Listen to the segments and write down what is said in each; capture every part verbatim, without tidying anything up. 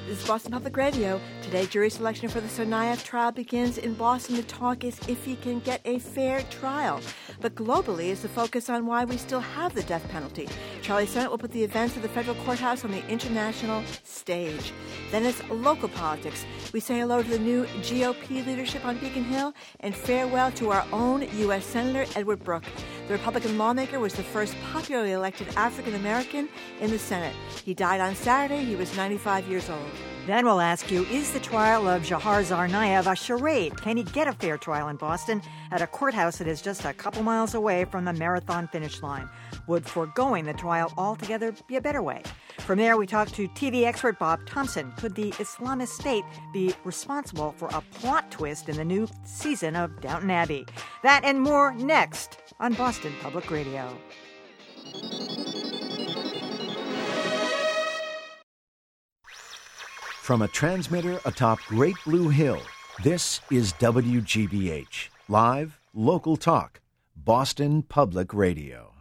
This is Boston Public Radio. Today, jury selection for the Tsarnaev trial begins in Boston. The talk is if he can get a fair trial. But globally is the focus on why we still have the death penalty. Charlie Sennott will put the events of the federal courthouse on the international stage. Then it's local politics. We say hello to the new G O P leadership on Beacon Hill and farewell to our own U S Senator Edward Brooke. The Republican lawmaker was the first popularly elected African-American in the Senate. He died on Saturday. He was ninety-five years old. Then we'll ask you, is the trial of Dzhokhar Tsarnaev a charade? Can he get a fair trial in Boston at a courthouse that is just a couple miles away from the marathon finish line? Would foregoing the trial altogether be a better way? From there, we talk to T V expert Bob Thompson. Could the Islamist State be responsible for a plot twist in the new season of Downton Abbey? That and more next on Boston Public Radio. From a transmitter atop Great Blue Hill, this is W G B H, live, local talk, Boston Public Radio.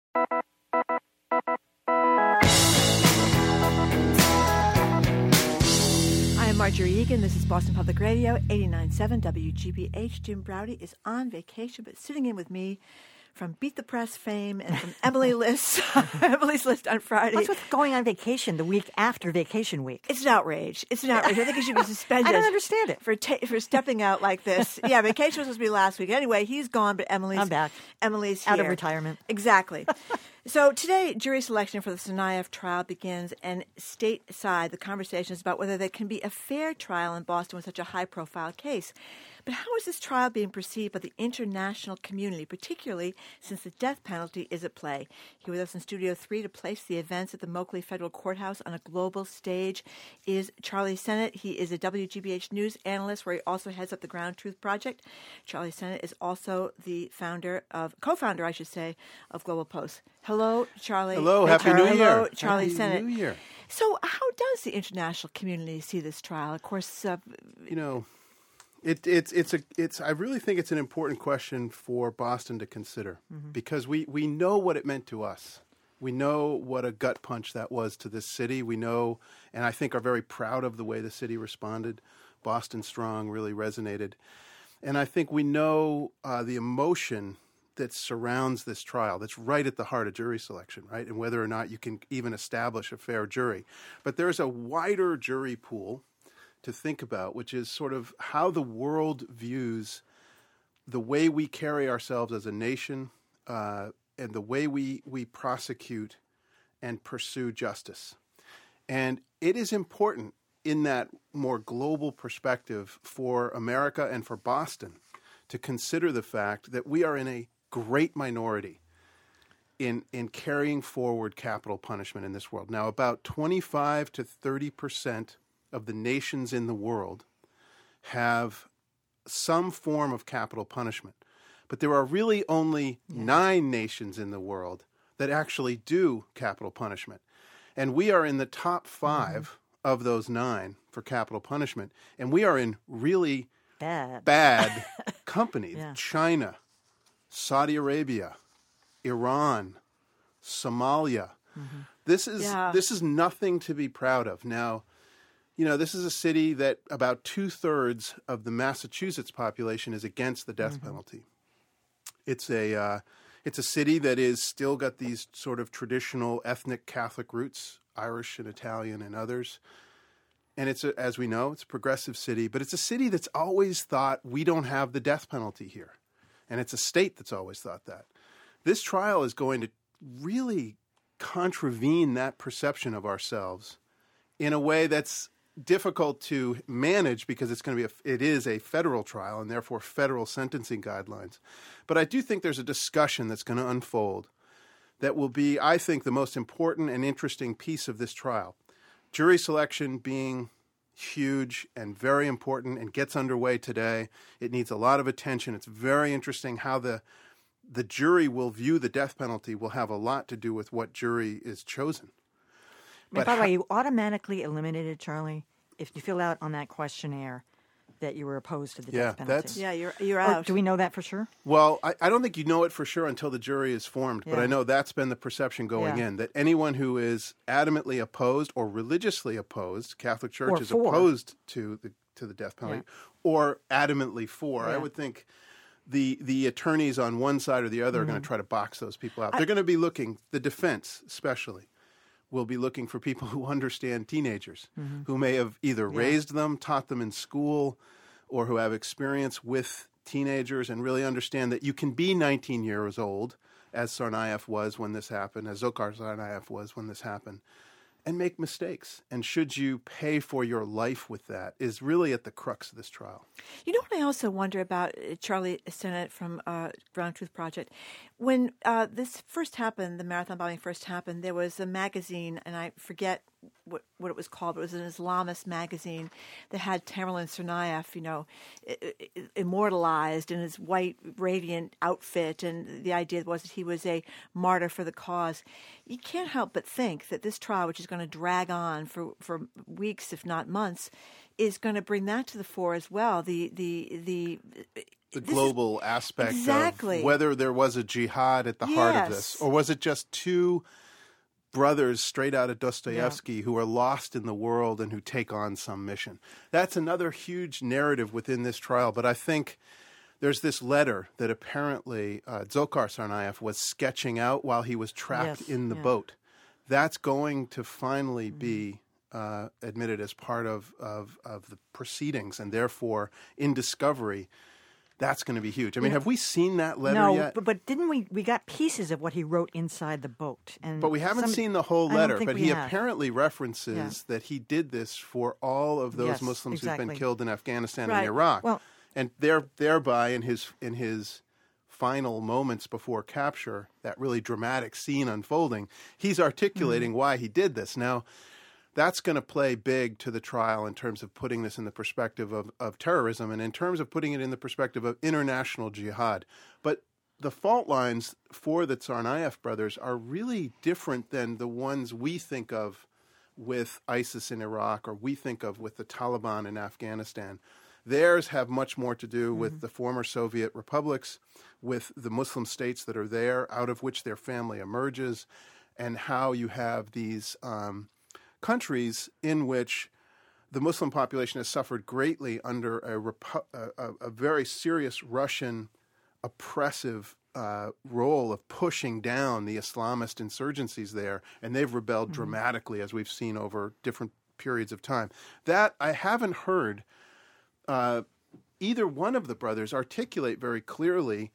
I am Marjorie Egan. This is Boston Public Radio, eighty-nine point seven W G B H. Jim Browdy is on vacation, but sitting in with me from Beat the Press fame and from Emily List, Emily's List on Friday. What's with going on vacation the week after vacation week? It's an outrage. It's an outrage. I think he should be suspended. I don't understand it. For ta- for stepping out like this. Yeah, vacation was supposed to be last week. Anyway, he's gone, but Emily's I'm back. Emily's here. Out of retirement. Exactly. So today, jury selection for the Tsarnaev trial begins, and stateside, the conversation is about whether there can be a fair trial in Boston with such a high-profile case. But how is this trial being perceived by the international community, particularly since the death penalty is at play? Here with us in Studio three to place the events at the Moakley Federal Courthouse on a global stage is Charlie Sennott. He is a W G B H News analyst where he also heads up the Ground Truth Project. Charlie Sennott is also the founder of, co-founder, I should say, of Global Post. Hello, Charlie. Hello, Happy Charlie. New Year. Hello, Charlie Happy Sennott. New Year. So how does the international community see this trial? Of course, uh, You know, it, it's it's a it's. I really think it's an important question for Boston to consider mm-hmm. because we, we know what it meant to us. We know what a gut punch that was to this city. We know, and I think are very proud of the way the city responded. Boston Strong really resonated, and I think we know uh, the emotion that surrounds this trial, that's right at the heart of jury selection, right? And whether or not you can even establish a fair jury. But there's a wider jury pool to think about, which is sort of how the world views the way we carry ourselves as a nation uh, and the way we, we prosecute and pursue justice. And it is important in that more global perspective for America and for Boston to consider the fact that we are in a great minority in in carrying forward capital punishment in this world. Now, about twenty-five to thirty percent of the nations in the world have some form of capital punishment. But there are really only yeah. nine nations in the world that actually do capital punishment. And we are in the top five mm-hmm. of those nine for capital punishment. And we are in really bad, bad company. Yeah. China, Saudi Arabia, Iran, Somalia. Mm-hmm. This is yeah. this is nothing to be proud of. Now, you know, this is a city that about two-thirds of the Massachusetts population is against the death mm-hmm. penalty. It's a uh, it's a city that is still got these sort of traditional ethnic Catholic roots, Irish and Italian and others. And it's, a, as we know, it's a progressive city, but it's a city that's always thought we don't have the death penalty here. And it's a state that's always thought that. This trial is going to really contravene that perception of ourselves in a way that's difficult to manage because it's going to be a, it is a federal trial and therefore federal sentencing guidelines. But I do think there's a discussion that's going to unfold that will be, I think, the most important and interesting piece of this trial. Jury selection being huge and very important and gets underway today. It needs a lot of attention. It's very interesting how the the jury will view the death penalty will have a lot to do with what jury is chosen. But by the way, you automatically eliminated, Charlie, if you fill out on that questionnaire, that you were opposed to the Yeah, death penalty. that's- Yeah, you're you're Or out. do we know that for sure? Well, I, I don't think you know it for sure until the jury is formed, but Yeah. I know that's been the perception going Yeah. in, that anyone who is adamantly opposed or religiously opposed, Catholic Church Or is for. opposed to the to the death penalty, or adamantly for. I Yeah. would think the the attorneys on one side or the other are going to try to box those people out. They're going to be looking, the defense especially, will be looking for people who understand teenagers, who may have either raised them, taught them in school, or who have experience with teenagers and really understand that you can be nineteen years old, as Tsarnaev was when this happened, as Dzhokhar Tsarnaev was when this happened, and make mistakes. And should you pay for your life with that is really at the crux of this trial. You know what I also wonder about, uh, Charlie Sennett from uh, Ground Truth Project? When uh, this first happened, the marathon bombing first happened, there was a magazine, and I forget what, what it was called, but it was an Islamist magazine that had Tamerlan Tsarnaev, you know, i- i- immortalized in his white, radiant outfit, and the idea was that he was a martyr for the cause. You can't help but think that this trial, which is going to drag on for, for weeks, if not months, is going to bring that to the fore as well. The the the The this is- global aspect Exactly. of whether there was a jihad at the heart of this, Yes. or was it just two brothers straight out of Dostoevsky who are lost in the world and who take on some mission. That's another huge narrative within this trial, but I think there's this letter that apparently uh, Dzhokhar Tsarnaev was sketching out while he was trapped Yes, in the yeah. boat. That's going to finally be uh, admitted as part of, of, of the proceedings, and therefore, in discovery, that's going to be huge. I mean, have we seen that letter no, yet? but, but didn't we? We got pieces of what he wrote inside the boat, and But we haven't some- seen the whole I don't letter. think But we he have. apparently references Yeah. that he did this for all of those Yes, Muslims who've exactly. been killed in Afghanistan Right. and Iraq. Well- and there, thereby, in his in his final moments before capture, that really dramatic scene unfolding, he's articulating Mm-hmm. why he did this. Now, that's going to play big to the trial in terms of putting this in the perspective of, of terrorism and in terms of putting it in the perspective of international jihad. But the fault lines for the Tsarnaev brothers are really different than the ones we think of with ISIS in Iraq or we think of with the Taliban in Afghanistan. Theirs have much more to do with the former Soviet republics, with the Muslim states that are there, out of which their family emerges, and how you have these um, countries in which the Muslim population has suffered greatly under a, repu- a, a very serious Russian oppressive uh, role of pushing down the Islamist insurgencies there, and they've rebelled dramatically, as we've seen over different periods of time. That I haven't heard uh, either one of the brothers articulate very clearly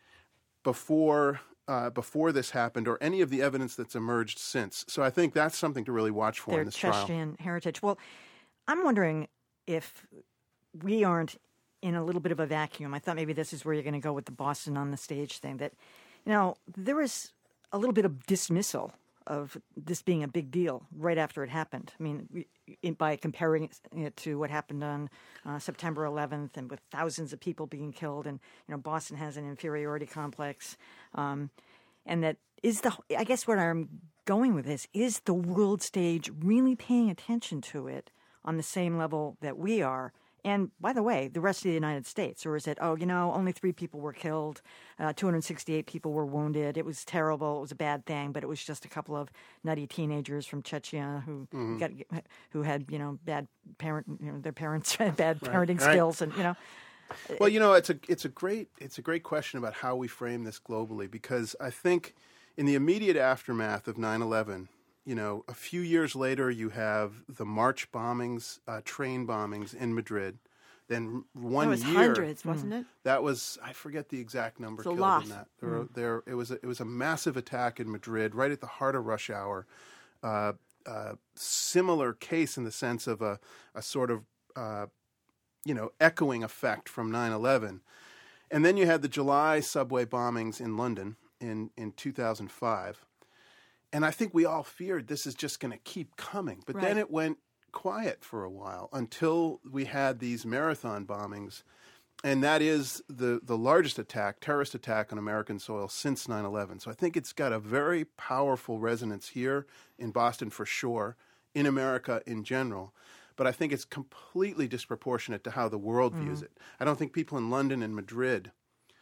before uh, before this happened, or any of the evidence that's emerged since. So I think that's something to really watch for their in this trial. Chechen heritage. Well, I'm wondering if we aren't in a little bit of a vacuum. I thought maybe this is where you're going to go with the Boston on the stage thing. That, you know, there was a little bit of dismissal of this being a big deal right after it happened. I mean, we, in, by comparing it to what happened on uh, September eleventh, and with thousands of people being killed, and you know, Boston has an inferiority complex, um, and that is the. I guess where I'm going with this is the world stage really paying attention to it on the same level that we are. And by the way, the rest of the United States, or is it, oh, you know, only three people were killed, uh, two hundred sixty-eight people were wounded. It was terrible. It was a bad thing, but it was just a couple of nutty teenagers from Chechnya who Mm-hmm. got who had, you know, bad parent, you know, their parents had bad parenting right. skills, and you know, Well, you know, it's a it's a great it's a great question about how we frame this globally, because I think in the immediate aftermath of nine eleven, you know, a few years later, you have the March bombings, uh, train bombings in Madrid. Then one It was year, hundreds, wasn't it? that was I forget the exact number It's a killed lot. in that. There, were- there, it was a, it was a massive attack in Madrid, right at the heart of rush hour. Uh, uh, similar case in the sense of a a sort of uh, you know echoing effect from nine eleven. And then you had the July subway bombings in London in in two thousand five. And I think we all feared this is just going to keep coming. But then Right. it went quiet for a while until we had these marathon bombings. And that is the, the largest attack, terrorist attack on American soil since nine eleven. So I think it's got a very powerful resonance here in Boston for sure, in America in general. but I think it's completely disproportionate to how the world mm-hmm. views it. I don't think people in London and Madrid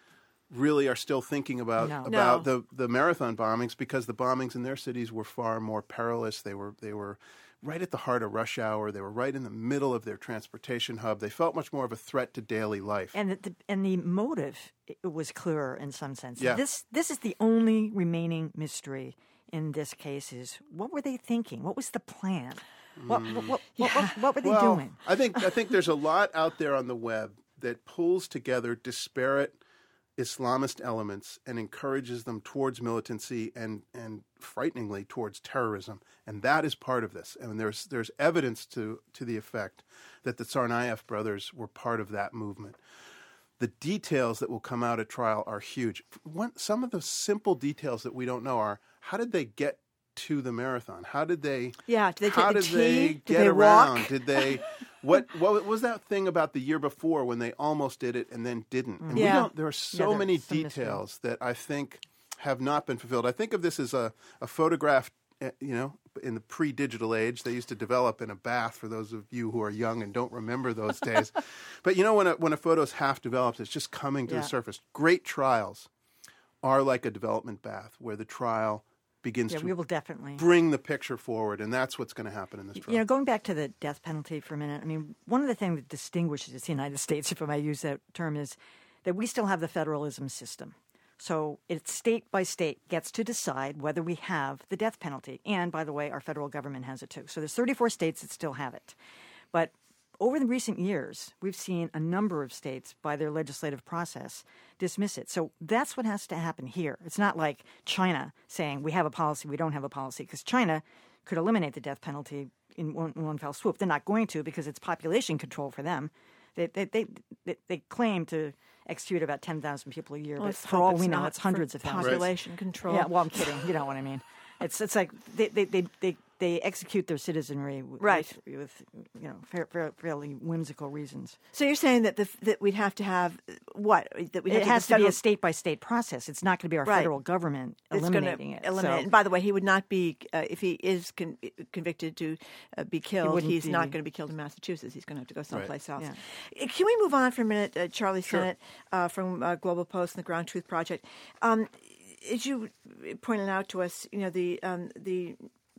really are still thinking about no. about No. the, the marathon bombings, because the bombings in their cities were far more perilous. They were they were right at the heart of rush hour. They were right in the middle of their transportation hub. They felt much more of a threat to daily life. And the, and the motive was clearer in some sense. Yeah. This this is the only remaining mystery in this case is what were they thinking? What was the plan? What what what, what, what, what were they well, doing? I think I think there's a lot out there on the web that pulls together disparate Islamist elements and encourages them towards militancy and, and frighteningly towards terrorism. And that is part of this. And there's there's evidence to, to the effect that the Tsarnaev brothers were part of that movement. The details that will come out at trial are huge. One, some of the simple details that we don't know are, how did they get to the marathon? How did they? Yeah, did they how take did the they tea? get Did they around? walk? Did they? What what was that thing about the year before when they almost did it and then didn't? And Yeah. we don't. There are so Yeah, there many is some mystery. details that I think have not been fulfilled. I think of this as a a photograph. uh, You know, in the pre-digital age, they used to develop in a bath. For those of you who are young and don't remember those days, but you know, when a when a photo's half developed, it's just coming to Yeah. the surface. Great trials are like a development bath where the trial begins Yeah, to we will definitely bring the picture forward, and that's what's going to happen in this trial. You know, going back to the death penalty for a minute, I mean, one of the things that distinguishes the United States, if I may use that term, is that we still have the federalism system. So it's state by state gets to decide whether we have the death penalty. And, by the way, our federal government has it too. So there's thirty-four states that still have it. But over the recent years, we've seen a number of states, by their legislative process, dismiss it. So that's what has to happen here. It's not like China saying we have a policy, we don't have a policy, because China could eliminate the death penalty in one, in one fell swoop. They're not going to, because it's population control for them. They they they, they, they claim to execute about ten thousand people a year, Well, but let's for hope all it's we know, not it's hundreds for of thousands. population control. Yeah, well, I'm kidding. You know what I mean. It's it's like they they they, they, they execute their citizenry with, Right. with, with you know fair, fair, fairly whimsical reasons. So you're saying that the that we'd have to have what that we have It to has to be federal, a state by state process. It's not going to be our Right. federal government it's eliminating gonna it. Eliminate. So- And by the way, he would not be uh, if he is con- convicted to uh, be killed. wouldn't He's be- not going to be killed in Massachusetts. He's going to have to go someplace else. Yeah. Uh, Can we move on for a minute, uh, Charlie Sure. Sennett uh, from uh, Global Post and the Ground Truth Project? Um, as you pointed out to us, you know the um, the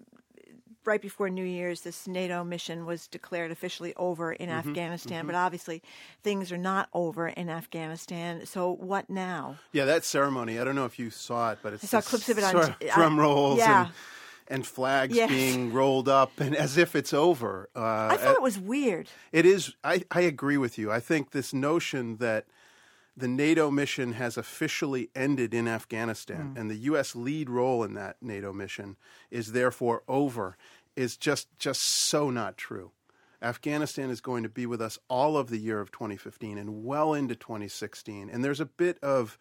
right before New Year's, this NATO mission was declared officially over in Mm-hmm. Afghanistan, but obviously things are not over in Afghanistan. So what now? Yeah, that ceremony, I don't know if you saw it, but it's I saw this clips of it on sort of t- drum I- rolls yeah. and, and flags Yes. being rolled up, and as if it's over. Uh, I thought it was weird. It is. I, I agree with you. I think this notion that the NATO mission has officially ended in Afghanistan and the U S lead role in that NATO mission is therefore over is just just so not true. Afghanistan is going to be with us all of the year of twenty fifteen and well into twenty sixteen. And there's a bit of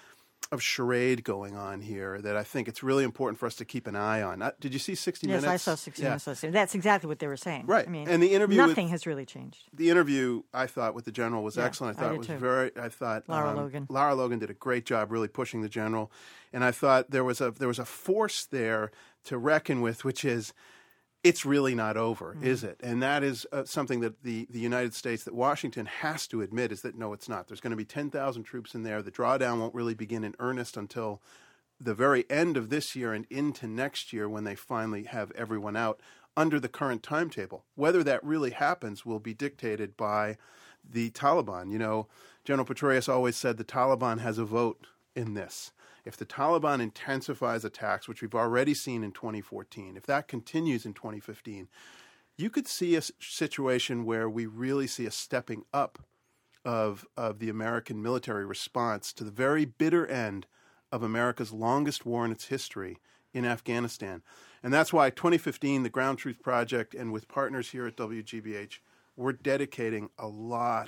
of charade going on here that I think it's really important for us to keep an eye on. Uh, Did you see sixty Yes, minutes? I saw sixty Yeah. minutes. Listening. That's exactly what they were saying. Right. I mean, And the interview with- nothing has really changed. The interview, I thought, with the general was Yeah, excellent. I I thought did it was too. very. I thought Lara um, Logan. Lara Logan did a great job, really pushing the general, and I thought there was a there was a force there to reckon with, which is it's really not over, Mm-hmm. is it? And that is uh, something that the the United States, that Washington has to admit, is that no, it's not. There's going to be ten thousand troops in there. The drawdown won't really begin in earnest until the very end of this year and into next year, when they finally have everyone out under the current timetable. Whether that really happens will be dictated by the Taliban. You know, General Petraeus always said the Taliban has a vote in this. If the Taliban intensifies attacks, which we've already seen in twenty fourteen, if that continues in twenty fifteen, you could see a s- situation where we really see a stepping up of of the American military response to the very bitter end of America's longest war in its history in Afghanistan. And that's why twenty fifteen, the Ground Truth Project, and with partners here at W G B H, we're dedicating a lot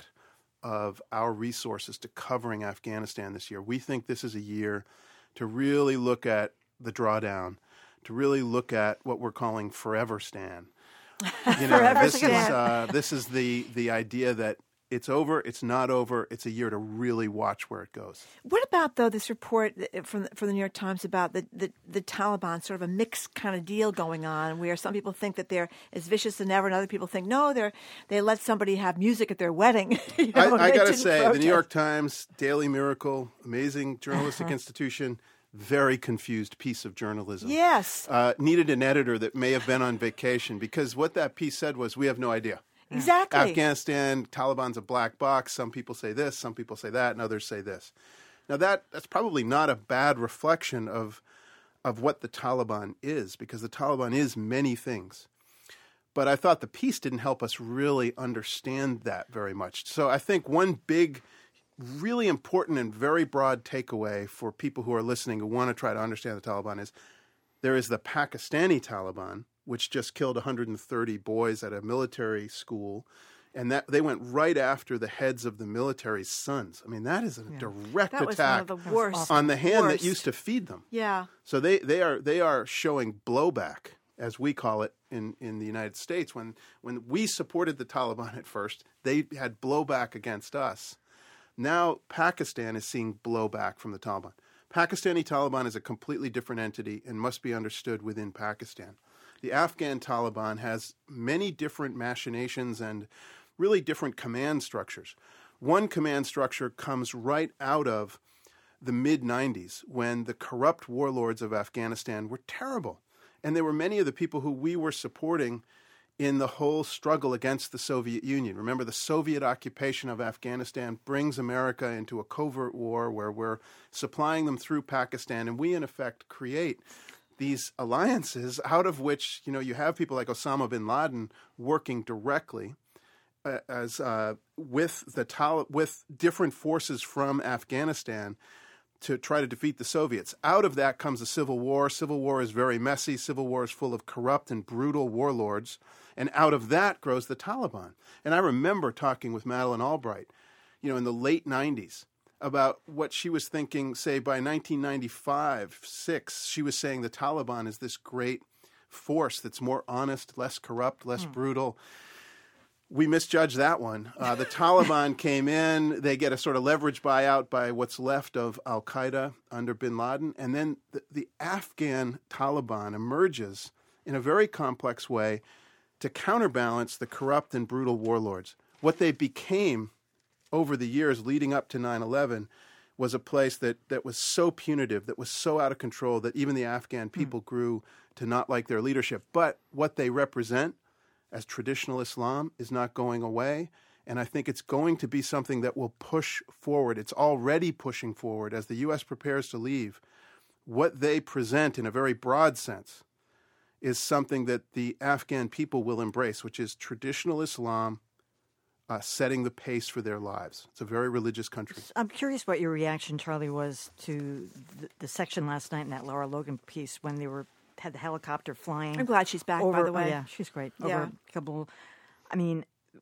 of our resources to covering Afghanistan this year. We think this is a year to really look at the drawdown, to really look at what we're calling Forever Stan. You know, Forever this is Stan. uh, this is the the idea that it's over, it's not over. It's a year to really watch where it goes. What about, though, this report from the, from the New York Times about the, the, the Taliban, sort of a mixed kind of deal going on, where some people think that they're as vicious as ever, and other people think, no, they're they let somebody have music at their wedding. you know, I, I got to say, protest. the New York Times, Daily Miracle, amazing journalistic uh-huh. institution, very confused piece of journalism. Yes. Uh, needed an editor that may have been on vacation, because what that piece said was, we have no idea. Exactly. Afghanistan, Taliban's a black box. Some people say this, some people say that, and others say this. Now, that that's probably not a bad reflection of of what the Taliban is, because the Taliban is many things. But I thought the piece didn't help us really understand that very much. So I think one big, really important and very broad takeaway for people who are listening who want to try to understand the Taliban is there is the Pakistani Taliban, which just killed one hundred thirty boys at a military school, and that they went right after the heads of the military's sons. I mean, that is a yeah. direct that was attack one of the worst. on the hand worst. that used to feed them. Yeah. So they, they are they are showing blowback, as we call it in, in the United States. When when we supported the Taliban at first, they had blowback against us. Now Pakistan is seeing blowback from the Taliban. Pakistani Taliban is a completely different entity and must be understood within Pakistan. The Afghan Taliban has many different machinations and really different command structures. One command structure comes right out of the mid nineties, when the corrupt warlords of Afghanistan were terrible. And there were many of the people who we were supporting in the whole struggle against the Soviet Union. Remember, the Soviet occupation of Afghanistan brings America into a covert war where we're supplying them through Pakistan, and we, in effect, create these alliances out of which, you know, you have people like Osama bin Laden working directly uh, as uh, with the Tal- with different forces from Afghanistan to try to defeat the Soviets. Out of that comes a civil war. Civil war is very messy. Civil war is full of corrupt and brutal warlords. And out of that grows the Taliban. And I remember talking with Madeleine Albright, you know, in the late nineties, about what she was thinking, say, by nineteen ninety-five, six, she was saying the Taliban is this great force that's more honest, less corrupt, less mm. brutal. We misjudged that one. Uh, the Taliban came in. They get a sort of leverage buyout by what's left of al-Qaeda under bin Laden. And then the, the Afghan Taliban emerges in a very complex way to counterbalance the corrupt and brutal warlords. What they became over the years leading up to nine eleven was a place that, that was so punitive, that was so out of control, that even the Afghan people mm. grew to not like their leadership. But what they represent as traditional Islam is not going away, and I think it's going to be something that will push forward. It's already pushing forward as the U S prepares to leave. What they present in a very broad sense is something that the Afghan people will embrace, which is traditional Islam uh, setting the pace for their lives. It's a very religious country. I'm curious what your reaction, Charlie, was to the, the section last night in that Laura Logan piece when they were had the helicopter flying. I'm glad she's back, over, by the way. Oh, yeah, she's great. Over Yeah. a couple, I mean,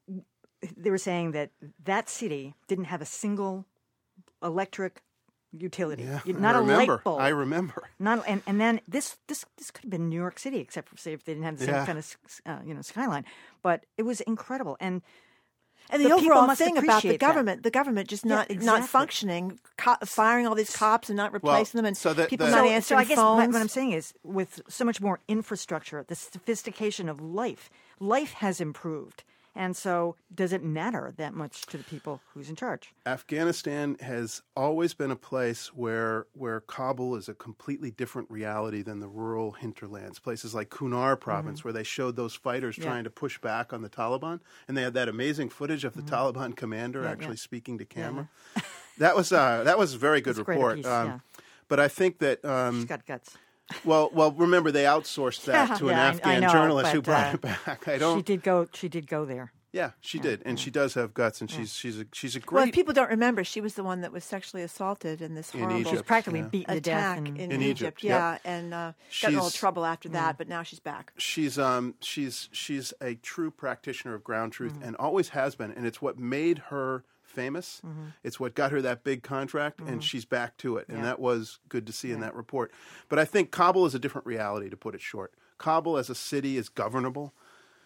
they were saying that that city didn't have a single electric utility. Yeah, Not I a remember. light bulb. I remember. Not, and, and then this, this this could have been New York City, except for, say, if they didn't have the same Yeah. kind of uh, you know skyline. But it was incredible. And And the, the people overall must thing about the appreciate that. government, the government just Yeah, not exactly. not functioning, co- firing all these cops and not replacing them, and so the- people the- not so, answering so I guess phones. what, what I'm saying is, with so much more infrastructure, the sophistication of life, life has improved. And so does it matter that much to the people who's in charge? Afghanistan has always been a place where where Kabul is a completely different reality than the rural hinterlands. Places like Kunar province, mm-hmm. where they showed those fighters Yeah. trying to push back on the Taliban, and they had that amazing footage of the Mm-hmm. Taliban commander Yeah, actually yeah. speaking to camera. Yeah, That was uh, that was a very good It's a great report. piece, Um, yeah. But I think that um, She's got guts. well, well, remember they outsourced that to an Yeah, I- I Afghan know, journalist who but, brought uh, it back. I don't. She did go. She did go there. Yeah, she did, and she does have guts, and she's she's a she's a well, great if people don't remember, she was the one that was sexually assaulted in this In horrible Egypt. She's practically yeah. beaten to death. attack And, in, In Egypt. Egypt, Yeah, yep. and uh, got in a little She's- trouble after that, but now she's back. she's um she's she's a true practitioner of ground truth Mm-hmm. and always has been, and it's what made her famous. Mm-hmm. It's what got her that big contract, and she's back to it, and Yeah. that was good to see in that report. But I think Kabul is a different reality, to put it short. Kabul as a city is governable.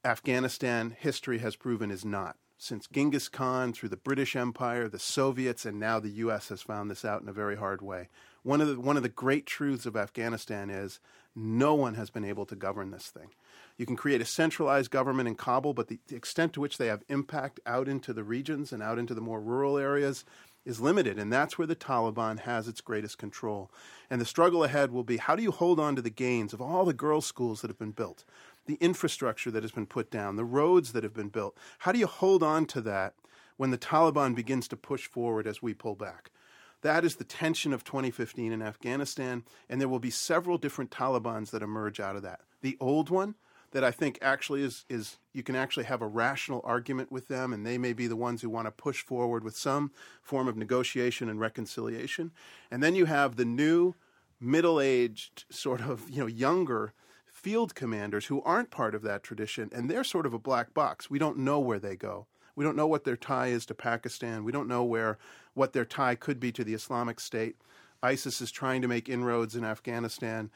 Afghanistan, history has proven, is not. Since Genghis Khan, through the British Empire, the Soviets, and now the U S has found this out in a very hard way. One of the, one of the great truths of Afghanistan is no one has been able to govern this thing. You can create a centralized government in Kabul, but the, the extent to which they have impact out into the regions and out into the more rural areas is limited, and that's where the Taliban has its greatest control. And the struggle ahead will be, how do you hold on to the gains of all the girls' schools that have been built, the infrastructure that has been put down, the roads that have been built? How do you hold on to that when the Taliban begins to push forward as we pull back? That is the tension of twenty fifteen in Afghanistan, and there will be several different Talibans that emerge out of that. The old one, that I think actually is, is you can actually have a rational argument with them, and they may be the ones who want to push forward with some form of negotiation and reconciliation. And then you have the new, middle-aged, sort of, you know, younger field commanders who aren't part of that tradition, and they're sort of a black box. We don't know where they go. We don't know what their tie is to Pakistan. We don't know where what their tie could be to the Islamic State. ISIS is trying to make inroads in Afghanistan.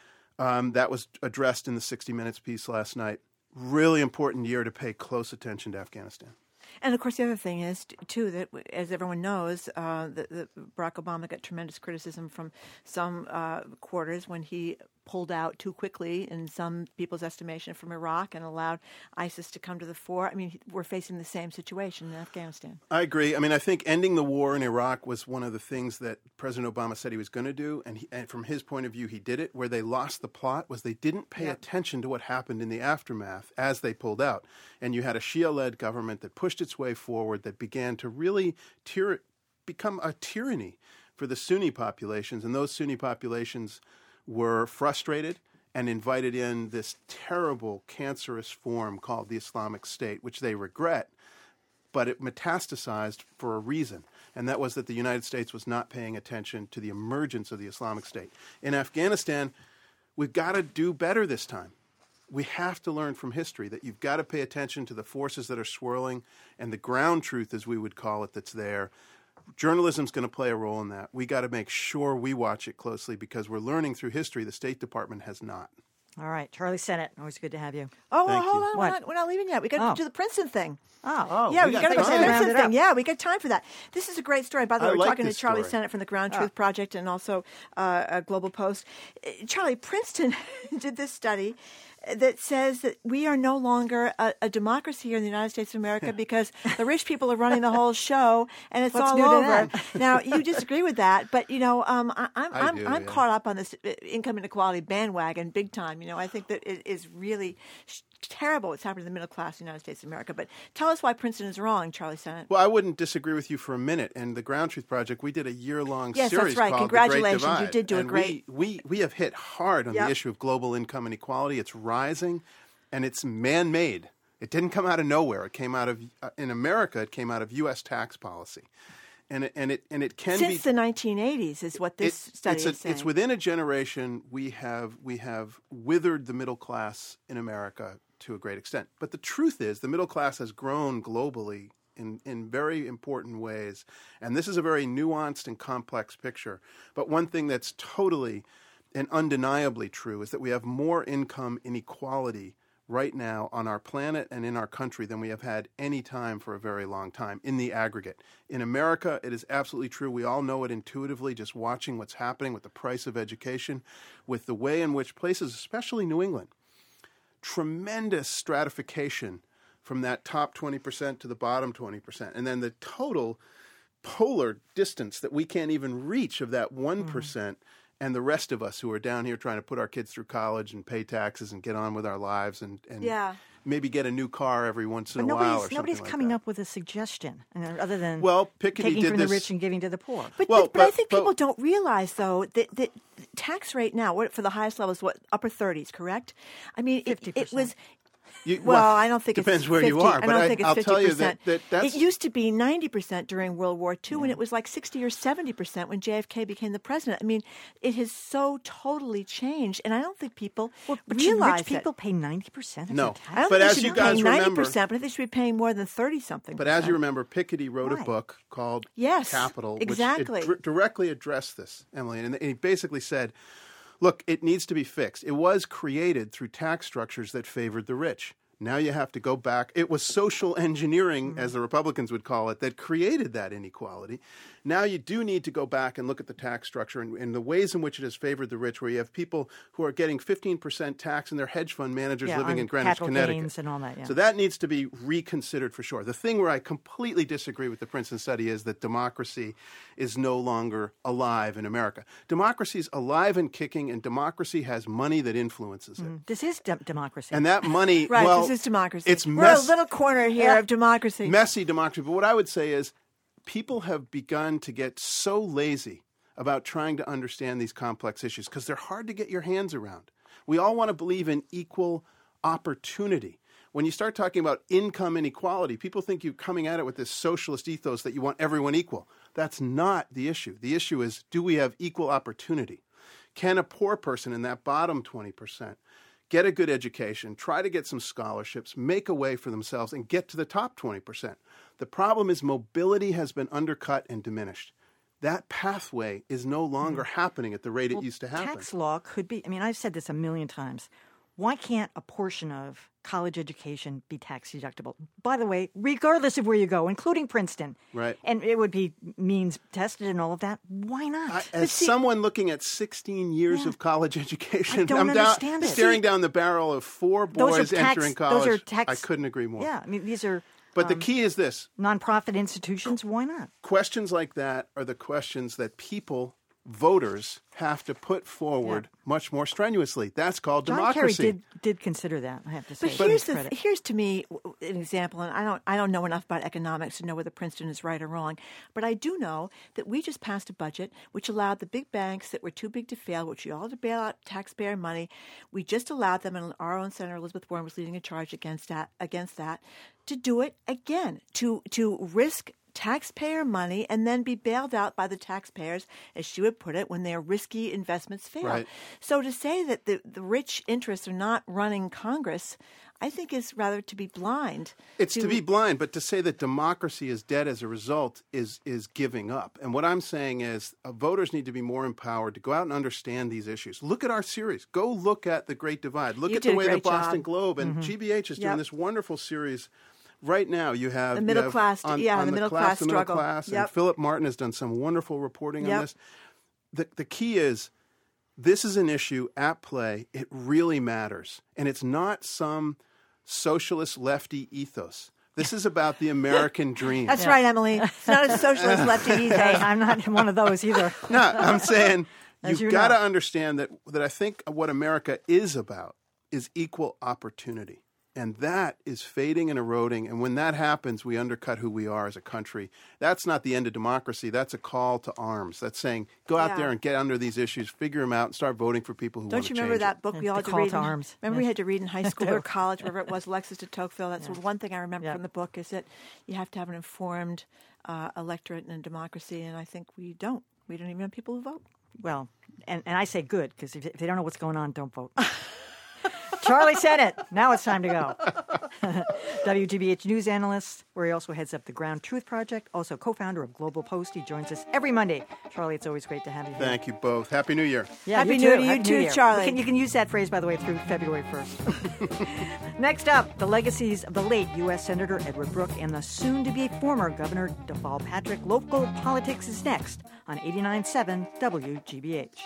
Um, that was addressed in the sixty minutes piece last night. Really important year to pay close attention to Afghanistan. And, of course, the other thing is, too, that as everyone knows, uh, that, that Barack Obama got tremendous criticism from some uh, quarters when he pulled out too quickly, in some people's estimation, from Iraq and allowed ISIS to come to the fore. I mean, we're facing the same situation in Afghanistan. I agree. I mean, I think ending the war in Iraq was one of the things that President Obama said he was going to do, and, he, and from his point of view, he did it. Where they lost the plot was they didn't pay yep. attention to what happened in the aftermath as they pulled out. And you had a Shia-led government that pushed its way forward, that began to really tyr- become a tyranny for the Sunni populations, and those Sunni populations were frustrated and invited in this terrible, cancerous form called the Islamic State, which they regret, but it metastasized for a reason, and that was that the United States was not paying attention to the emergence of the Islamic State. In Afghanistan, we've got to do better this time. We have to learn from history that you've got to pay attention to the forces that are swirling and the ground truth, as we would call it, that's there. Journalism's going to play a role in that. We got to make sure we watch it closely because we're learning through history. The State Department has not. All right. Charlie Sennett, always good to have you. Oh, well, Thank hold you. on. We're not, we're not leaving yet. We got to Oh. do the Princeton thing. Oh, Oh, yeah, we we got got to go to the time. Round Princeton it thing. up. Yeah, we got time for that. This is a great story. By the way, I we're like talking to this Charlie story. Sennett from the Ground Truth Project and also uh, uh, Global Post. Uh, Charlie, Princeton did this study that says that we are no longer a, a democracy here in the United States of America because the rich people are running the whole show and it's What's all new to over. that? Now, you disagree with that, but, you know, um, I, I'm, I I'm, do, I'm yeah. caught up on this income inequality bandwagon big time. You know, I think that it is really sh- terrible what's happening to the middle class in the United States of America. But tell us why Princeton is wrong, Charlie Sennett. Well, I wouldn't disagree with you for a minute. And the Ground Truth Project, we did a year-long Yes, that's series right. called Congratulations. The Great You Divide. did do a and great- We, we, we have hit hard on Yep. the issue of global income inequality. It's rising, and it's man-made. It didn't come out of nowhere. It came out of, uh, in America, it came out of U S tax policy. And it, and it, and it can Since be... the nineteen eighties is what this It- study it's a- is saying. It's within a generation we have we have withered the middle class in America to a great extent. But the truth is the middle class has grown globally in, in very important ways. And this is a very nuanced and complex picture. But one thing that's totally and undeniably true is that we have more income inequality right now on our planet and in our country than we have had any time for a very long time in the aggregate. In America, it is absolutely true. We all know it intuitively just watching what's happening with the price of education, with the way in which places, especially New England, tremendous stratification from that top twenty percent to the bottom twenty percent. And then the total polar distance that we can't even reach of that one percent mm-hmm. and the rest of us who are down here trying to put our kids through college and pay taxes and get on with our lives and, and Yeah. maybe get a new car every once in But a while or nobody's, something nobody's like coming that. up with a suggestion uh, other than Well, Piketty taking did from this. the rich and giving to the poor. But, Well, but, but I but- think but- people don't realize, though, that the tax rate now, what, for the highest level, is what, upper thirties, correct? I mean, it, fifty percent. it was... You- Well, I don't think depends it's where fifty. you are, I but don't I- think it's I'll fifty tell percent. you that- that that's- It used to be ninety percent during World War Two, and it was like sixty or seventy percent when J F K became the president. I mean, it has so totally changed, and I don't think people Well, but should realize rich people it. pay ninety percent of No. their tax? I don't But think as they you should be guys paying ninety remember- percent, but I think they should be paying more than thirty-something. But as you remember, Piketty wrote Right. a book called Yes, Capital, exactly. which it dir- directly addressed this, Emily. And he basically said, look, it needs to be fixed. It was created through tax structures that favored the rich. Now you have to go back. It was social engineering, Mm-hmm. as the Republicans would call it, that created that inequality. Now you do need to go back and look at the tax structure and, and the ways in which it has favored the rich, where you have people who are getting fifteen percent tax and they're hedge fund managers Yeah, living on in Greenwich, capital Connecticut. gains and all that, yeah. So that needs to be reconsidered for sure. The thing where I completely disagree with the Princeton study is that democracy is no longer alive in America. Democracy is alive and kicking, and democracy has money that influences it. This is de- democracy. And that money, Right, well, this is democracy. It's We're mess- a little corner here Yeah. of democracy. messy democracy. But what I would say is people have begun to get so lazy about trying to understand these complex issues because they're hard to get your hands around. We all want to believe in equal opportunity. When you start talking about income inequality, people think you're coming at it with this socialist ethos that you want everyone equal. That's not the issue. The issue is, do we have equal opportunity? Can a poor person in that bottom twenty percent get a good education, try to get some scholarships, make a way for themselves, and get to the top twenty percent? The problem is mobility has been undercut and diminished. That pathway is no longer happening at the rate it used to happen. Tax law could be, I mean, I've said this a million times. Why can't a portion of college education be tax deductible? By the way, regardless of where you go, including Princeton. Right. And it would be means tested and all of that. Why not? I, as someone looking at sixteen years Yeah. of college education, I don't I'm down, understand it. staring down the barrel of four Those are boys tax- entering those college. are tax- I couldn't agree more. yeah, I mean, these are But the um, key is this. nonprofit institutions. Why not? Questions like that are the questions that people, voters, have to put forward Yeah. much more strenuously. That's called John democracy. Kerry did, did consider that, I have to say. But to his here's the credit. here's to me w- an example, and I don't I don't know enough about economics to know whether Princeton is right or wrong, but I do know that we just passed a budget which allowed the big banks that were too big to fail, which we all had to bail out taxpayer money, we just allowed them, and our own Senator Elizabeth Warren was leading a charge against that against that, to do it again, to to risk taxpayer money and then be bailed out by the taxpayers, as she would put it, when their risky investments fail. Right. So to say that the, the rich interests are not running Congress, I think is rather to be blind. It's to be blind, but to say that democracy is dead as a result is is giving up. And what I'm saying is uh, voters need to be more empowered to go out and understand these issues. Look at our series. Go look at The Great Divide. Look You at did the a way the great Boston job. Globe and G B H is doing Yep. this wonderful series. Right now, you have The you middle have class- on, yeah, on the the middle class, class the middle struggle. class, and Yep. Philip Martin has done some wonderful reporting Yep. on this. The the key is this is an issue at play. It really matters, and it's not some socialist lefty ethos. This is about the American dream. That's right, Emily. It's not a socialist lefty either. Hey, I'm not one of those either. No, I'm saying As you've you got to know. understand that that I think what America is about is equal opportunity. And that is fading and eroding. And when that happens, we undercut who we are as a country. That's not the end of democracy. That's a call to arms. That's saying, go out Yeah. there and get under these issues, figure them out, and start voting for people who Don't want you to remember change that it. book we The all had to call read? to in- arms. Remember we Yes. had to read in high school or college, wherever it was, Alexis de Tocqueville. That's the one thing I remember Yeah. from the book is that you have to have an informed uh, electorate in a democracy, and I think we don't. We don't even have people who vote. Well, and, and I say good, because if, if they don't know what's going on, don't vote. Charlie said it. Now it's time to go. W G B H news analyst, where he also heads up the Ground Truth Project, also co-founder of Global Post. He joins us every Monday. Charlie, it's always great to have you here. Thank you both. Happy New Year. Yeah, Happy you New Year too. to you Happy too, New Year. Charlie. You can, you can use that phrase, by the way, through February first. Next up, the legacies of the late U S Senator Edward Brooke and the soon-to-be former Governor Deval Patrick. Local politics is next on eighty-nine point seven W G B H.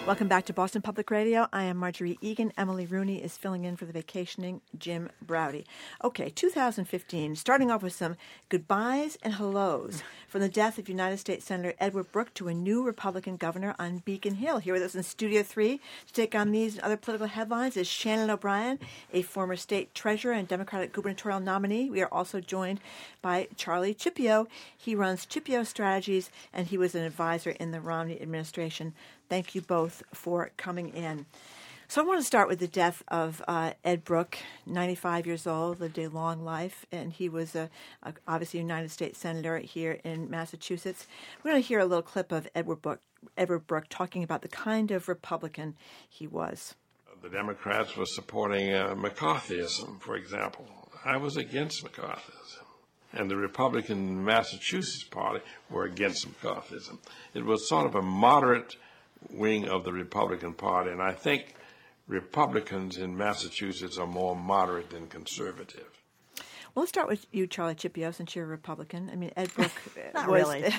Welcome back to Boston Public Radio. I am Marjorie Egan. Emily Rooney is filling in for the vacationing Jim Braude. Okay, two thousand fifteen, starting off with some goodbyes and hellos from the death of United States Senator Edward Brooke to a new Republican governor on Beacon Hill. Here with us in Studio three to take on these and other political headlines is Shannon O'Brien, a former state treasurer and Democratic gubernatorial nominee. We are also joined by Charlie Cipio. He runs Cipio Strategies, and he was an advisor in the Romney administration. Thank you both for coming in. So I want to start with the death of uh, Ed Brooke, ninety-five years old, lived a long life, and he was a, a, obviously a United States Senator here in Massachusetts. We're going to hear a little clip of Edward Brooke, Edward Brooke talking about the kind of Republican he was. The Democrats were supporting uh, McCarthyism, for example. I was against McCarthyism. And the Republican Massachusetts Party were against McCarthyism. It was sort of a moderate wing of the Republican Party, and I think Republicans in Massachusetts are more moderate than conservative. Well, let's start with you, Charlie Cipio, since you're a Republican. I mean, Ed Brooke Not was really.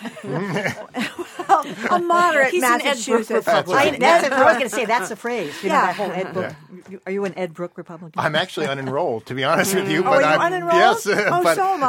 well, a moderate He's an Ed Massachusetts Brooke Republican. I, that's, I was going to say that's the phrase. You Yeah. know, that whole Ed Brooke. You- Are you an Ed Brooke Republican? I'm actually unenrolled, to be honest with you. Oh, but are you I'm, unenrolled? Yes. Oh, but, so am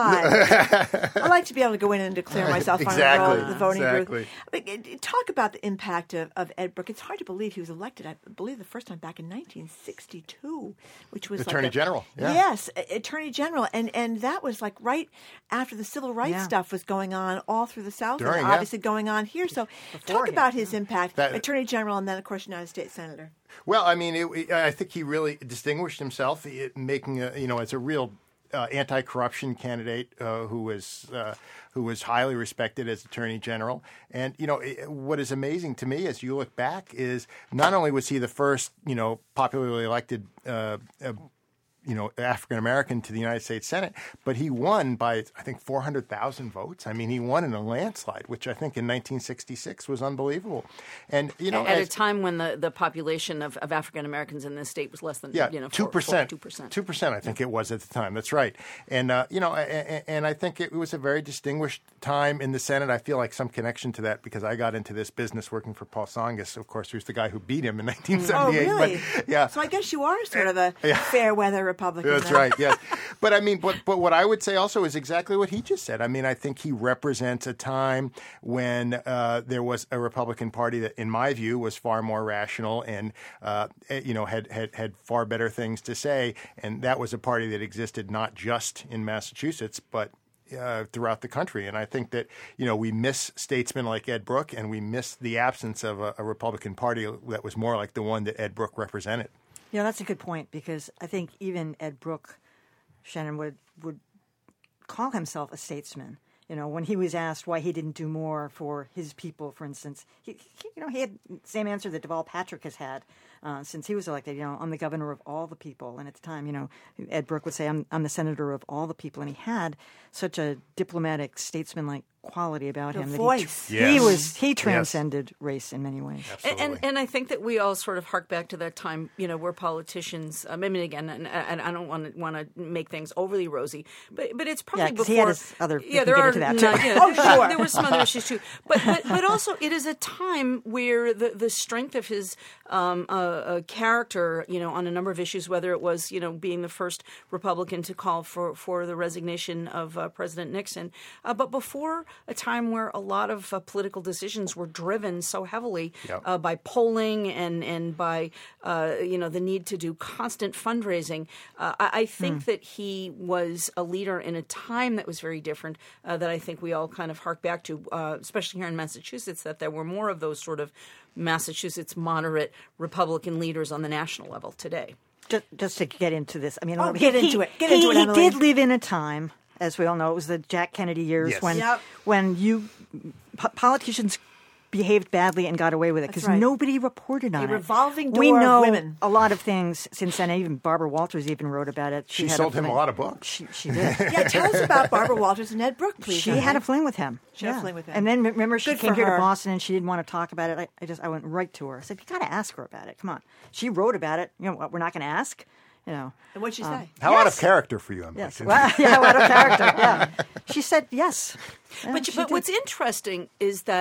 I. I like to be able to go in and declare myself Exactly, unenrolled at the voting exactly. booth. But, uh, talk about the impact of, of Ed Brooke. It's hard to believe he was elected, I believe, the first time back in nineteen sixty-two, which was Attorney like a, General, yeah. Yes, a- Attorney General. And, and that was like right after the civil rights Yeah. stuff was going on all through the South During, and yeah. obviously going on here. So Before talk him. about his impact, That- Attorney General, and then, of course, United States Senator. Well, I mean, it, I think he really distinguished himself, it, making a, you know, as a real uh, anti-corruption candidate uh, who was uh, who was highly respected as Attorney General. And you know, it, what is amazing to me as you look back is not only was he the first, you know, popularly elected Uh, uh, you know, African American to the United States Senate, but he won by, I think, four hundred thousand votes. I mean, he won in a landslide, which I think in nineteen sixty-six was unbelievable. And, you know, at as, a time when the, the population of, of African Americans in this state was less than yeah, you know two percent, two percent, two percent. I think it was at the time. That's right. And uh, you know, and, and I think it was a very distinguished time in the Senate. I feel like some connection to that because I got into this business working for Paul Tsongas, of course, who's the guy who beat him in nineteen Oh, seventy-eight. really? But, yeah. So I guess you are sort of a Yeah. fair weather Republican. That's then. right. Yes, but I mean, but but what I would say also is exactly what he just said. I mean, I think he represents a time when uh, there was a Republican Party that, in my view, was far more rational and uh, you know had, had had far better things to say, and that was a party that existed not just in Massachusetts, but Uh, throughout the country. And I think that, you know, we miss statesmen like Ed Brooke, and we miss the absence of a, a Republican Party that was more like the one that Ed Brooke represented. Yeah, that's a good point because I think even Ed Brooke, Shannon, would would call himself a statesman. You know, when he was asked why he didn't do more for his people, for instance, he, he you know, he had the same answer that Deval Patrick has had uh, since he was elected. You know, I'm the governor of all the people. And at the time, you know, Ed Brooke would say, I'm, I'm the senator of all the people. And he had such a diplomatic, statesman-like quality about The him. voice. That he, he Yes. was he Yes. transcended race in many ways. and, and and I think that we all sort of hark back to that time, you know, where politicians. Um, I mean, again, and, and I don't want to want to make things overly rosy, but but it's probably Yeah, 'cause before. he had his other- we yeah, can there get are into that, no, too. yeah, Oh, there- sure. there were some other issues too. But but but also, it is a time where the the strength of his um, uh, uh, character, you know, on a number of issues, whether it was, you know, being the first Republican to call for for the resignation of uh, President Nixon, uh, but before a time where a lot of uh, political decisions were driven so heavily Yep. uh, by polling and and by uh, you know the need to do constant fundraising. Uh, I, I think that he was a leader in a time that was very different. Uh, that I think we all kind of hark back to, uh, especially here in Massachusetts, that there were more of those sort of Massachusetts moderate Republican leaders on the national level today. Just, just to get into this, I mean, Oh, he- get he- into it. Get he, into it, He Emily. did live in a time, as we all know, it was the Jack Kennedy years Yes. when Yep. when you po- politicians behaved badly and got away with it because right. nobody reported on A it. revolving we door of know women. a lot of things since then. Even Barbara Walters even wrote about it. She had sold him a fling- lot of books. She, she did. Yeah, tell us about Barbara Walters and Ed Brooke, please. She Emily. had a fling with him. She had a Yeah. fling with him. And then remember, she Good came for here her. to Boston and she didn't want to talk about it. I, I just I went right to her. I said, "You got to ask her about it. Come on." She wrote about it. You know, what, we're not going to ask. You know. And what'd she say? How out of character for you, Emily? Yes. Well, yeah, out of character. Yeah. She said yes. Yeah, But, she but did. what's interesting is that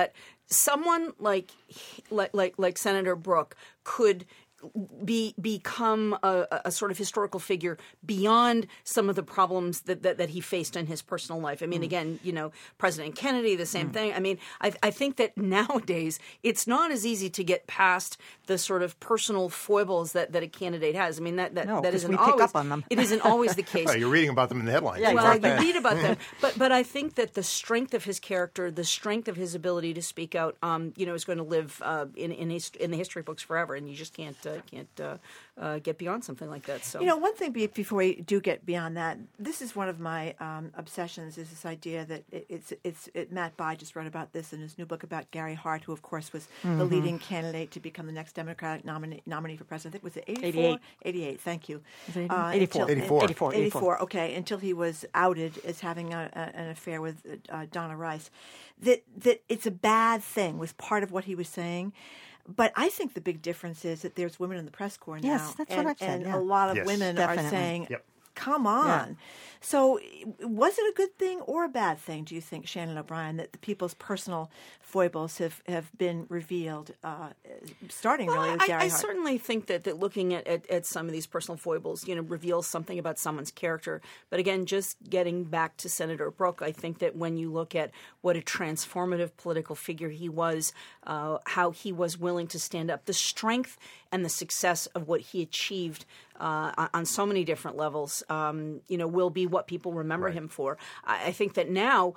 someone like like like, like Senator Brooke could be become a, a sort of historical figure beyond some of the problems that, that, that he faced in his personal life. I mean, mm. again, you know, President Kennedy, the same mm. thing. I mean, I, I think that nowadays it's not as easy to get past the sort of personal foibles that, that a candidate has. I mean, that that, no, that isn't we always pick up on them. It isn't always the case. Oh, you're reading about them in the headlines. Yeah, well, exactly. you read about them, but but I think that the strength of his character, the strength of his ability to speak out, um, you know, is going to live uh, in in, his, in the history books forever, and you just can't uh, can't. Uh, Uh, get beyond something like that. So you know, one thing be, before we do get beyond that, this is one of my um, obsessions: is this idea that it, it's it's it, Matt Bai just wrote about this in his new book about Gary Hart, who of course was mm-hmm. the leading candidate to become the next Democratic nominee, nominee for president. I think was it eighty-four? eighty-eight. eighty-eight. Thank you. Uh, eighty-four. Until, eighty-four. eighty-four. eighty-four. Okay, until he was outed as having a, a, an affair with uh, Donna Rice. That that it's a bad thing was part of what he was saying. But I think the big difference is that there's women in the press corps now. Yes, that's and, what I've said. And yeah. a lot of Yes. women Definitely. are saying, Yep. come on. Yeah. So was it a good thing or a bad thing, do you think, Shannon O'Brien, that the people's personal foibles have, have been revealed, uh, starting well, really with I, Gary I Hart? certainly think that, that looking at, at, at some of these personal foibles, you know, reveals something about someone's character. But again, just getting back to Senator Brooke, I think that when you look at what a transformative political figure he was, uh, how he was willing to stand up, the strength and the success of what he achieved uh, on, on so many different levels, um, you know, will be what people remember Right. him for. I, I think that now,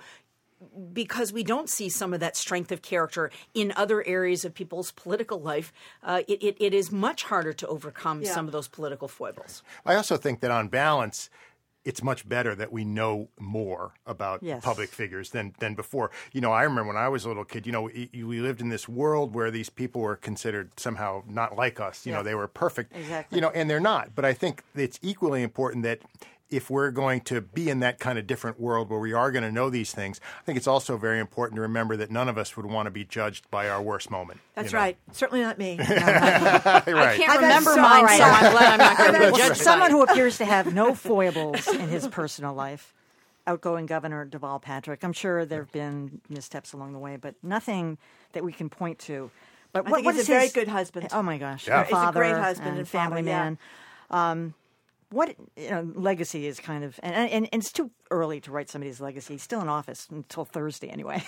because we don't see some of that strength of character in other areas of people's political life, uh, it, it, it is much harder to overcome Yeah. some of those political foibles. I also think that on balance, it's much better that we know more about Yes. public figures than than before. You know, I remember when I was a little kid, you know, we, we lived in this world where these people were considered somehow not like us. You Yeah. know, they were perfect. Exactly. You know, and they're not. But I think it's equally important that if we're going to be in that kind of different world where we are going to know these things, I think it's also very important to remember that none of us would want to be judged by our worst moment. That's you know? right. Certainly not me. Right. I can't I've had remember so- mine, right. so I'm glad I'm not going to be Well, judged someone by who it. appears to have no foibles in his personal life, outgoing Governor Deval Patrick. I'm sure there have been missteps along the way, but nothing that we can point to. But I what, think what he's is a very his- good husband. Oh my gosh, Yeah. a He's a father great husband and and family father, yeah. man. Um, what you know, legacy is kind of, and, and, and it's too early to write somebody's legacy. He's still in office until Thursday, anyway.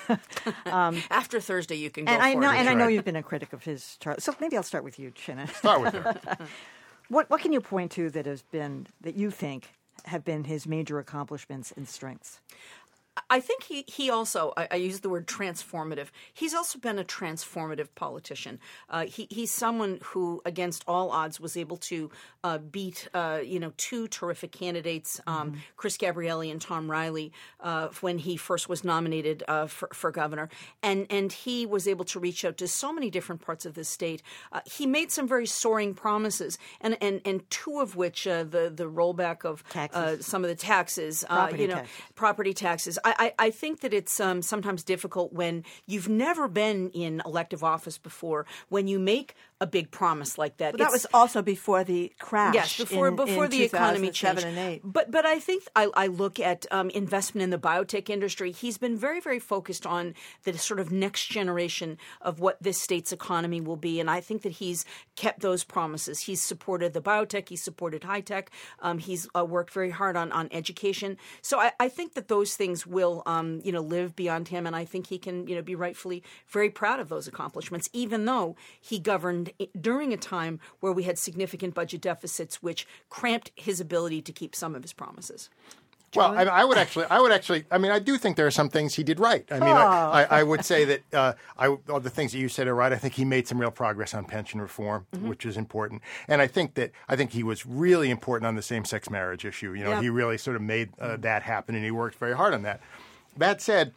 After Thursday, you can go and I for know, it. and I know right. you've been a critic of his. Char- so maybe I'll start with you, Shannon. Start with her. What what can you point to that has been that you think have been his major accomplishments and strengths? I think he, he also, I, I use the word transformative. He's also been a transformative politician. Uh, he, he's someone who, against all odds, was able to uh, beat, uh, you know, two terrific candidates, um, mm-hmm. Chris Gabrielli and Tom Riley, uh, when he first was nominated uh, for, for governor. And, and he was able to reach out to so many different parts of the state. Uh, he made some very soaring promises, and, and, and two of which, uh, the, the rollback of uh, some of the taxes, uh, Property you know, tax. property taxes. I, I, I think that it's um, sometimes difficult when you've never been in elective office before, when you make a big promise like that. But that It's- was also before the crash. Yes, before in, before in the economy two thousand seven changed. and eight. But but I think I, I look at um, investment in the biotech industry. He's been very very focused on the sort of next generation of what this state's economy will be, and I think that he's kept those promises. He's supported the biotech. He's supported high tech. Um, he's uh, worked very hard on, on education. So I, I think that those things will um, you know live beyond him, and I think he can you know be rightfully very proud of those accomplishments, even though he governed during a time where we had significant budget deficits, which cramped his ability to keep some of his promises. Well, I, I would actually, I would actually, I mean, I do think there are some things he did right. I mean, I, I, I would say that uh, I, all the things that you said are right. I think he made some real progress on pension reform, mm-hmm. which is important. And I think that, I think he was really important on the same-sex marriage issue. You know, Yeah. he really sort of made uh, that happen, and he worked very hard on that. That said,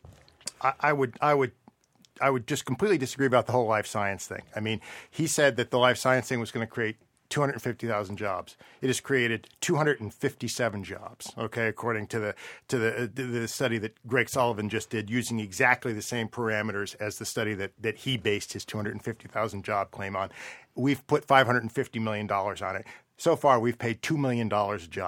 I, I would, I would, I would just completely disagree about the whole life science thing. I mean, he said that the life science thing was going to create two hundred fifty thousand jobs. It has created two hundred fifty-seven jobs, okay, according to the to the, uh, the study that Greg Sullivan just did, using exactly the same parameters as the study that, that he based his two hundred fifty thousand job claim on. We've put five hundred fifty million dollars on it. So far, we've paid two million dollars a job,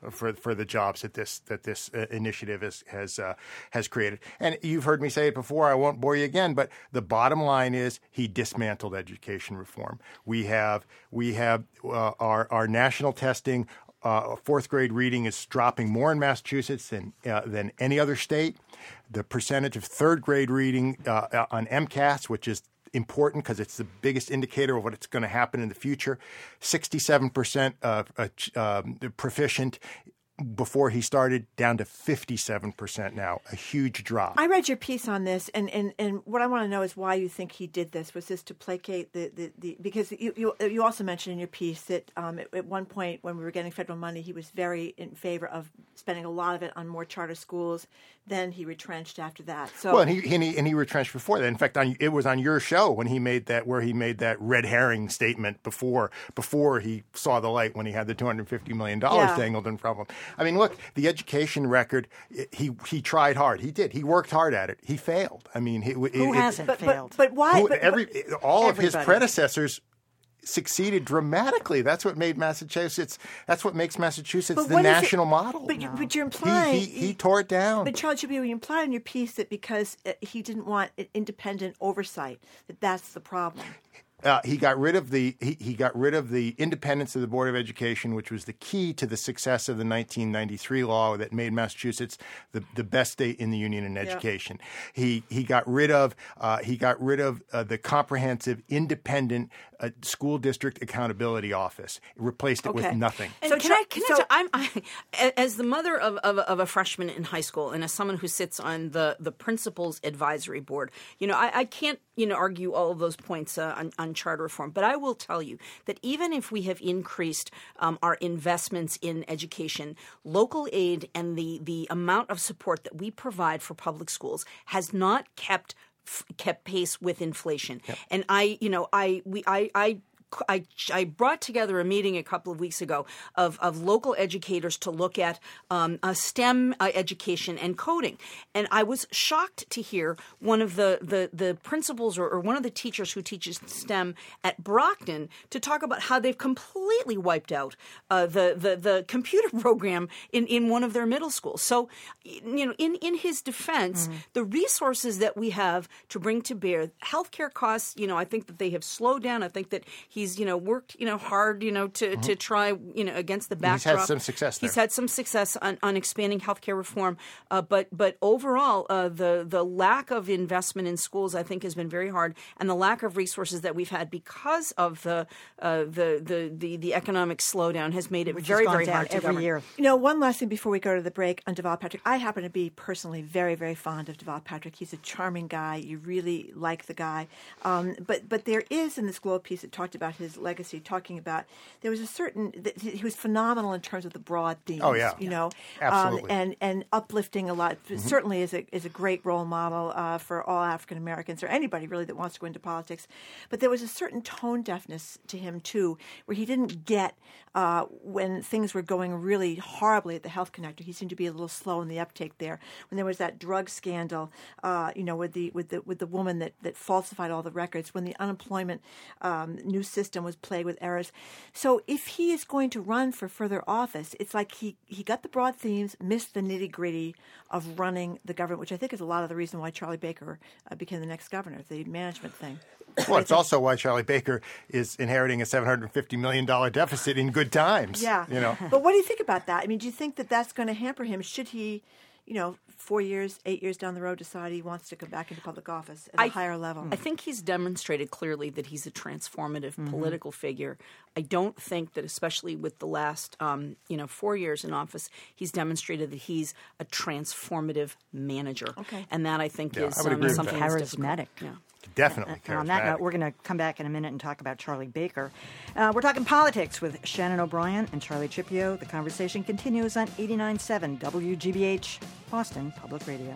for for the jobs that this that this uh, initiative has has uh, has created. And you've heard me say it before. I won't bore you again. But the bottom line is he dismantled education reform. We have we have uh, our our national testing. Uh, fourth grade reading is dropping more in Massachusetts than uh, than any other state. The percentage of third grade reading uh, on MCAS, which is important because it's the biggest indicator of what's going to happen in the future, sixty-seven percent of uh, um, proficient before he started, down to fifty-seven percent now, a huge drop. I read your piece on this, and, and, and what I want to know is why you think he did this. Was this to placate the, the, the because you, you you also mentioned in your piece that um, at, at one point when we were getting federal money, he was very in favor of spending a lot of it on more charter schools. Then he retrenched after that. So well, and he and he, and he retrenched before that. In fact, on, it was on your show when he made that where he made that red herring statement before before he saw the light when he had the two hundred fifty million dollars Yeah. dangled in front of him. I mean, look, the education record. He he tried hard. He did. He worked hard at it. He failed. I mean, he, Who it, hasn't but, failed? but, but why? Who, but, every but, all of his everybody. predecessors succeeded dramatically. That's what made Massachusetts. That's what makes Massachusetts But the what is it- national model. but, you- but you're he, implying he, he tore it down. But Charles, you implied in your piece that because uh, he didn't want an independent oversight, that that's the problem. Uh, he got rid of the he, he got rid of the independence of the Board of Education, which was the key to the success of the nineteen ninety-three law that made Massachusetts the, the best state in the union in education. He he got rid of uh, he got rid of uh, the comprehensive independent uh, school district accountability office. He replaced it Okay. with nothing. And So can Char- I, can so- I, t- I'm, I, as the mother of, of, of a freshman in high school and as someone who sits on the, the principal's advisory board, you know, I, I can't, you know, argue all of those points uh, on, on charter reform. But I will tell you that even if we have increased um, our investments in education, local aid and the, the amount of support that we provide for public schools has not kept kept pace with inflation. Yep. And I, you know, I we I I. I, I brought together a meeting a couple of weeks ago of, of local educators to look at um, a STEM uh, education and coding. And I was shocked to hear one of the, the, the principals or, or one of the teachers who teaches STEM at Brockton to talk about how they've completely wiped out uh, the, the, the computer program in, in one of their middle schools. So, you know, in, in his defense, mm-hmm. the resources that we have to bring to bear, healthcare costs, you know, I think that they have slowed down. I think that he's, you know, worked, you know, hard, you know, to, mm-hmm. to try, you know, against the backdrop. He's had some success there. He's had some success on, on expanding healthcare reform. Uh, but but overall, uh, the, the lack of investment in schools, I think, has been very hard. And the lack of resources that we've had because of the uh, the, the, the, the economic slowdown has made it Which very, has gone very down hard to every govern. year. You know, one last thing before we go to the break on Deval Patrick. I happen to be personally very, very fond of Deval Patrick. He's a charming guy. You really like the guy. Um, but but there is in this Globe piece that talked about his legacy, talking about there was a certain – he was phenomenal in terms of the broad themes. Oh, yeah. You know, Absolutely. Um, and, and uplifting a lot. Mm-hmm. Certainly is a, is a great role model uh, for all African Americans or anybody really that wants to go into politics. But there was a certain tone deafness to him, too, where he didn't get uh, when things were going really horribly at the Health Connector. He seemed to be a little slow in the uptake there. When there was that drug scandal, uh, you know, with the with the with the woman that, that falsified all the records, when the unemployment um, new system was plagued with errors. So if he is going to run for further office, it's like he, he got the broad themes, missed the nitty-gritty of running the government, which I think is a lot of the reason why Charlie Baker uh, became the next governor, the management thing. Well, it's also why Charlie Baker is inheriting a seven hundred fifty million dollars deficit in good times. Yeah. You know. But what do you think about that? I mean, do you think that that's going to hamper him? Should he, you know, four years, eight years down the road decide he wants to come back into public office at a I, higher level? I think he's demonstrated clearly that he's a transformative Mm-hmm. political figure. I don't think that, especially with the last, um, you know, four years in office, he's demonstrated that he's a transformative manager. Okay. And that, I think, Yeah, is I would um, agree with something that. that's difficult. Charismatic. Yeah. Definitely And on that charismatic. note, we're going to come back in a minute and talk about Charlie Baker. Uh, we're talking politics with Shannon O'Brien and Charlie Tripio. The conversation continues on eighty-nine point seven W G B H, Boston Public Radio.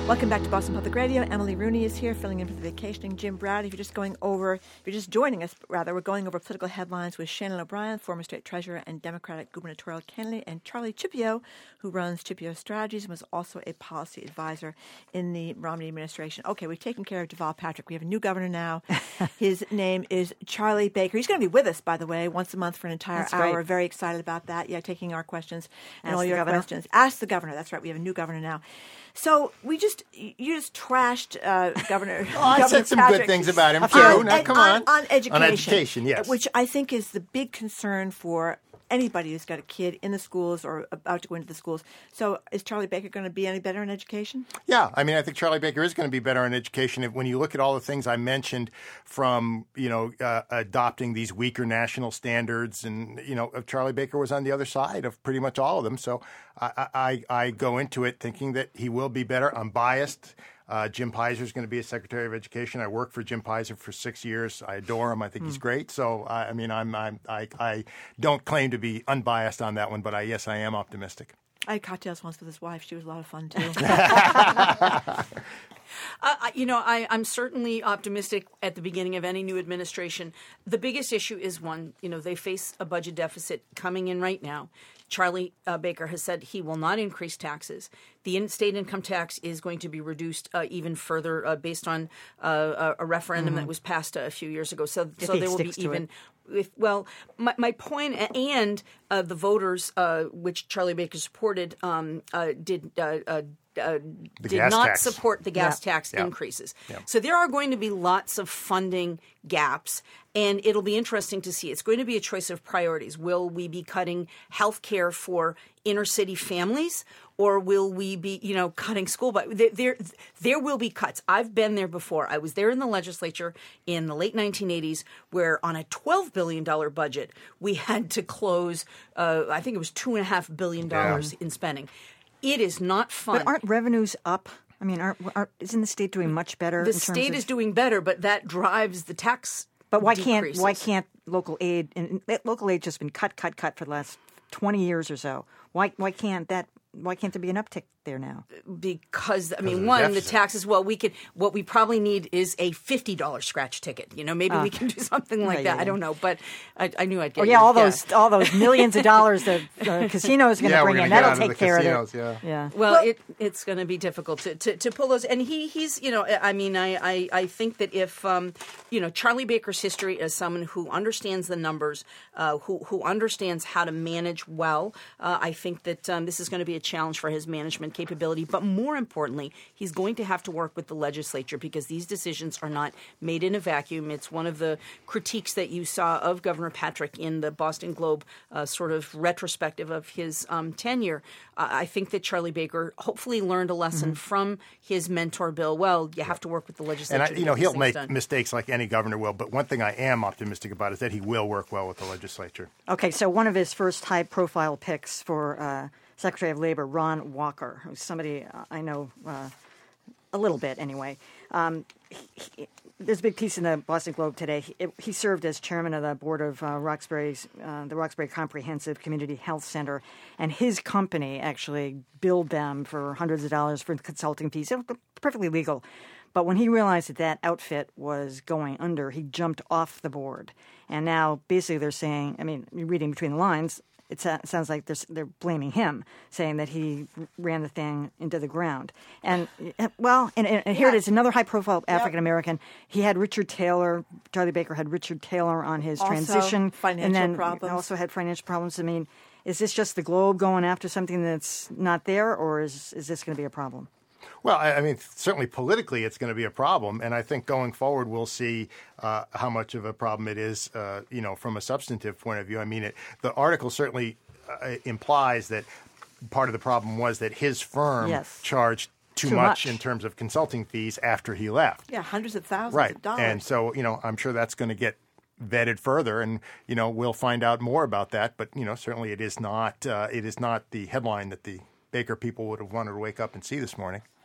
Welcome back to Boston Public Radio. Emily Rooney is here, filling in for the vacationing Jim Browder. If you're just going over, if you're just joining us, rather, we're going over political headlines with Shannon O'Brien, former state treasurer and Democratic gubernatorial candidate, and Charlie Cipio, who runs Cipio Strategies and was also a policy advisor in the Romney administration. Okay, we've taken care of Deval Patrick. We have a new governor now. His name is Charlie Baker. He's going to be with us, by the way, once a month for an entire That's hour. great. We're very excited about that. Yeah, taking our questions and Ask all the your governor. questions. Ask the governor. That's right. We have a new governor now. So we just you just trashed uh, Governor. Oh, I Governor said some Patrick good things about him, on- too. Now, and- come on, on. on education, On education, yes. which I think is the big concern for anybody who's got a kid in the schools or about to go into the schools. So is Charlie Baker going to be any better in education? Yeah, I mean, I think Charlie Baker is going to be better in education. If, when you look at all the things I mentioned, from you know uh, adopting these weaker national standards, and you know, Charlie Baker was on the other side of pretty much all of them. So I, I, I go into it thinking that he will be better. I'm biased. Uh, Jim Pizer is going to be a Secretary of Education. I worked for Jim Pizer for six years. I adore him. I think he's great. So I, I mean, I'm, I'm I, I don't claim to be unbiased on that one, but I yes, I am optimistic. I had cocktails once with his wife. She was a lot of fun, too. Uh, you know, I, I'm certainly optimistic at the beginning of any new administration. The biggest issue is one, you know, they face a budget deficit coming in right now. Charlie uh, Baker has said he will not increase taxes. The in- state income tax is going to be reduced uh, even further uh, based on uh, a, a referendum Mm-hmm. that was passed a few years ago. So, If so he there will be sticks to even. it. If, well, my, my point, and uh, the voters, uh, which Charlie Baker supported, um, uh, did uh, uh, uh, did gas not tax. support the gas Yeah. tax Yeah. increases. Yeah. So there are going to be lots of funding gaps, and it'll be interesting to see. It's going to be a choice of priorities. Will we be cutting health care for inner city families, or will we be, you know, cutting school? But there, there, there will be cuts. I've been there before. I was there in the legislature in the late nineteen eighties, where on a twelve billion dollars budget, we had to close, uh, I think it was two and a half billion dollars in spending. It is not fun. But aren't revenues up? I mean, aren't, aren't isn't the state doing much better? the in terms state of, is doing better, but that drives the tax. But why can't decreases. why can't local aid and and local aid just been cut, cut, cut for the last twenty years or so? Why why can't that? Why can't there be an uptick there now? Because I mean, of the one, the deficit. taxes. Well, we could. What we probably need is a fifty dollar scratch ticket. You know, maybe we can do something like yeah, that. yeah, I don't know, but I, I knew I'd get. Oh yeah, you. all those all those millions of dollars that uh, casinos are going to Yeah, we're bring in. gonna get That'll out of take the care casinos, of it. yeah. yeah. Well, it, it's going to be difficult to, to, to pull those. And he he's you know I mean I I, I think that if um, you know Charlie Baker's history as someone who understands the numbers, uh, who who understands how to manage well, uh, I think that um, this is going to be a challenge for his management capability. But more importantly, he's going to have to work with the legislature because these decisions are not made in a vacuum. It's one of the critiques that you saw of Governor Patrick in the Boston Globe uh, sort of retrospective of his um, tenure. Uh, I think that Charlie Baker hopefully learned a lesson from his mentor, Bill Weld. You have to work with the legislature. And I, to you know, get these he'll things make done. mistakes like any governor will. But one thing I am optimistic about is that he will work well with the legislature. Okay, so one of his first high-profile picks for uh, Secretary of Labor, Ron Walker, who's somebody uh, I know uh, a little bit anyway. Um, he, he, there's a big piece in the Boston Globe today. He, it, he served as chairman of the board of uh, Roxbury's, uh, the Roxbury Comprehensive Community Health Center, and his company actually billed them for hundreds of dollars for consulting fees. It was perfectly legal. But when he realized that that outfit was going under, he jumped off the board. And now basically they're saying, I mean, you're reading between the lines, it sounds like they're, they're blaming him, saying that he ran the thing into the ground. And, well, and, and here Yeah. it is, another high-profile African-American. He had Richard Taylor, Charlie Baker had Richard Taylor on his Also transition. financial and then problems. also had financial problems. I mean, is this just the Globe going after something that's not there, or is, is this going to be a problem? Well, I I mean, certainly politically it's going to be a problem. And I think going forward we'll see uh, how much of a problem it is, uh, you know, from a substantive point of view. I mean, it, the article certainly uh, implies that part of the problem was that his firm Yes. charged too, Too much much. in terms of consulting fees after he left. Yeah, hundreds of thousands Right. of dollars. And so, you know, I'm sure that's going to get vetted further, and you know we'll find out more about that. But you know, certainly it is not uh, it is not the headline that the Baker people would have wanted to wake up and see this morning.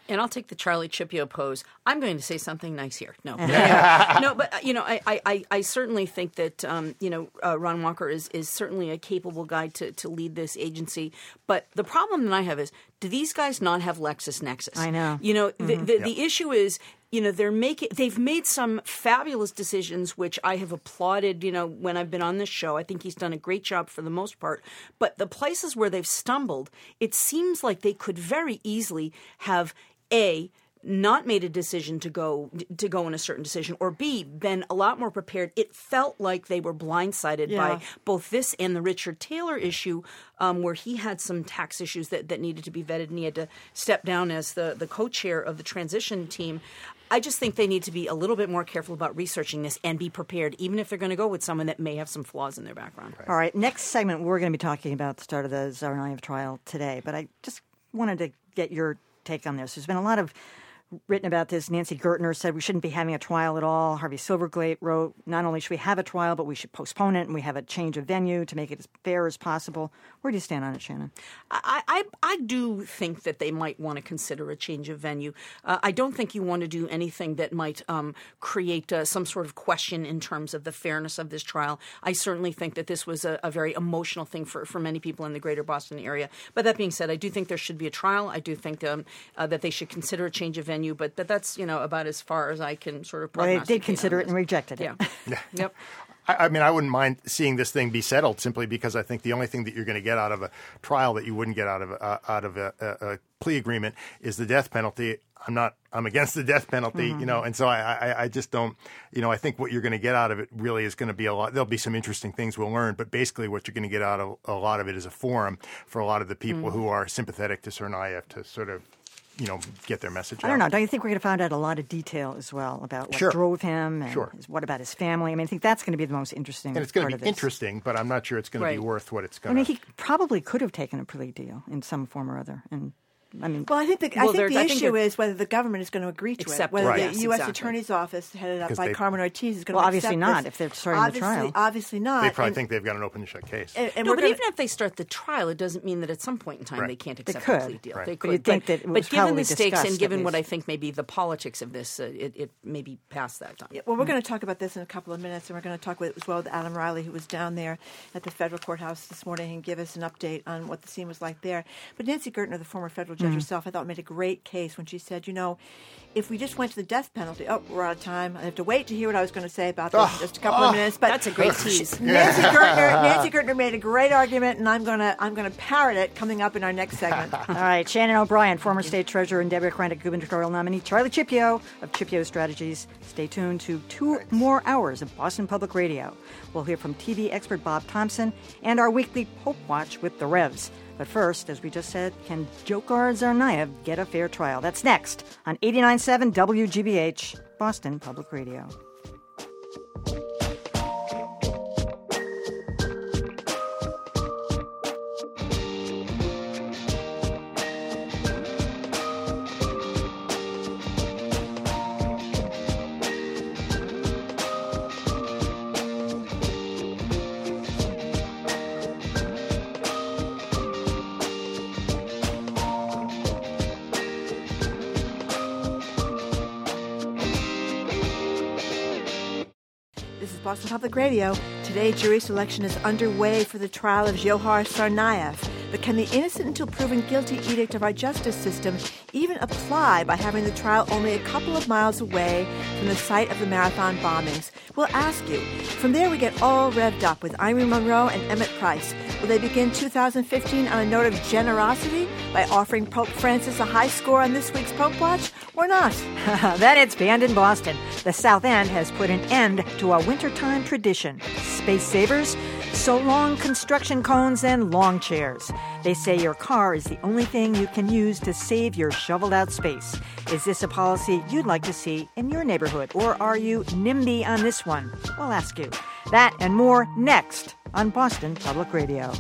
And I'll take the Charlie Chipio pose. I'm going to say something nice here. No, no, but uh, you know, I, I, I certainly think that um, you know uh, Ron Walker is is certainly a capable guy to to lead this agency. But the problem that I have is, do these guys not have LexisNexis? I know. You know, Mm-hmm. the the, Yep. the issue is, you know, they're making they've made some fabulous decisions, which I have applauded. You know, when I've been on this show, I think he's done a great job for the most part. But the places where they've stumbled, it seems like they could very easily have A, not made a decision to go to go in a certain decision, or B, been a lot more prepared. It felt like they were blindsided Yeah. by both this and the Richard Taylor issue, um, where he had some tax issues that, that needed to be vetted, and he had to step down as the, the co-chair of the transition team. I just think they need to be a little bit more careful about researching this and be prepared, even if they're going to go with someone that may have some flaws in their background. All right, next segment, we're going to be talking about the start of the Tsarnaev trial today, but I just wanted to get your take on this. There's been a lot of written about this. Nancy Gertner said we shouldn't be having a trial at all. Harvey Silverglate wrote, not only should we have a trial, but we should postpone it, and we have a change of venue to make it as fair as possible. Where do you stand on it, Shannon? I, I, I do think that they might want to consider a change of venue. Uh, I don't think you want to do anything that might um, create uh, some sort of question in terms of the fairness of this trial. I certainly think that this was a, a very emotional thing for, for many people in the greater Boston area. But that being said, I do think there should be a trial. I do think um, uh, that they should consider a change of venue. But, but that's, you know, about as far as I can sort of Well, they prognosticate did consider on it and this. rejected it. Yeah. Yep. I, I mean, I wouldn't mind seeing this thing be settled simply because I think the only thing that you're going to get out of a trial that you wouldn't get out of a, uh, out of a, a, a plea agreement is the death penalty. I'm not. I'm against the death penalty, mm-hmm. you know, and so I, I, I just don't. You know, I think what you're going to get out of it really is going to be a lot. There'll be some interesting things we'll learn, but basically, what you're going to get out of a lot of it is a forum for a lot of the people mm-hmm. who are sympathetic to Tsarnaev to sort of, you know, get their message out. I don't know. Don't you think we're going to find out a lot of detail as well about what sure. drove him and sure. his, what about his family? I mean, I think that's going to be the most interesting And it's going part to of be this. interesting, but I'm not sure it's going Right. to be worth what it's I going mean, to. he probably could have taken a plea deal in some form or other. And I mean, Well, I think the, Well, I think there- the I think issue there- is whether the government is going to agree to Accept it, whether it. the Right. U S Exactly. Attorney's Office, headed up 'Cause by they- Carmen Ortiz, is going Well, to obviously accept not this. if they're starting the obviously, trial. Obviously not. They probably And- think they've got an open and shut case. and, and No, we're but gonna- even if they start the trial, it doesn't mean that at some point in time Right. they can't They accept could. a plea deal. Right. They But could. you'd think that it was but given probably the stakes discussed and at given what I least. think may be the politics of this, uh, it, it may be past that time. Yeah, well, we're going to talk about this in a couple of minutes, and we're going to talk with, as well with Adam Riley, who was down there at the federal courthouse this morning, and give us an update on what the scene was like there. But Nancy Gertner, the former federal judge herself, I thought made a great case when she said, you know, if we just went to the death penalty, oh, we're out of time. I have to wait to hear what I was going to say about this in just a couple of minutes. But That's a great tease. Nancy Gertner, Nancy Gertner made a great argument, and I'm going to I'm going to parrot it coming up in our next segment. all right, Shannon O'Brien, former state treasurer and Democratic gubernatorial nominee, Charlie Chipio of Chipio Strategies. Stay tuned to two more hours of Boston Public Radio. We'll hear from T V expert Bob Thompson and our weekly Pope Watch with the Revs. But first, as we just said, can Dzhokhar Tsarnaev get a fair trial? That's next on eighty-nine point seven W G B H, Boston Public Radio. This is Boston Public Radio. Today, jury selection is underway for the trial of Dzhokhar Tsarnaev. But can the innocent until proven guilty edict of our justice system even apply by having the trial only a couple of miles away from the site of the marathon bombings? We'll ask you. From there, we get all revved up with Irene Monroe and Emmett Price. Will they begin two thousand fifteen on a note of generosity by offering Pope Francis a high score on this week's Pope Watch, or not? Then it's banned in Boston. The South End has put an end to a wintertime tradition. Space savers, so long construction cones and lawn chairs. They say your car is the only thing you can use to save your shoveled out space. Is this a policy you'd like to see in your neighborhood, or are you NIMBY on this one? We'll ask you. That and more next on Boston Public Radio.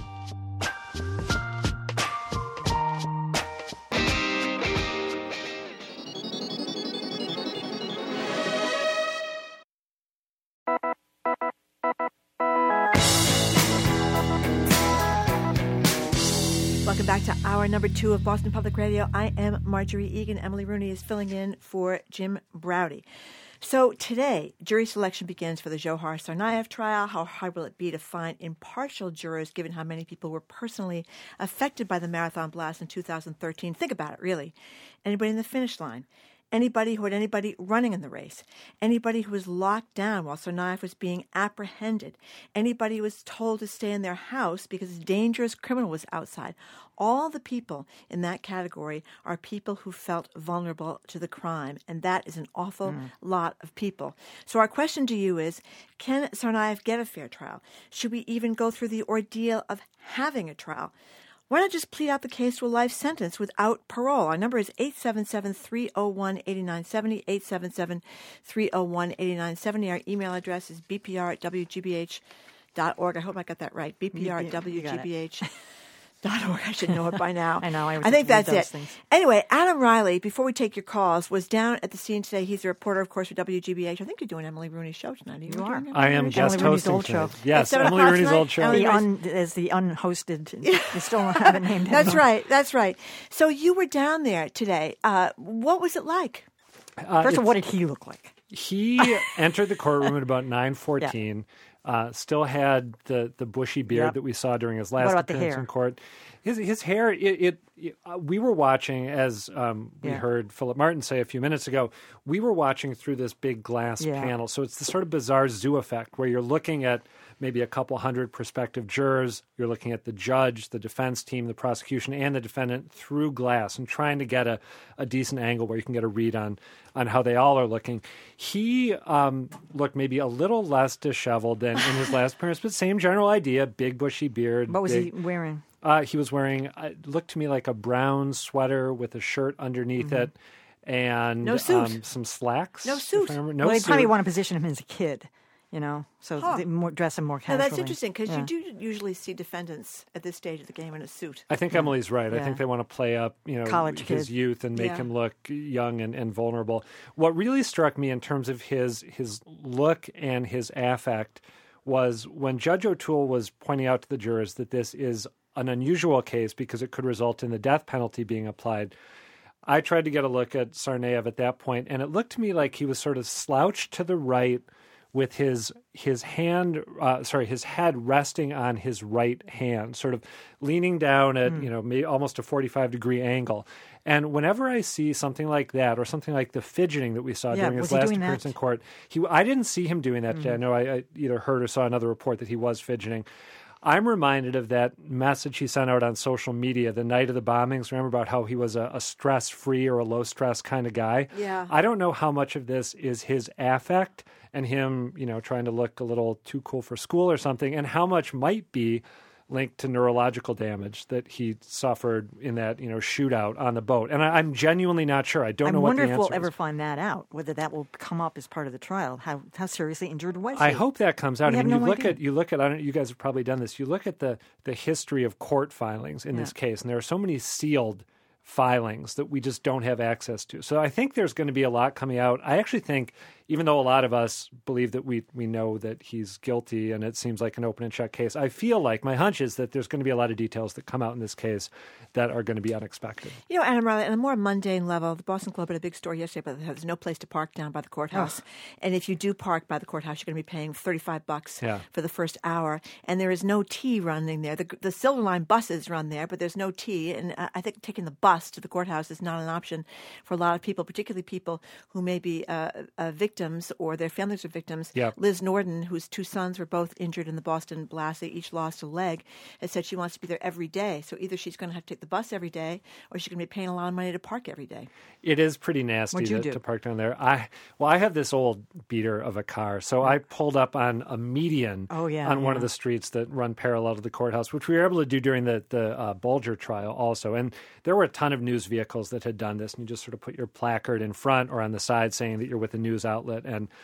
Welcome back to hour number two of Boston Public Radio. I am Marjorie Egan. Emily Rooney is filling in for Jim Braude. So today, jury selection begins for the Dzhokhar Tsarnaev trial. How hard will it be to find impartial jurors given how many people were personally affected by the marathon blast in two thousand thirteen? Think about it, really. Anybody in the finish line? Anybody who had anybody running in the race, anybody who was locked down while Tsarnaev was being apprehended, anybody who was told to stay in their house because a dangerous criminal was outside. All the people in that category are people who felt vulnerable to the crime, and that is an awful mm. lot of people. So our question to you is, can Tsarnaev get a fair trial? Should we even go through the ordeal of having a trial? Why not just plead out the case to a life sentence without parole? Our number is eight seven seven, three oh one, eight nine seven oh, eight seven seven, three oh one, eight nine seven oh. Our email address is b p r at w g b h dot org. I hope I got that right, b p r at w g b h dot org. I should know it by now. I know. I, I think that's it. Things. Anyway, Adam Riley, before we take your calls, was down at the scene today. He's a reporter, of course, for W G B H. I think you're doing Emily Rooney's show tonight. Are you, you are. I am guest Emily Rooney's hosting old show. Yes, Emily Rooney's tonight? old show. The un, is the unhosted. You still haven't named him. That's right. That's right. So you were down there today. Uh, what was it like? Uh, First of all, what did he look like? He entered the courtroom at about nine fourteen. Yeah. Uh, still had the, the bushy beard yep. that we saw during his last what about the appearance hair? in court. His his hair, it, it, it uh, we were watching, as um, we yeah. heard Philip Martin say a few minutes ago, we were watching through this big glass yeah. panel. So it's the sort of bizarre zoo effect where you're looking at maybe a couple hundred prospective jurors. You're looking at the judge, the defense team, the prosecution, and the defendant through glass and trying to get a, a decent angle where you can get a read on on how they all are looking. He um, looked maybe a little less disheveled than in his last appearance, but same general idea, big bushy beard. What was big, he wearing? Uh, he was wearing, uh, it looked to me like a brown sweater with a shirt underneath mm-hmm. it and no suit. Um, some slacks. No suit. No well, they suit. probably want to position him as a kid. You know, so huh. they more, dress him more casually. No, that's interesting because yeah. you do usually see defendants at this stage of the game in a suit. I think yeah. Emily's right. Yeah. I think they want to play up, you know, College his kid. youth and make yeah. him look young and, and vulnerable. What really struck me in terms of his his look and his affect was when Judge O'Toole was pointing out to the jurors that this is an unusual case because it could result in the death penalty being applied. I tried to get a look at Tsarnaev at that point, and it looked to me like he was sort of slouched to the right with his his hand, uh, sorry, his head resting on his right hand, sort of leaning down at, mm. you know, maybe almost a forty-five degree angle. And whenever I see something like that, or something like the fidgeting that we saw yeah, during his last appearance in court, he I didn't see him doing that. Mm. I know I, I either heard or saw another report that he was fidgeting. I'm reminded of that message he sent out on social media the night of the bombings. Remember about how he was a, a stress-free or a low-stress kind of guy? Yeah. I don't know how much of this is his affect and him, you know, trying to look a little too cool for school or something, and how much might be linked to neurological damage that he suffered in that, you know, shootout on the boat. And I, I'm genuinely not sure. I don't I know what the answer is. I wonder if we'll ever find that out, whether that will come up as part of the trial. How how seriously injured was he? I hope that comes out. We I mean, have you no look idea. at you look at. I don't. You guys have probably done this. You look at the the history of court filings in Yeah. this case, and there are so many sealed filings that we just don't have access to. So I think there's going to be a lot coming out. I actually think, even though a lot of us believe that we we know that he's guilty and it seems like an open and shut case, I feel like my hunch is that there's going to be a lot of details that come out in this case that are going to be unexpected. You know, Adam Riley, on a more mundane level, the Boston Globe had a big story yesterday about there's no place to park down by the courthouse. Oh. And if you do park by the courthouse, you're going to be paying thirty-five bucks yeah. for the first hour. And there is no T running there. The, the Silver Line buses run there, but there's no T. And I think taking the bus to the courthouse is not an option for a lot of people, particularly people who may be uh, uh, victims or their families are victims. Yep. Liz Norden, whose two sons were both injured in the Boston blast, they each lost a leg, has said she wants to be there every day. So either she's going to have to take the bus every day or she's going to be paying a lot of money to park every day. It is pretty nasty What'd you to, do? to park down there. I well, I have this old beater of a car, so I pulled up on a median Oh, yeah, on one yeah. of the streets that run parallel to the courthouse, which we were able to do during the the uh, Bulger trial also. And there were a ton of news vehicles that had done this, and you just sort of put your placard in front or on the side saying that you're with a news outlet. And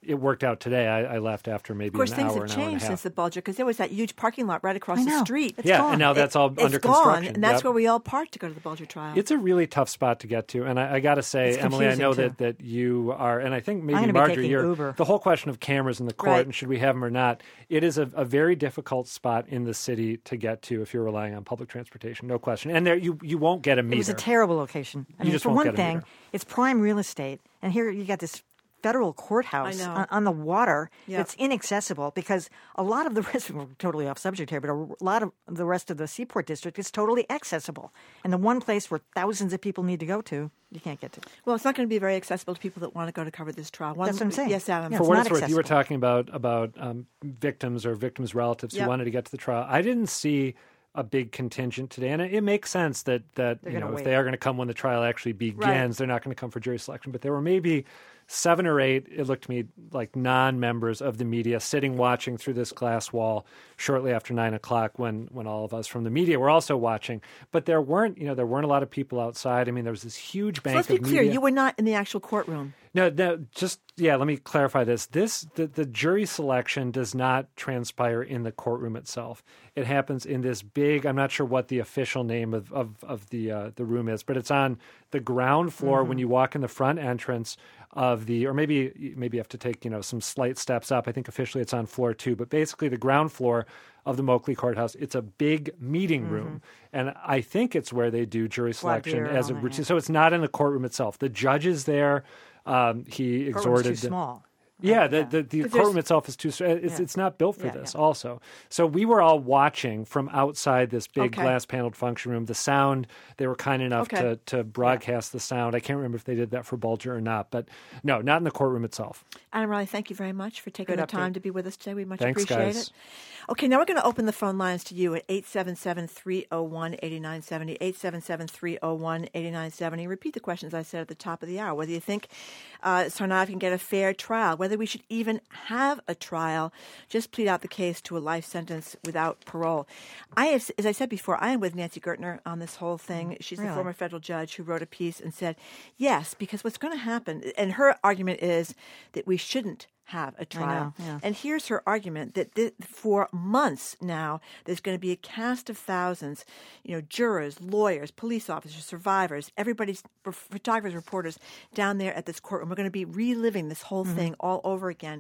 it worked out today. I, I left after maybe Of course, an things hour, have an hour and a changed half. since the Bulger, because there was that huge parking lot right across I the know. street. It's yeah, gone. and now that's all It- under it's gone, construction. and that's Yep. where we all parked to go to the Bulger trial. It's a really tough spot to get to, and I, I got to say, It's Emily, I know confusing, that, that you are, and I think maybe gonna be Marjorie, taking you're Uber. the whole question of cameras in the court Right. and should we have them or not. It is a, a very difficult spot in the city to get to if you're relying on public transportation, no question. And there, you you won't get a meter. It was a terrible location. I You mean, just for won't one get a thing, meter. it's prime real estate, and here you got this federal courthouse I know. on, on the water. Yep. It's inaccessible because a lot of the rest, we're totally off subject here, but a lot of the rest of the Seaport District is totally accessible. And the one place where thousands of people need to go to, you can't get to. Well, it's not going to be very accessible to people that want to go to cover this trial. One, That's what I'm saying. Yes, Adam. Yeah, For it's what not it's worth, you were accessible. talking about about um, victims or victims' relatives Yep. who wanted to get to the trial. I didn't see a big contingent today, and it, it makes sense that that They're you gonna know if wait. they are going to come when the trial actually begins, Right. they're not going to come for jury selection. But there were maybe seven or eight. It looked to me like non-members of the media sitting watching through this glass wall shortly after nine o'clock when when all of us from the media were also watching. But there weren't you know there weren't a lot of people outside. I mean, there was this huge So bank let's be of clear. media. You were not in the actual courtroom. No, no, just yeah. Let me clarify this. This the, the jury selection does not transpire in the courtroom itself. It happens in this big. I'm not sure what the official name of of, of the uh, the room is, but it's on the ground floor Mm-hmm. when you walk in the front entrance of the, or maybe maybe you have to take you know some slight steps up. I think officially it's on floor two, but basically the ground floor of the Moakley Courthouse. It's a big meeting room, and I think it's where they do jury selection dear, as a oh, routine. yeah. So it's not in the courtroom itself. The judge is there. Um, he Courtroom's exhorted. too small. Yeah, the the, the there's- courtroom itself is too. It's Yeah. it's not built for Yeah, this. yeah. Also, so we were all watching from outside this big Okay. glass paneled function room. The sound, they were kind enough Okay. to to broadcast the sound. I can't remember if they did that for Bulger or not, but no, not in the courtroom itself. Adam Riley, thank you very much for taking Good the time update. to be with us today. We much Thanks, appreciate guys. it. Okay, now we're going to open the phone lines to you at eight seven seven, three oh one, eight nine seven oh, eight seven seven, three oh one, eight nine seven oh. Repeat the questions I said at the top of the hour. Whether you think uh, Tsarnaev can get a fair trial, whether we should even have a trial, just plead out the case to a life sentence without parole. I have, as I said before, I am with Nancy Gertner on this whole thing. She's the Really? former federal judge who wrote a piece and said, yes, because what's going to happen, and her argument is that we shouldn't have a trial. yeah. And here's her argument that th- for months now, there's going to be a cast of thousands, you know, jurors, lawyers, police officers, survivors, everybody's photographers, reporters down there at this courtroom. We're going to be reliving this whole Mm-hmm. thing all over again.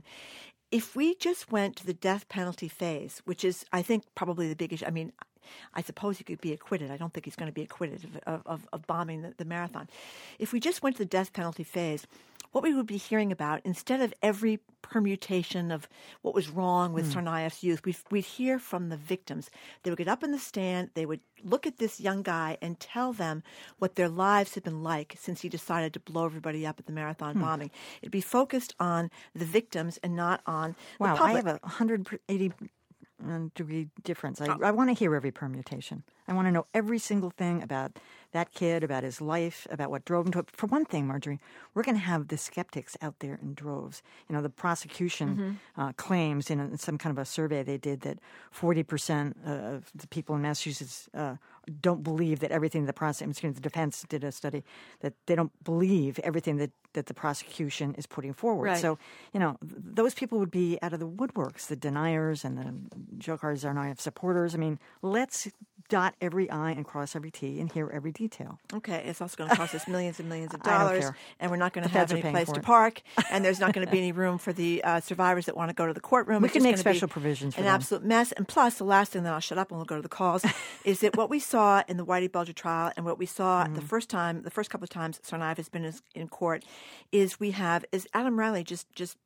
If we just went to the death penalty phase, which is, I think, probably the big issue. I mean, I suppose he could be acquitted. I don't think he's going to be acquitted of, of, of bombing the, the marathon. If we just went to the death penalty phase, what we would be hearing about, instead of every permutation of what was wrong with Hmm. Tsarnaev's youth, we'd, we'd hear from the victims. They would get up in the stand, they would look at this young guy and tell them what their lives had been like since he decided to blow everybody up at the Hmm. marathon bombing. It'd be focused on the victims and not on the Wow, I public. have a one hundred eighty uh, degree difference. Oh. I, I want to hear every permutation. I want to know every single thing about that kid, about his life, about what drove him to it. For one thing, Marjorie, we're going to have the skeptics out there in droves. You know, the prosecution uh, claims in, a, in some kind of a survey they did that forty percent of the people in Massachusetts uh, don't believe that everything the prosecution, the defense did a study, that they don't believe everything that, that the prosecution is putting forward. Right. So, you know, th- those people would be out of the woodworks, the deniers and the Dzhokhar Tsarnaev supporters. I mean, let's dot every I and cross every T and hear every detail. Okay, it's also going to cost us millions and millions of I don't dollars, care. and we're not going to The have feds are any paying place for to it. park, and there's not going to be any room for the uh, survivors that want to go to the courtroom. We It's can just make gonna be special provisions for an them. absolute mess. And plus, the last thing, then I'll shut up and we'll go to the calls, is that what we saw in the Whitey Bulger trial and what we saw Mm-hmm. the first time, the first couple of times Tsarnaev has been in, in court, is we have, as Adam Riley just just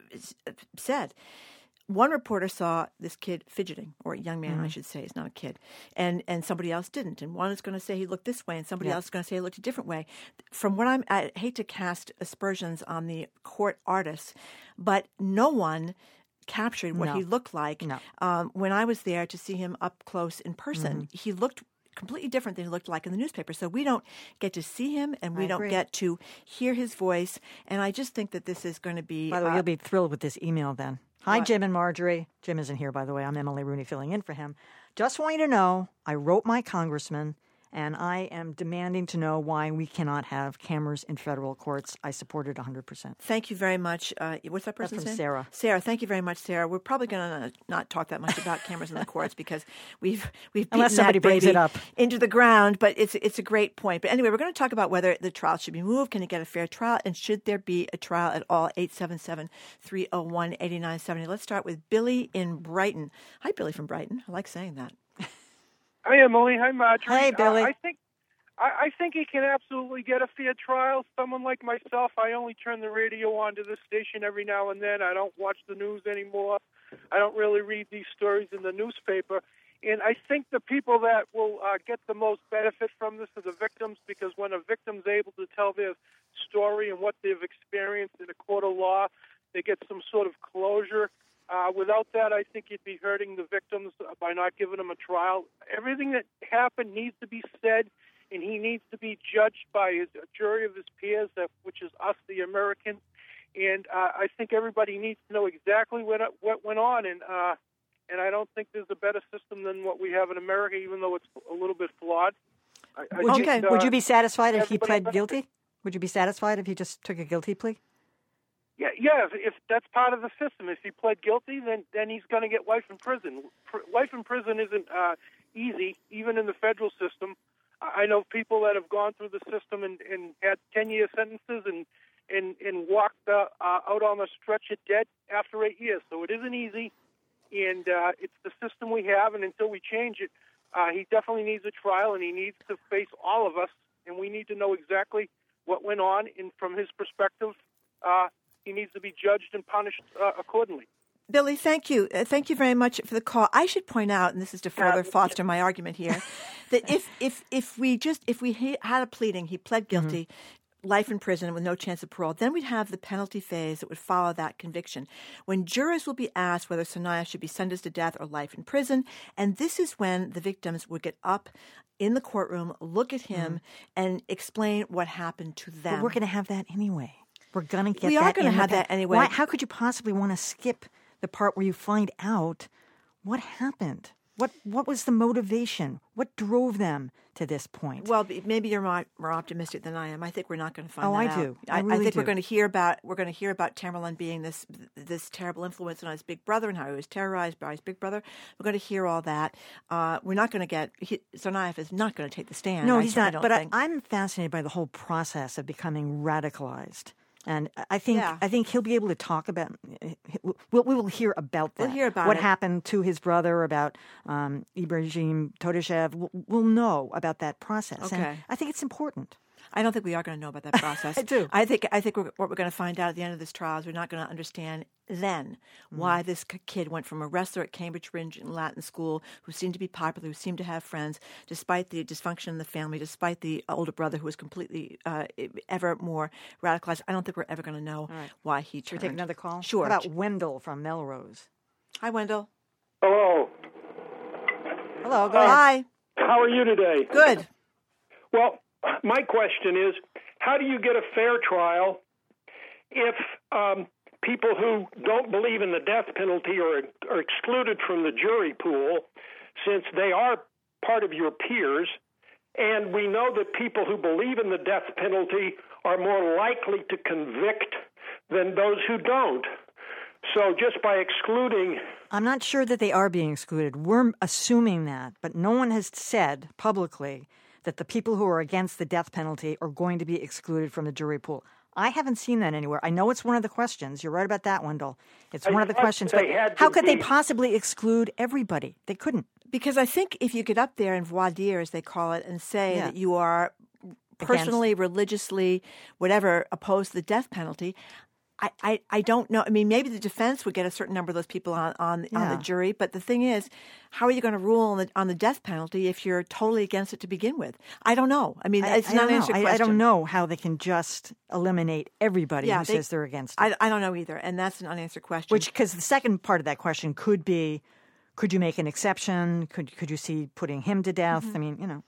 said. One reporter saw this kid fidgeting, or a young man, Mm-hmm. I should say, he's not a kid, and and somebody else didn't. And one is going to say he looked this way, and somebody Yeah. else is going to say he looked a different way. From what I'm, I hate to cast aspersions on the court artists, but no one captured what No. he looked like. No. Um, when I was there to see him up close in person, Mm-hmm. he looked completely different than he looked like in the newspaper. So we don't get to see him, and we I don't agree. get to hear his voice. And I just think that this is going to be. By the way, uh, you'll be thrilled with this email then. Hi, What? Jim and Marjorie. Jim isn't here, by the way. I'm Emily Rooney filling in for him. Just want you to know I wrote my congressman, and I am demanding to know why we cannot have cameras in federal courts. I support it one hundred percent. Thank you very much. Uh, what's that That's person's from name? Sarah. Sarah, thank you very much, Sarah. We're probably going to not talk that much about cameras in the courts because we've we've beaten Unless somebody that brings baby it up. into the ground. But it's it's a great point. But anyway, we're going to talk about whether the trial should be moved. Can it get a fair trial? And should there be a trial at all? eight seven seven, three oh one, eight nine seven oh. Let's start with Billy in Brighton. Hi, Billy from Brighton. I like saying that. Hi, Emily. Hi, Marjorie. Hey, Billy. Uh, I think I, I think he can absolutely get a fair trial. Someone like myself, I only turn the radio on to this station every now and then. I don't watch the news anymore. I don't really read these stories in the newspaper. And I think the people that will uh, get the most benefit from this are the victims, because when a victim's able to tell their story and what they've experienced in a court of law, they get some sort of closure. Uh, without that, I think you'd be hurting the victims by not giving them a trial. Everything that happened needs to be said, and he needs to be judged by his, a jury of his peers, uh, which is us, the Americans. And uh, I think everybody needs to know exactly what, what went on, and uh, and I don't think there's a better system than what we have in America, even though it's a little bit flawed. I, I Would, think, you, uh, would you be satisfied if he everybody pled benefits. guilty? Would you be satisfied if he just took a guilty plea? Yeah, yeah. If, if that's part of the system, if he pled guilty, then then he's going to get life in prison. Pr- life in prison isn't uh, easy, even in the federal system. I know people that have gone through the system and, and had ten-year sentences and and and walked uh, uh, out on a stretcher dead after eight years. So it isn't easy, and uh, it's the system we have. And until we change it, uh, he definitely needs a trial, and he needs to face all of us. And we need to know exactly what went on. And from his perspective, uh, he needs to be judged and punished uh, accordingly. Billy, thank you. Uh, thank you very much for the call. I should point out, and this is to further foster my argument here, that if if if we just if we he, had a pleading, he pled guilty, mm-hmm. life in prison with no chance of parole, then we'd have the penalty phase that would follow that conviction, when jurors will be asked whether Tsarnaev should be sentenced to death or life in prison, and this is when the victims would get up in the courtroom, look at him, mm-hmm. and explain what happened to them. But we're going to have that anyway. We're going to get we that. We are going to have the, that anyway. Why, how could you possibly want to skip the part where you find out what happened? What what was the motivation? What drove them to this point? Well, maybe you're more, more optimistic than I am. I think we're not going to find oh, that I out. do. I, I, really I think do. we're going to hear about we're going to hear about Tamerlan being this this terrible influence on his big brother and how he was terrorized by his big brother. We're going to hear all that. Uh, we're not going to get he, Tsarnaev is not going to take the stand. No, I he's not. Don't but think. I, I'm fascinated by the whole process of becoming radicalized. And I think yeah. I think he'll be able to talk about. We'll, we will hear about that. We'll hear about what it. happened to his brother, about um, Ibrahim Todashev. We'll, we'll know about that process. Okay. And I think it's important. I don't think we are going to know about that process. I do. I think I think we're, what we're going to find out at the end of this trial is we're not going to understand then mm. why this kid went from a wrestler at Cambridge Ridge in Latin school, who seemed to be popular, who seemed to have friends, despite the dysfunction in the family, despite the older brother who was completely uh, ever more radicalized. I don't think we're ever going to know right. why he Should turned. we take another call? Sure. How about Wendell from Melrose? Hi, Wendell. Hello. Hello. Go uh, ahead. Hi. How are you today? Good. Well, my question is, how do you get a fair trial if um, people who don't believe in the death penalty are, are excluded from the jury pool, since they are part of your peers, and we know that people who believe in the death penalty are more likely to convict than those who don't? So just by excluding... I'm not sure that they are being excluded. We're assuming that, but no one has said publicly that the people who are against the death penalty are going to be excluded from the jury pool. I haven't seen that anywhere. I know it's one of the questions. You're right about that, Wendell. It's I one of the questions. But how could they possibly exclude everybody? They couldn't. Because I think if you get up there and voir dire, as they call it, and say Yeah. that you are personally, against. religiously, whatever, opposed to the death penalty, I, I, I don't know. I mean, maybe the defense would get a certain number of those people on, on, Yeah. on the jury. But the thing is, how are you going to rule on the, on the death penalty if you're totally against it to begin with? I don't know. I mean, I, it's I not an don't answered know. I, question. I don't know how they can just eliminate everybody Yeah, who they- says they're against it. I, I don't know either. And that's an unanswered question. Which, because the second part of that question could be, could you make an exception? Could could you see putting him to death? Mm-hmm. I mean, you know.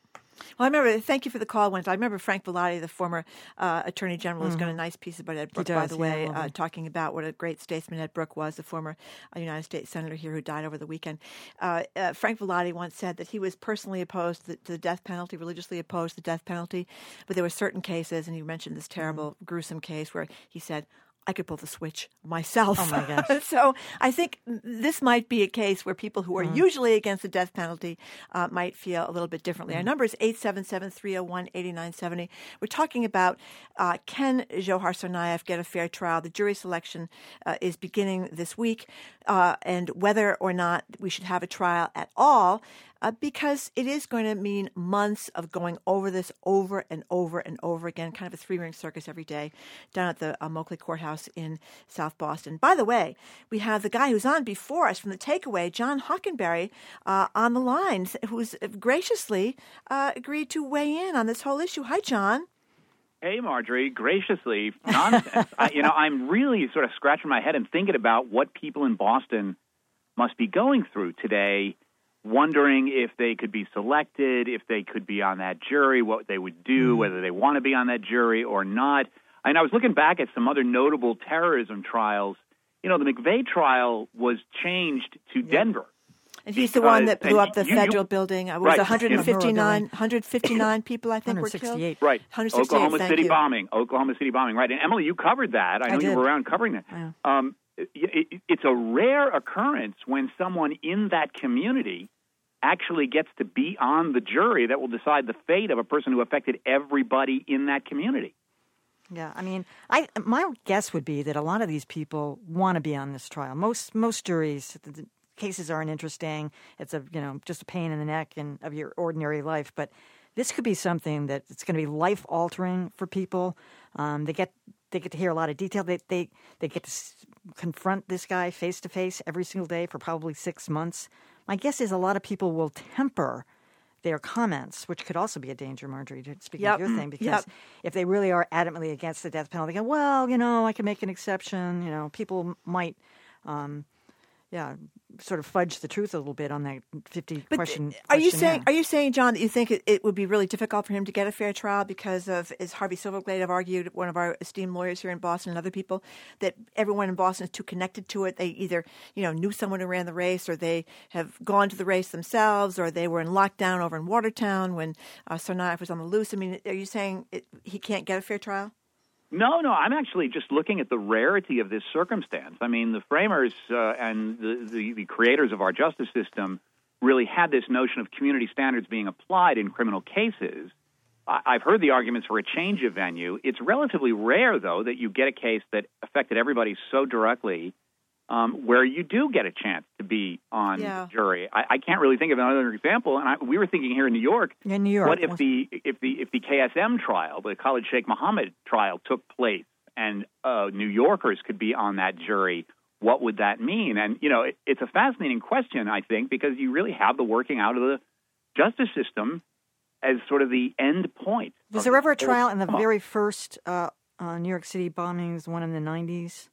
Well, I remember, thank you for the call, Wendy. I remember Frank Bellotti, the former uh, Attorney General, has got a nice piece about Ed Brooke, does, by the way, yeah, uh, talking about what a great statesman Ed Brooke was, the former uh, United States Senator here who died over the weekend. Uh, uh, Frank Bellotti once said that he was personally opposed to the, to the death penalty, religiously opposed to the death penalty, but there were certain cases, and you mentioned this terrible, mm-hmm. gruesome case where he said, I could pull the switch myself. Oh, my gosh. So I think this might be a case where people who are mm. usually against the death penalty uh, might feel a little bit differently. Mm. Our number is eight seven seven, three oh one, eight nine seven oh. We're talking about uh, can Dzhokhar Tsarnaev get a fair trial? The jury selection uh, is beginning this week, uh, and whether or not we should have a trial at all, Uh, because it is going to mean months of going over this over and over and over again, kind of a three-ring circus every day down at the uh, Moakley Courthouse in South Boston. By the way, we have the guy who's on before us from The Takeaway, John Hockenberry, uh, on the line, who's graciously uh, agreed to weigh in on this whole issue. Hi, John. Hey, Marjorie, graciously, nonsense. I, you know, I'm really sort of scratching my head and thinking about what people in Boston must be going through today, wondering if they could be selected, if they could be on that jury, what they would do, mm. whether they want to be on that jury or not. And I was looking back at some other notable terrorism trials. You know, the McVeigh trial was changed to yep. Denver. And he's the one that blew up the you, federal you, building. It was right. one hundred fifty-nine, one hundred fifty-nine people, I think, were killed. Right. one hundred sixty-eight, Oklahoma thank City you. bombing. Oklahoma City bombing, right. And Emily, you covered that. I know I you were around covering that. Yeah. Um, it, it, it's a rare occurrence when someone in that community actually gets to be on the jury that will decide the fate of a person who affected everybody in that community. Yeah, I mean, I my guess would be that a lot of these people want to be on this trial. Most most juries, the, the cases aren't interesting. It's a you know just a pain in the neck and of your ordinary life. But this could be something that it's going to be life altering for people. Um, they get they get to hear a lot of detail. They they they get to s- confront this guy face to face every single day for probably six months. My guess is a lot of people will temper their comments, which could also be a danger, Marjorie, to speak yep. of your thing, because yep. if they really are adamantly against the death penalty, go, well, you know, I can make an exception. You know, people might, um, yeah, sort of fudge the truth a little bit on that fifty but question. Are you saying? Yeah. Are you saying, John, that you think it, it would be really difficult for him to get a fair trial because of, as Harvey Silverglade have argued, one of our esteemed lawyers here in Boston, and other people, that everyone in Boston is too connected to it. They either, you know, knew someone who ran the race, or they have gone to the race themselves, or they were in lockdown over in Watertown when uh, Tsarnaev was on the loose. I mean, are you saying it, he can't get a fair trial? No, no, I'm actually just looking at the rarity of this circumstance. I mean, the framers uh, and the, the, the creators of our justice system really had this notion of community standards being applied in criminal cases. I, I've heard the arguments for a change of venue. It's relatively rare, though, that you get a case that affected everybody so directly um, where you do get a chance to be on yeah. the jury. I, I can't really think of another example, and I, we were thinking here in New York, in New York, what if the if the if the K S M trial, the Khalid Sheikh Mohammed trial, took place, and uh, New Yorkers could be on that jury? What would that mean? And you know, it, it's a fascinating question, I think, because you really have the working out of the justice system as sort of the end point. Was there ever a trial in the very first uh, uh, New York City bombings, the one in the nineties?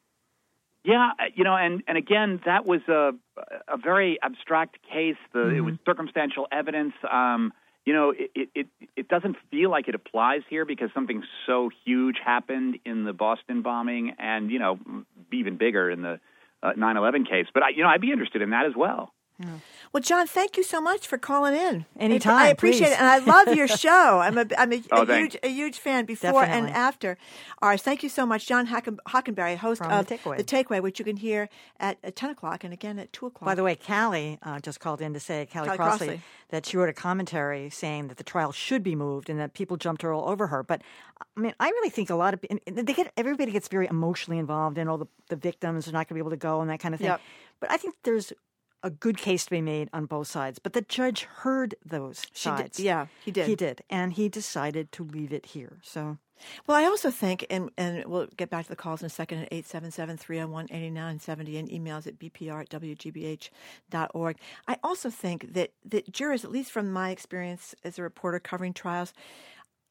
Yeah, you know, and, and again, that was a a very abstract case. The, mm-hmm. It was circumstantial evidence. Um, you know, it, it it doesn't feel like it applies here because something so huge happened in the Boston bombing, and you know, even bigger in the uh, nine eleven case. But I, you know, I'd be interested in that as well. Yeah. Well, John, thank you so much for calling in. Anytime, I appreciate please. it, and I love your show. I'm a I'm a, oh, a huge a huge fan before Definitely. and after ours. Thank you so much, John Hocken, Hockenberry, host From of The Takeaway. The Takeaway, which you can hear at, at ten o'clock and again at two o'clock. By the way, Callie uh, just called in to say, Callie, Callie Crossley, Crossley, that she wrote a commentary saying that the trial should be moved and that people jumped all over her. But I mean, I really think a lot of they get everybody gets very emotionally involved, and all the the victims are not going to be able to go and that kind of thing. Yep. But I think there's a good case to be made on both sides. But the judge heard those She sides. did. Yeah, he did. He did, and he decided to leave it here. So. Well, I also think, and, and we'll get back to the calls in a second at eight seven seven, three oh one, eight nine seven oh and emails at b p r at w g b h dot org. I also think that, that jurors, at least from my experience as a reporter covering trials,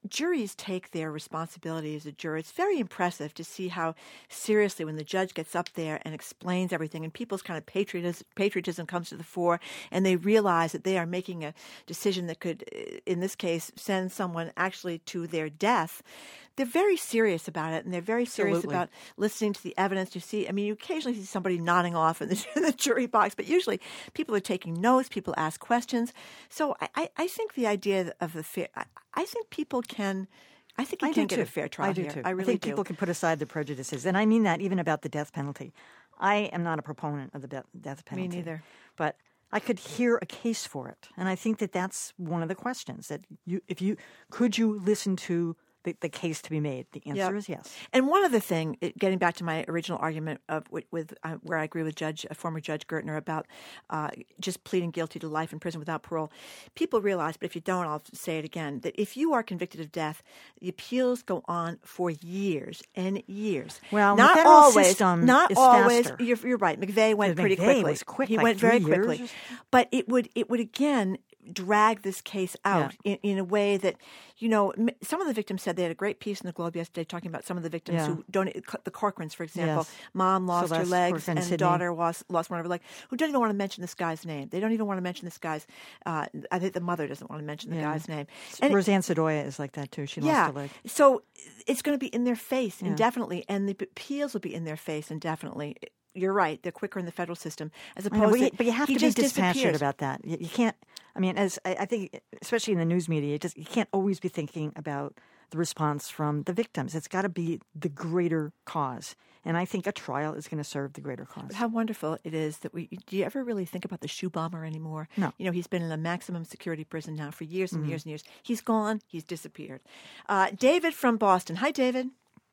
juries take their responsibility as a juror. It's very impressive to see how seriously when the judge gets up there and explains everything and people's kind of patriotism, patriotism comes to the fore and they realize that they are making a decision that could, in this case, send someone actually to their death. They're very serious about it, and they're very serious Absolutely. about listening to the evidence. You see, I mean, you occasionally see somebody nodding off in the, in the jury box, but usually people are taking notes, people ask questions. So I, I, I think the idea of the fair, I, I think people can, I think you I can do get too. a fair trial I do here. too. I really think do. people can put aside their prejudices, and I mean that even about the death penalty. I am not a proponent of the de- death penalty. Me neither. But I could hear a case for it, and I think that that's one of the questions. That you, if you could you listen to the, the case to be made? The answer Yep. is yes. And one other thing, it, getting back to my original argument of with, with uh, where I agree with Judge, uh, former Judge Gertner about uh, just pleading guilty to life in prison without parole. People realize, but if you don't, I'll say it again, that if you are convicted of death, the appeals go on for years and years. Well, the not federal always. system not is always. faster. You're, you're right. McVeigh went The pretty McVeigh quickly. was quick, he like went very three years quickly. or something. But it would it would again drag this case out in, in a way that, you know, m- some of the victims said they had a great piece in the Globe yesterday talking about some of the victims Yeah. who don't, the Corcorans, for example, Yes. mom lost her Celeste legs Corcoran, and Sydney. daughter lost, lost one of her legs, who don't even want to mention this guy's name. They don't even want to mention this guy's, uh, I think the mother doesn't want to mention the Yeah. guy's name. And it- Roseanne Sedoya is like that too. She yeah. lost a leg. So it's going to be in their face Yeah. indefinitely, and the appeals will be in their face indefinitely. You're right; they're quicker in the federal system as I know, opposed but, you, to. but you have he to be just dispassionate disappears. about that. You, you can't. I mean, as I, I think, especially in the news media, you just you can't always be thinking about the response from the victims. It's got to be the greater cause, and I think a trial is going to serve the greater cause. How wonderful it is that we. Do you ever really think about the shoe bomber anymore? No. You know, he's been in a maximum security prison now for years and Mhm. years and years. He's gone. He's disappeared. Uh, David from Boston. Hi, David.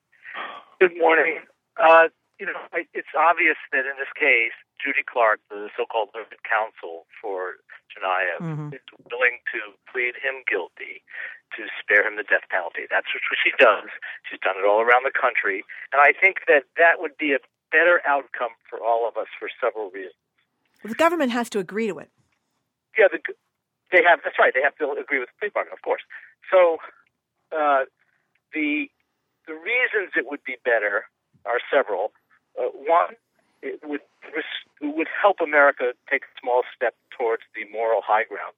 Good morning. Uh, you know, I, it's obvious that in this case, Judy Clark, the so-called learned counsel for Tsarnaev, Mhm. is willing to plead him guilty to spare him the death penalty. That's what she does. She's done it all around the country. And I think that that would be a better outcome for all of us for several reasons. Well, the government has to agree to it. Yeah, the, they have. That's right. They have to agree with the plea bargain, of course. So uh, the the reasons it would be better are several. Uh, one, it would it would help America take a small step towards the moral high ground,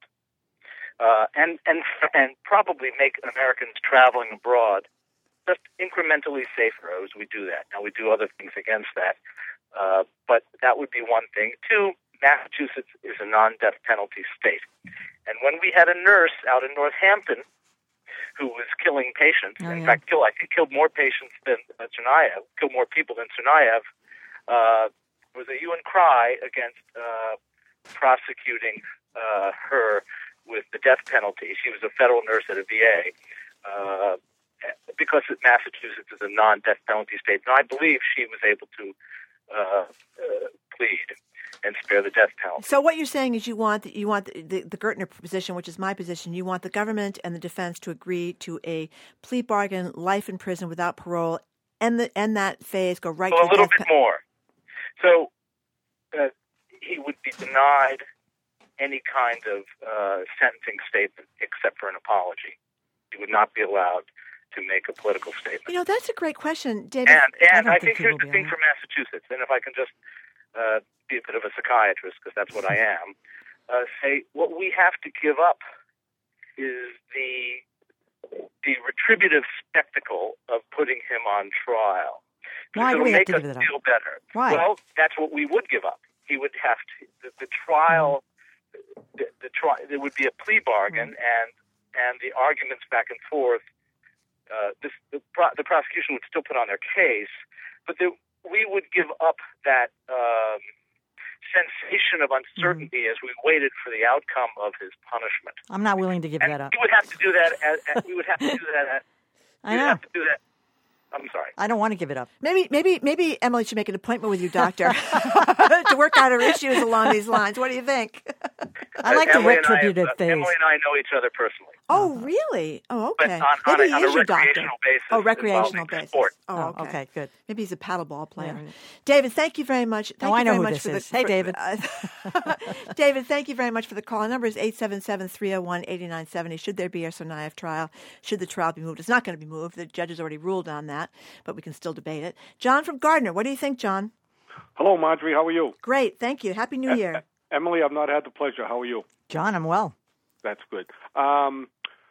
uh, and and and probably make Americans traveling abroad just incrementally safer as we do that. Now we do other things against that, uh, but that would be one thing. Two, Massachusetts is a non-death penalty state, and when we had a nurse out in Northampton who was killing patients, Oh, in yeah. fact, kill I think killed more patients than uh, Tsarnaev, killed more people than Tsarnaev, uh, was a hue and cry against uh, prosecuting uh, her with the death penalty. She was a federal nurse at a V A. Uh, because Massachusetts is a non-death penalty state, and I believe she was able to uh, uh, plead and spare the death penalty. So what you're saying is you want you want the, the, the Gertner position, which is my position. You want the government and the defense to agree to a plea bargain, life in prison without parole, and the and that phase go right So to a the little death bit pen- more. So uh, he would be denied any kind of uh, sentencing statement except for an apology. He would not be allowed to make a political statement. You know, that's a great question, David. And and don't I, think, he here's will the be thing allowed. for Massachusetts, and if I can just uh, be a bit of a psychiatrist, because that's what I am, uh, say what we have to give up is the the retributive spectacle of putting him on trial. Why do it'll we have make to us give it up? feel better. Why? Well, that's what we would give up. He would have to the, the trial. The, the tri- there would be a plea bargain, and and the arguments back and forth. Uh, this, the, pro- the prosecution would still put on their case, but there, we would give up that um, sensation of uncertainty as we waited for the outcome of his punishment. I'm not willing to give And that up. we would have to do that. At, at, we would have to do that. At, I we would know. have to do that I'm sorry. I don't want to give it up. Maybe, maybe, maybe Emily should make an appointment with you, doctor, to work out her issues along these lines. What do you think? I like Emily the retributive and I, uh, phase. Emily and I know each other personally. Oh, really? Oh, But okay. on, on, Maybe a, he on a is your doctor. recreational basis. Oh, recreational involving basis. Sport. Oh, Oh, okay. okay, good. Maybe he's a paddleball player. Yeah. David, thank you very much. Thank Oh, you I know very who much this for the, is. Hey, for- David. uh, David, thank you very much for the call. Our number is eight seven seven, three oh one, eight nine seven oh. Should there be a Tsarnaev trial? Should the trial be moved? It's not going to be moved. The judge has already ruled on that, but we can still debate it. John from Gardner, what do you think, John? Hello, Marjorie. How are you? Great, thank you. Happy New Year. E- Emily, I've not had the pleasure. How are you? John, I'm well. That's good. Um,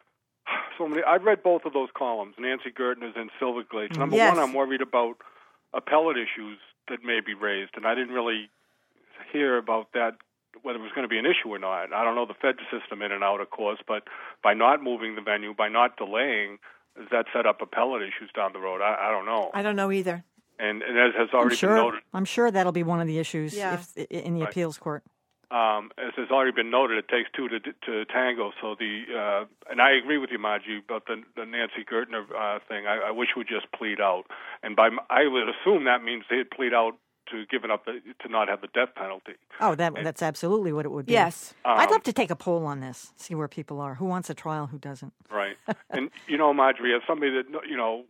so many, I've read both of those columns, Nancy Gertner's and Silverglade's. Number Yes. one, I'm worried about appellate issues that may be raised, and I didn't really hear about that, whether it was going to be an issue or not. I don't know the Fed system in and out, of course, but by not moving the venue, by not delaying, does that set up appellate issues down the road? I, I don't know. I don't know either. And, and as has I'm already sure, been noted, I'm sure that'll be one of the issues Yeah. if, in the Right. appeals court. Um, as has already been noted, it takes two to to tango. So the uh, and I agree with you, Margie, about the, the Nancy Gertner uh, thing. I, I wish we'd just plead out, and by I would assume that means they'd plead out to giving up the, to not have the death penalty. Oh, that that's absolutely what it would be. Yes. I'd Um, love to take a poll on this, see where people are. Who wants a trial? Who doesn't? Right. And you know, Marjorie, as somebody that you know,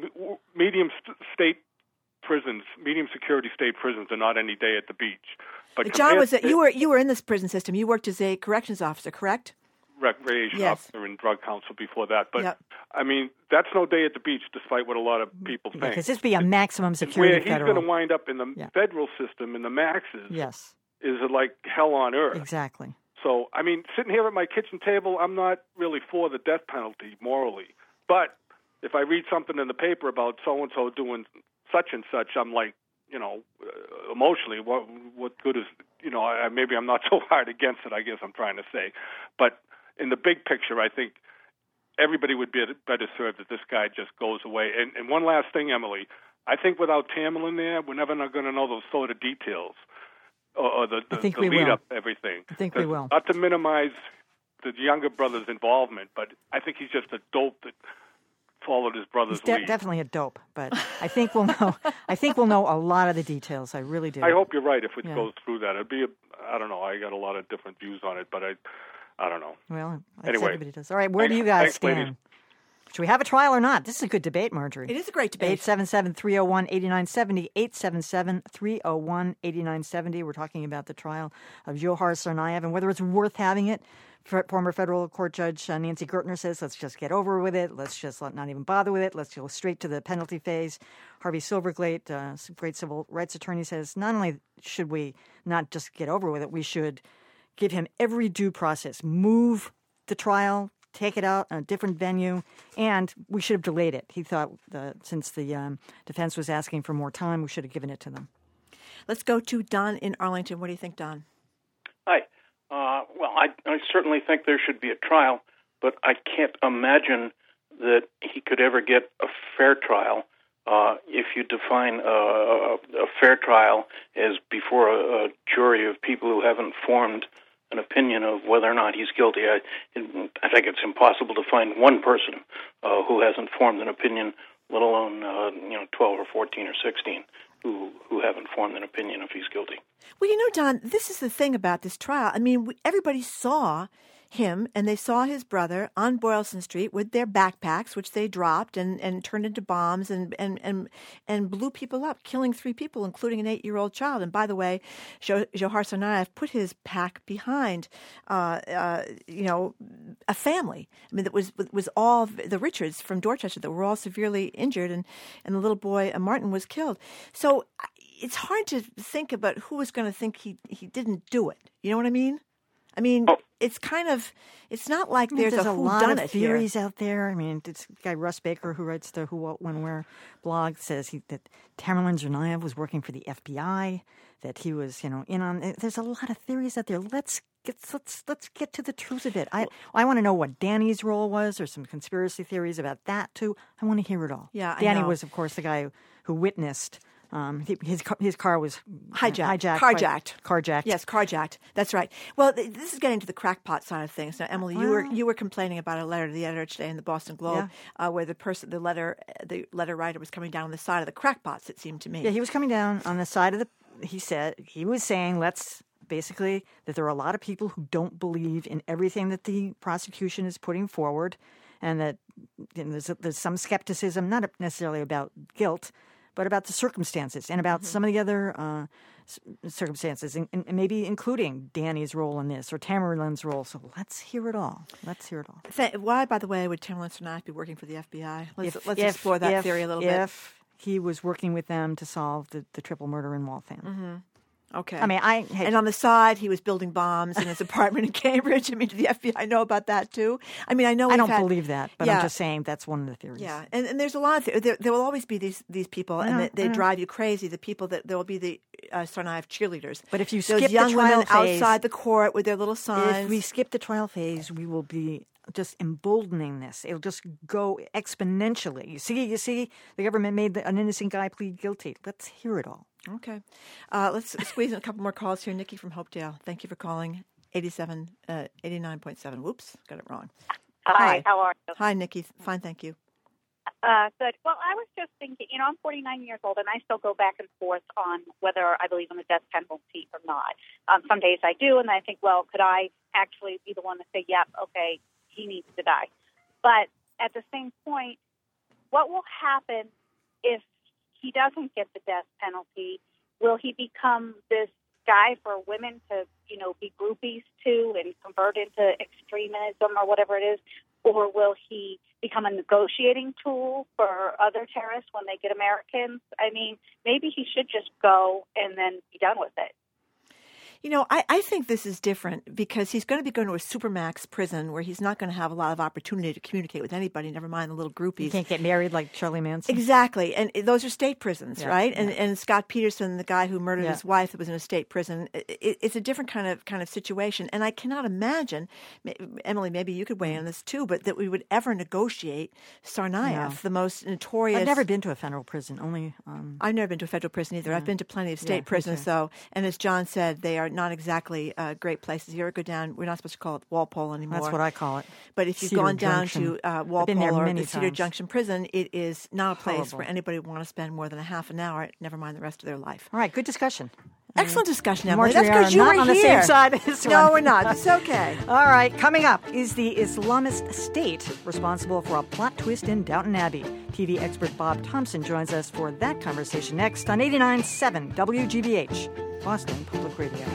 medium st- state prisons, medium security state prisons are not any day at the beach. But John, compared was to- you were you were in this prison system. You worked as a corrections officer, correct? recreation Yes. officer and drug counsel before that. But Yep. I mean, that's no day at the beach, despite what a lot of people think. Because this would be a maximum security Where he's federal. going to wind up in the Yeah. federal system, in the maxes, Yes, is like hell on earth. exactly. So, I mean, sitting here at my kitchen table, I'm not really for the death penalty morally. But if I read something in the paper about so-and-so doing such and such, I'm like, you know, uh, emotionally, what what good is, you know, I, maybe I'm not so hard against it, I guess I'm trying to say. But in the big picture, I think everybody would be better served if this guy just goes away. And, and one last thing, Emily, I think without Tamerlan there, we're never going to know those sort of details or, or the, the, I think the we lead will. up to everything. I think we will. Not to minimize the younger brother's involvement, but I think he's just a dope that followed his brother's He's de- lead. definitely a dope, but I think we'll know. I think we'll know a lot of the details. I really do. I hope you're right if it Yeah. goes through that. It'd be a, I don't know. I got a lot of different views on it, but I, I don't know. Well, that's Anyway. everybody does. All right, where do Thanks- you guys thanks, stand? ladies. Should we have a trial or not? This is a good debate, Marjorie. It is a great debate. eight seven seven, three oh one, eight nine seven oh, eight seven seven, three oh one, eight nine seven oh. We're talking about the trial of Dzhokhar Tsarnaev and whether it's worth having it. F- Former federal court judge uh, Nancy Gertner says, let's just get over with it. Let's just let, not even bother with it. Let's go straight to the penalty phase. Harvey Silverglate, uh, great civil rights attorney, says not only should we not just get over with it, we should give him every due process. Move the trial, take it out in a different venue, and we should have delayed it. He thought uh, since the um, defense was asking for more time, we should have given it to them. Let's go to Don in Arlington. What do you think, Don? Hi. Uh, well, I, I certainly think there should be a trial, but I can't imagine that he could ever get a fair trial uh, if you define a, a, a fair trial as before a, a jury of people who haven't formed an opinion of whether or not he's guilty. I, I think it's impossible to find one person uh, who hasn't formed an opinion, let alone uh, you know twelve or fourteen or sixteen who who haven't formed an opinion if he's guilty. Well, you know, Don, this is the thing about this trial. I mean, we, everybody saw him and they saw his brother on Boylston Street with their backpacks, which they dropped and, and turned into bombs and, and, and, and blew people up, killing three people, including an eight-year-old child. And by the way, Dzhokhar Tsarnaev put his pack behind, uh, uh, you know, a family. I mean, that was was all the Richards from Dorchester that were all severely injured, and, and the little boy, uh, Martin, was killed. So it's hard to think about who was going to think he, he didn't do it. You know what I mean? I mean, Oh. it's kind of, it's not like there's, There's a, a lot whodunit of theories here. out there. I mean, this guy Russ Baker, who writes the Who, What, When, Where blog, says he, that Tamerlan Tsarnaev was working for the F B I, that he was, you know, in on. There's a lot of theories out there. Let's get let's let's get to the truth of it. I I want to know what Danny's role was. There's some conspiracy theories about that too. I want to hear it all. Yeah, I Danny know. was, of course, the guy who witnessed Um, he, his ca- his car was hijacked. hijacked Carjacked. by- carjacked. Yes, carjacked. That's right. Well, th- this is getting to the crackpot side of things. Now, Emily, you were Well- you were complaining about a letter to the editor today in the Boston Globe, Yeah. uh, where the person, the letter, the letter writer was coming down on the side of the crackpots. It seemed to me. Yeah, he was coming down on the side of the. He said he was saying, let's basically that there are a lot of people who don't believe in everything that the prosecution is putting forward, and that you know, there's there's some skepticism, not necessarily about guilt, but about the circumstances and about mm-hmm. some of the other uh, circumstances, and, and maybe including Danny's role in this or Tamerlane's role. So let's hear it all. Let's hear it all. Th- Why, by the way, would Tamerlan Tsarnaev be working for the F B I? Let's, If- let's if- explore that if- theory a little if bit. If he was working with them to solve the, the triple murder in Waltham. Mm-hmm. Okay. I mean, I hey, and on the side, he was building bombs in his apartment in Cambridge. I mean, did the F B I know about that too? I mean, I know I we've don't had, believe that, but yeah. I'm just saying that's one of the theories. Yeah, and, and there's a lot of th- there, there will always be these these people, and know, they, they I know. drive you crazy. The people that there will be the uh, Tsarnaev cheerleaders. But if you those skip young the trial women phase, outside the court with their little signs, if we skip the trial phase, we will be just emboldening this. It'll just go exponentially. You see, you see, the government made the, an innocent guy plead guilty. Let's hear it all. Okay. Uh, let's squeeze in a couple more calls here. Nikki from Hopedale. Thank you for calling. eighty-seven, uh, eighty-nine point seven. Whoops, got it wrong. Hi, how are you? Hi, Nikki. Fine, thank you. Uh, good. Well, I was just thinking, you know, I'm forty-nine years old, and I still go back and forth on whether I believe in the death penalty or not. Um, some days I do, and I think, well, could I actually be the one to say, yep, okay, he needs to die? But at the same point, what will happen if he doesn't get the death penalty? Will he become this guy for women to, you know, be groupies to and convert into extremism or whatever it is? Or will he become a negotiating tool for other terrorists when they get Americans? I mean, maybe he should just go and then be done with it. You know, I, I think this is different because he's going to be going to a supermax prison where he's not going to have a lot of opportunity to communicate with anybody, never mind the little groupies. You can't get married like Charlie Manson. Exactly. And those are state prisons, yeah, right? Yeah. And and Scott Peterson, the guy who murdered yeah. his wife that was in a state prison, it, it's a different kind of kind of situation. And I cannot imagine, Emily, maybe you could weigh in on this too, but that we would ever negotiate Tsarnaev, no. the most notorious... I've never been to a federal prison, only... Um, I've never been to a federal prison either. Yeah. I've been to plenty of state yeah, prisons, though. And as John said, they are not exactly uh, great places. You ever go down, we're not supposed to call it Walpole anymore. That's what I call it. But if you've Cedar gone down Junction. to uh, I've been Walpole there or many the Cedar times. Junction prison, it is not a place Horrible. where anybody would want to spend more than a half an hour, never mind the rest of their life. All right, good discussion. Excellent discussion, Emily. Marjorie That's because are you not were on here. the same side as this No, one. we're not. It's okay. All right, coming up, is the Islamist state responsible for a plot twist in Downton Abbey? T V expert Bob Thompson joins us for that conversation next on eighty-nine point seven W G B H, Boston Public Radio.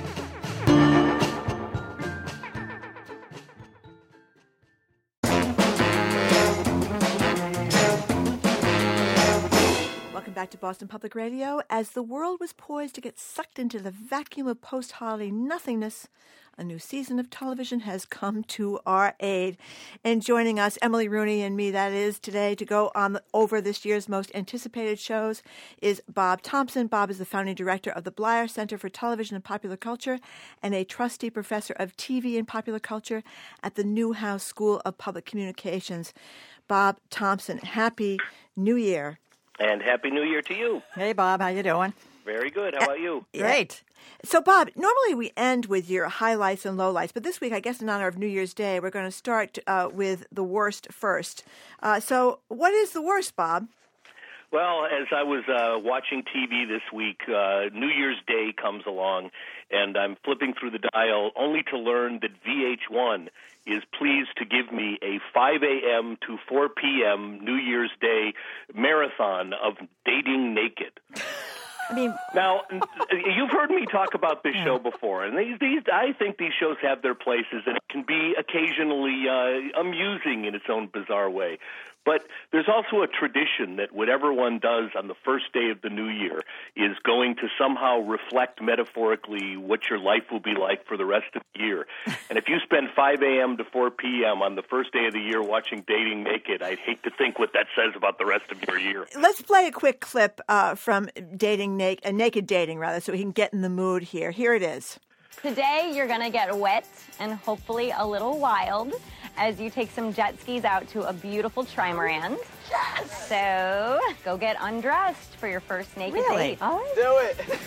Welcome back to Boston Public Radio. As the world was poised to get sucked into the vacuum of post-holiday nothingness, a new season of television has come to our aid. And joining us, Emily Rooney and me, that is, today to go on over this year's most anticipated shows is Bob Thompson. Bob is the founding director of the Bleier Center for Television and Popular Culture and a trustee professor of T V and Popular Culture at the Newhouse School of Public Communications. Bob Thompson, Happy New Year. And Happy New Year to you. Hey, Bob, how you doing? Very good. How about you? Great. So, Bob, normally we end with your highlights and lowlights, but this week, I guess in honor of New Year's Day, we're going to start uh, with the worst first. Uh, so what is the worst, Bob? Well, as I was uh, watching T V this week, uh, New Year's Day comes along, and I'm flipping through the dial only to learn that V H one is pleased to give me a five a.m. to four p.m. New Year's Day marathon of dating naked. I mean, now, you've heard me talk about this show before, and these, these, I think these shows have their places, and it can be occasionally uh, amusing in its own bizarre way. But there's also a tradition that whatever one does on the first day of the new year is going to somehow reflect metaphorically what your life will be like for the rest of the year. And if you spend five a.m. to four p.m. on the first day of the year watching Dating Naked, I'd hate to think what that says about the rest of your year. Let's play a quick clip uh, from Dating Naked, uh, Naked Dating, rather, so we can get in the mood here. Here it is. Today, you're going to get wet and hopefully a little wild. as you take some jet skis out to a beautiful trimaran. Yes! So go get undressed for your first naked Really? date. Oh, Do it.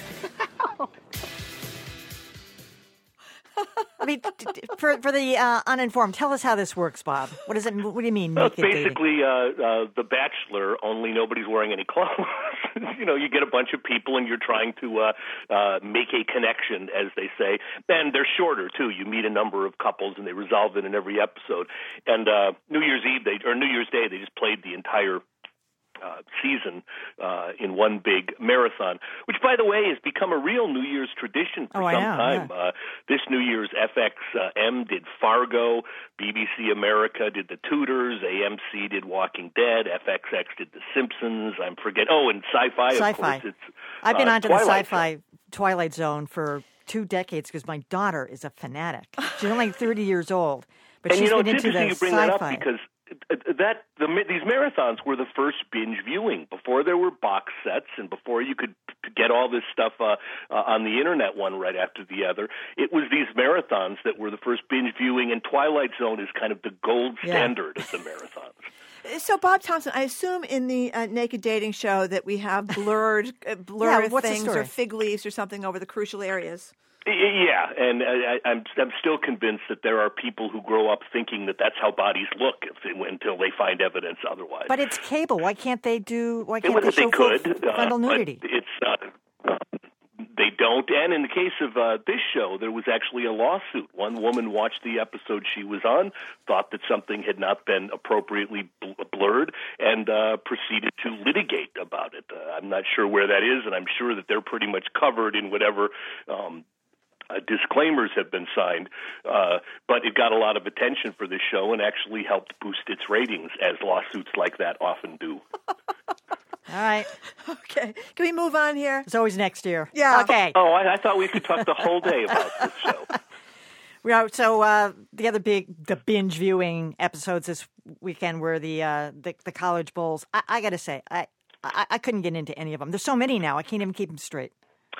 I mean, t- t- for for the uh, uninformed, tell us how this works, Bob. What does it? What do you mean? Well, it's naked dating? basically uh, uh, The Bachelor, only nobody's wearing any clothes. You know, you get a bunch of people and you're trying to uh, uh, make a connection, as they say. And they're shorter, too. You meet a number of couples and they resolve it in every episode. And uh, New Year's Eve, they, or New Year's Day, they just played the entire Uh, season uh, in one big marathon, which, by the way, has become a real New Year's tradition for Oh, I some know, time. yeah. Uh, this New Year's, F X M did Fargo, B B C America did The Tudors, A M C did Walking Dead, F X X did The Simpsons. I'm forget. Oh, and Sci-Fi, of Sci-fi. course. It's I've been uh, onto the Twilight sci-fi Twilight Zone for two decades because my daughter is a fanatic. She's only thirty years old, but and she's you know, been it's into the interesting you bring sci-fi. that up because that the, these marathons were the first binge viewing before there were box sets and before you could get all this stuff uh, uh, on the internet one right after the other. It was these marathons that were the first binge viewing, and Twilight Zone is kind of the gold Yeah. standard of the marathons. So, Bob Thompson, I assume in the uh, naked dating show that we have blurred, uh, blurred Yeah, what's the things story? or fig leaves or something over the crucial areas. Yeah, and I, I'm I'm still convinced that there are people who grow up thinking that that's how bodies look if they, until they find evidence otherwise. But it's cable. Why can't they do? Why It can't was they that they show could, full uh, frontal but nudity? it's uh, they don't. And in the case of uh, this show, there was actually a lawsuit. One woman watched the episode she was on, thought that something had not been appropriately bl- blurred, and uh, proceeded to litigate about it. Uh, I'm not sure where that is, and I'm sure that they're pretty much covered in whatever Um, Uh, disclaimers have been signed, uh, but it got a lot of attention for this show and actually helped boost its ratings, as lawsuits like that often do. All right. Okay. Can we move on here? It's always next year. Yeah. Okay. Oh, I, I thought we could talk the whole day about this show. We are, so uh, the other big, the binge viewing episodes this weekend were the uh, the, the college bowls. I, I got to say, I, I I couldn't get into any of them. There's so many now. I can't even keep them straight.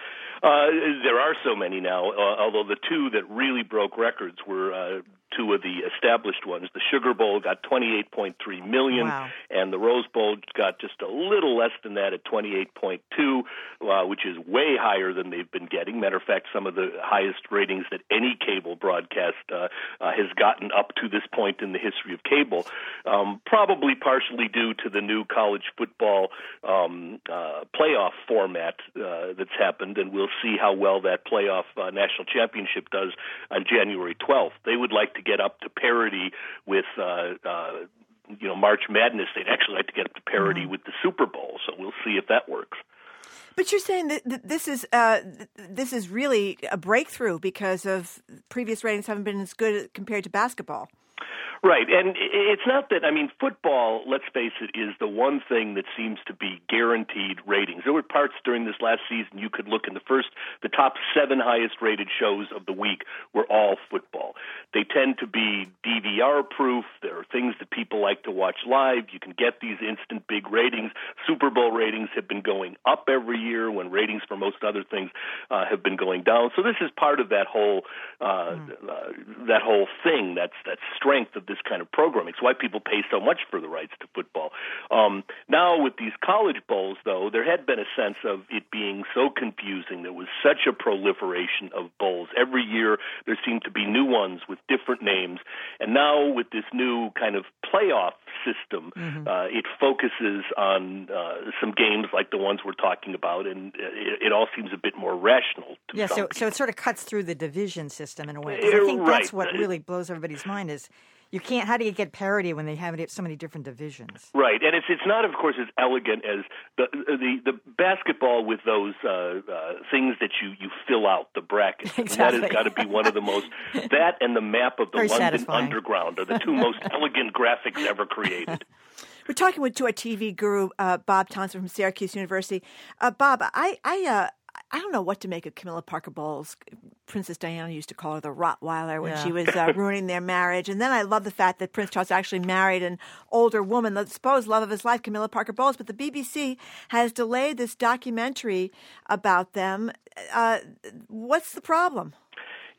Uh, there are so many now, uh, although the two that really broke records were uh, two of the established ones. The Sugar Bowl got twenty-eight point three million dollars, Wow. and the Rose Bowl got just a little less than that at twenty-eight point two, uh, which is way higher than they've been getting. Matter of fact, some of the highest ratings that any cable broadcast uh, uh, has gotten up to this point in the history of cable, um, probably partially due to the new college football um, uh, playoff format uh, that's happened, and we'll see how well that playoff uh, national championship does on January twelfth. They would like to get up to parity with, uh, uh, you know, March Madness. They'd actually like to get up to parity Mm-hmm. with the Super Bowl. So we'll see if that works. But you're saying that that this is uh, th- this is really a breakthrough because of previous ratings haven't been as good compared to basketball. Right, and it's not that, I mean, football, let's face it, is the one thing that seems to be guaranteed ratings. There were parts during this last season you could look in the first, the top seven highest rated shows of the week were all football. They tend to be D V R proof. There are things that people like to watch live. You can get these instant big ratings. Super Bowl ratings have been going up every year when ratings for most other things uh, have been going down. So this is part of that whole uh, mm. uh, that whole thing, that's that strength of this kind of programming. It's why people pay so much for the rights to football. Um, now with these college bowls, though, there had been a sense of it being so confusing. There was such a proliferation of bowls. Every year there seemed to be new ones with different names. And now with this new kind of playoff system, mm-hmm. uh, it focuses on uh, some games like the ones we're talking about, and it, it all seems a bit more rational. To yeah, so, so it sort of cuts through the division system in a way. 'Cause I think right. that's what really blows everybody's mind is you can't. How do you get parity when they have so many different divisions? Right, and it's it's not, of course, as elegant as the the, the basketball with those uh, uh, things that you, you fill out the brackets. Exactly. And that has got to be one of the most. That and the map of the Very London satisfying. Underground are the two most elegant graphics ever created. We're talking with to a T V guru, uh, Bob Thompson from Syracuse University. Uh, Bob, I I uh, I don't know what to make of Camilla Parker Bowles. Princess Diana used to call her the Rottweiler when Yeah. she was uh, ruining their marriage. And then I love the fact that Prince Charles actually married an older woman, the supposed love of his life, Camilla Parker Bowles. But the B B C has delayed this documentary about them. Uh, what's the problem?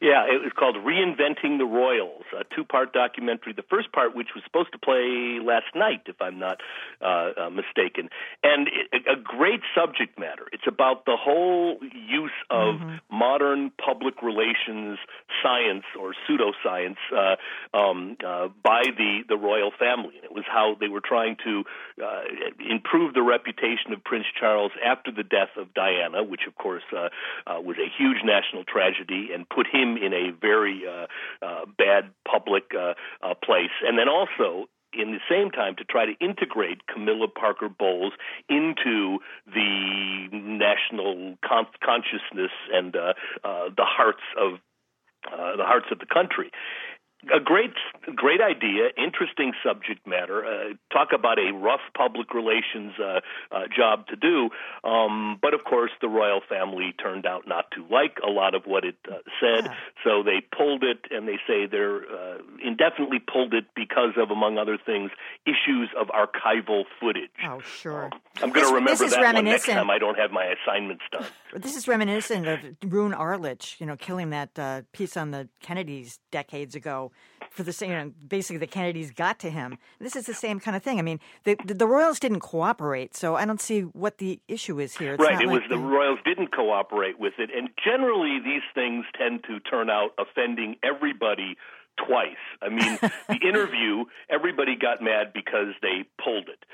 Yeah, it was called Reinventing the Royals, a two-part documentary. The first part, which was supposed to play last night, if I'm not uh, uh, mistaken, and it, a great subject matter. It's about the whole use of mm-hmm. modern public relations science or pseudoscience uh, um, uh, by the, the royal family. And it was how they were trying to uh, improve the reputation of Prince Charles after the death of Diana, which, of course, uh, uh, was a huge national tragedy and put him in a very uh, uh, bad public uh, uh, place. And then also, in the same time, to try to integrate Camilla Parker Bowles into the national con- consciousness and uh, uh, the hearts of uh, the hearts of the country. A great, great idea, interesting subject matter. Uh, talk about a rough public relations uh, uh, job to do. Um, but, of course, the royal family turned out not to like a lot of what it uh, said, yeah. so they pulled it, and they say they're uh, indefinitely pulled it because of, among other things, issues of archival footage. Oh, sure. Um, I'm going to remember that one next reminiscent. time I don't have my assignments done. This is reminiscent of Roone Arledge, you know, killing that uh, piece on the Kennedys decades ago. For the same, you know, basically the Kennedys got to him. This is the same kind of thing. I mean, the the, the royals didn't cooperate, so I don't see what the issue is here. It's right, not it like was the royals didn't cooperate with it, and generally these things tend to turn out offending everybody twice. I mean, the interview, everybody got mad because they pulled it.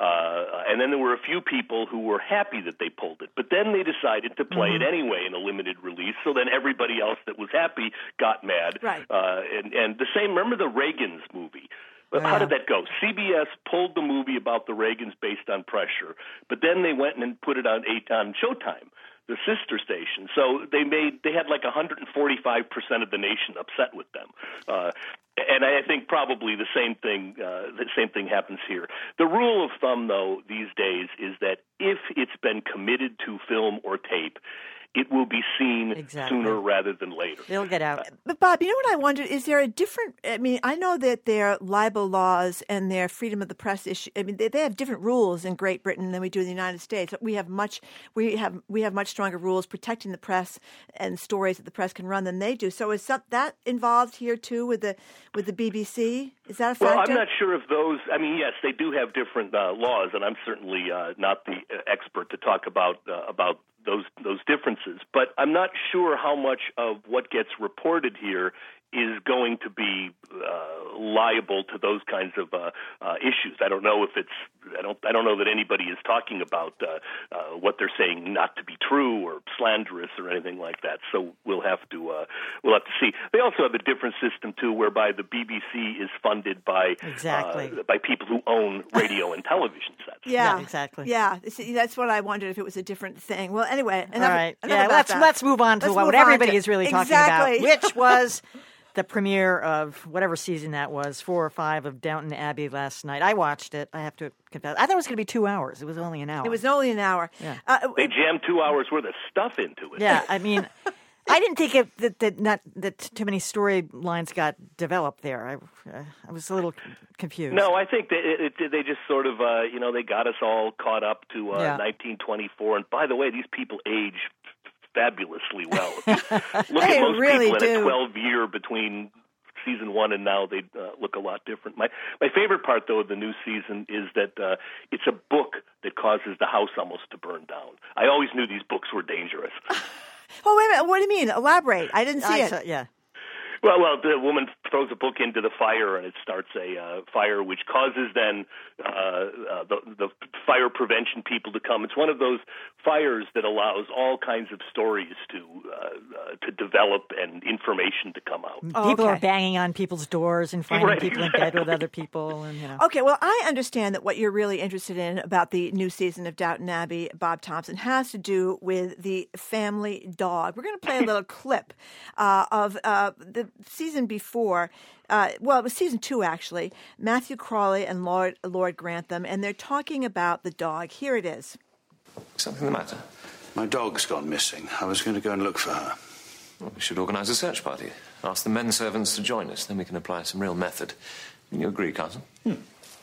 Uh, and then there were a few people who were happy that they pulled it. But then they decided to play mm-hmm. it anyway in a limited release, so then everybody else that was happy got mad. Right. Uh, and, and the same, remember the Reagans movie? But how did that go? C B S pulled the movie about the Reagans based on pressure, but then they went and put it on eight on Showtime, the sister station. So they made they had like one hundred forty-five percent of the nation upset with them. Uh, and I think probably the same thing uh, the same thing happens here. The rule of thumb, though, these days is that if it's been committed to film or tape, it will be seen exactly. sooner rather than later. It'll get out. But, Bob, you know what I wondered? Is there a different – I mean, I know that their libel laws and their freedom of the press issue – I mean, they, they have different rules in Great Britain than we do in the United States. We have much we have we have much stronger rules protecting the press and stories that the press can run than they do. So is that involved here, too, with the with the B B C? Is that a factor? Well, I'm not sure if those – I mean, yes, they do have different uh, laws, and I'm certainly uh, not the expert to talk about uh, about those those differences. But I'm not sure how much of what gets reported here is going to be uh, liable to those kinds of uh, uh, issues. I don't know if it's. I don't. I don't know that anybody is talking about uh, uh, what they're saying not to be true or slanderous or anything like that. So we'll have to. Uh, we'll have to see. They also have a different system too, whereby the B B C is funded by exactly uh, by people who own radio and television sets. Yeah, yeah, exactly. Yeah, see, that's what I wondered if it was a different thing. Well, anyway, enough, all right. enough Yeah, about let's that. let's move on to let's what move everybody on to, is really talking exactly. about, which was the premiere of whatever season that was, four or five of Downton Abbey last night. I watched it. I have to confess. I thought it was going to be two hours. It was only an hour. It was only an hour. Yeah. Uh, they jammed two hours worth of stuff into it. Yeah, I mean, I didn't think it, that that not that too many storylines got developed there. I uh, I was a little confused. No, I think that it, it, they just sort of uh, you know they got us all caught up to uh, yeah. nineteen twenty-four. And by the way, these people age fabulously well. Look they at most really people do. in a twelve year between season one and now, they uh, look a lot different. My my favorite part, though, of the new season is that uh, it's a book that causes the house almost to burn down. I always knew these books were dangerous. Oh, wait a minute. What do you mean? Elaborate. I didn't see I it. saw, yeah. Well, well, the woman throws a book into the fire, and it starts a uh, fire, which causes then uh, uh, the, the fire prevention people to come. It's one of those fires that allows all kinds of stories to uh, uh, to develop and information to come out. Oh, people okay. are banging on people's doors and finding Right, people exactly. in bed with other people, and you know. Okay, well, I understand that what you're really interested in about the new season of Downton Abbey, Bob Thompson, has to do with the family dog. We're going to play a little clip uh, of uh, the season before. Uh, well, it was season two, actually. Matthew Crawley and Lord, Lord Grantham, and they're talking about the dog. Here it is. Something the matter? My dog's gone missing. I was going to go and look for her. Well, we should organise a search party. Ask the men servants to join us. Then we can apply some real method. You agree, cousin? Hmm.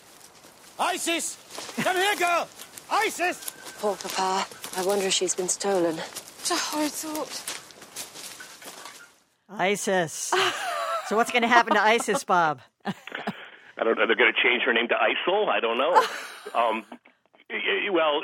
Isis! Come here, girl! Isis! Poor Papa. I wonder if she's been stolen. What a horrid thought. ISIS. So what's going to happen to ISIS, Bob? I don't know. They're going to change her name to ISIL? I don't know. um, well,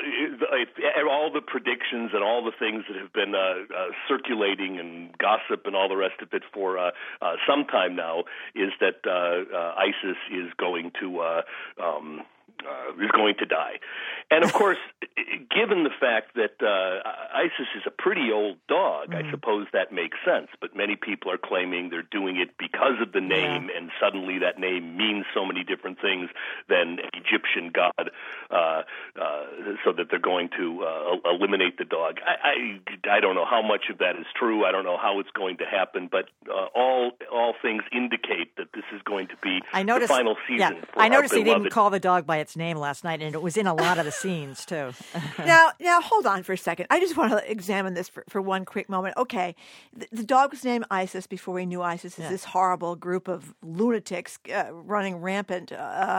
all the predictions and all the things that have been uh, uh, circulating and gossip and all the rest of it for uh, uh, some time now is that uh, uh, ISIS is going to uh, um, uh, is going to die. And of course, given the fact that uh, ISIS is a pretty old dog, mm. I suppose that makes sense. But many people are claiming they're doing it because of the name, yeah. and suddenly that name means so many different things than an Egyptian god, uh, uh, so that they're going to uh, eliminate the dog. I, I I don't know how much of that is true. I don't know how it's going to happen. But uh, all all things indicate that this is going to be I noticed, the final season. Yeah, for I noticed our they beloved. didn't call the dog by its name last night, and it was in a lot of the scenes too. now, now hold on for a second. I just want to examine this for, for one quick moment. Okay, the, the dog was named Isis before we knew Isis is Yeah. this horrible group of lunatics uh, running rampant. Uh,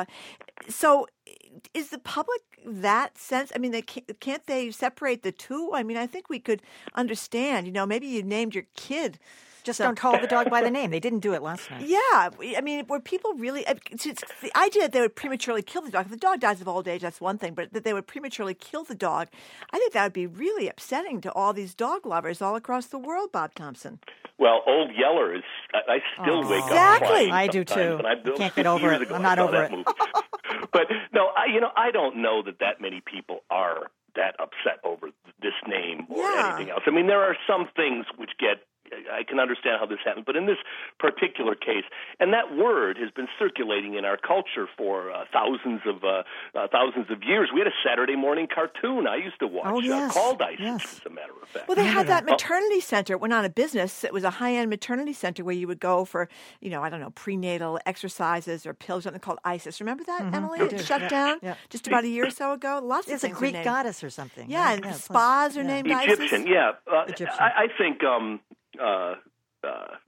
so, is the public that sense? I mean, they can't, can't they separate the two? I mean, I think we could understand. You know, maybe you named your kid. Just So- don't call the dog by the name. They didn't do it last night. Yeah, I mean, were people really? It's, it's the idea that they would prematurely kill the dog. If the dog dies of old age, that's one thing, but that they would prematurely kill the dog, I think that would be really upsetting to all these dog lovers all across the world. Bob Thompson. Well, Old Yeller is. I, I still Oh. wake Exactly. up crying I do, sometimes, too. And I, I can't get over years it. ago I'm I not saw over that it. movie. But no, I you know I don't know that that many people are that upset over this name or Yeah. anything else. I mean, there are some things which get. I can understand how this happened, but in this particular case, and that word has been circulating in our culture for uh, thousands of uh, uh, thousands of years. We had a Saturday morning cartoon I used to watch Oh, yes, uh, called ISIS, yes. as a matter of fact. Well, they had that Oh, maternity center. It went on a business. It was a high-end maternity center where you would go for, you know, I don't know, prenatal exercises or pills, something called Isis. Remember that, Mhm, Emily? I It do. shut Yeah. down Yeah. just about a year or so ago. Lots of It's a things are Greek named- goddess or something. Yeah, and it's spas are yeah. named Egyptian, Isis. yeah. Uh, Egyptian. I, I think um, uh, uh,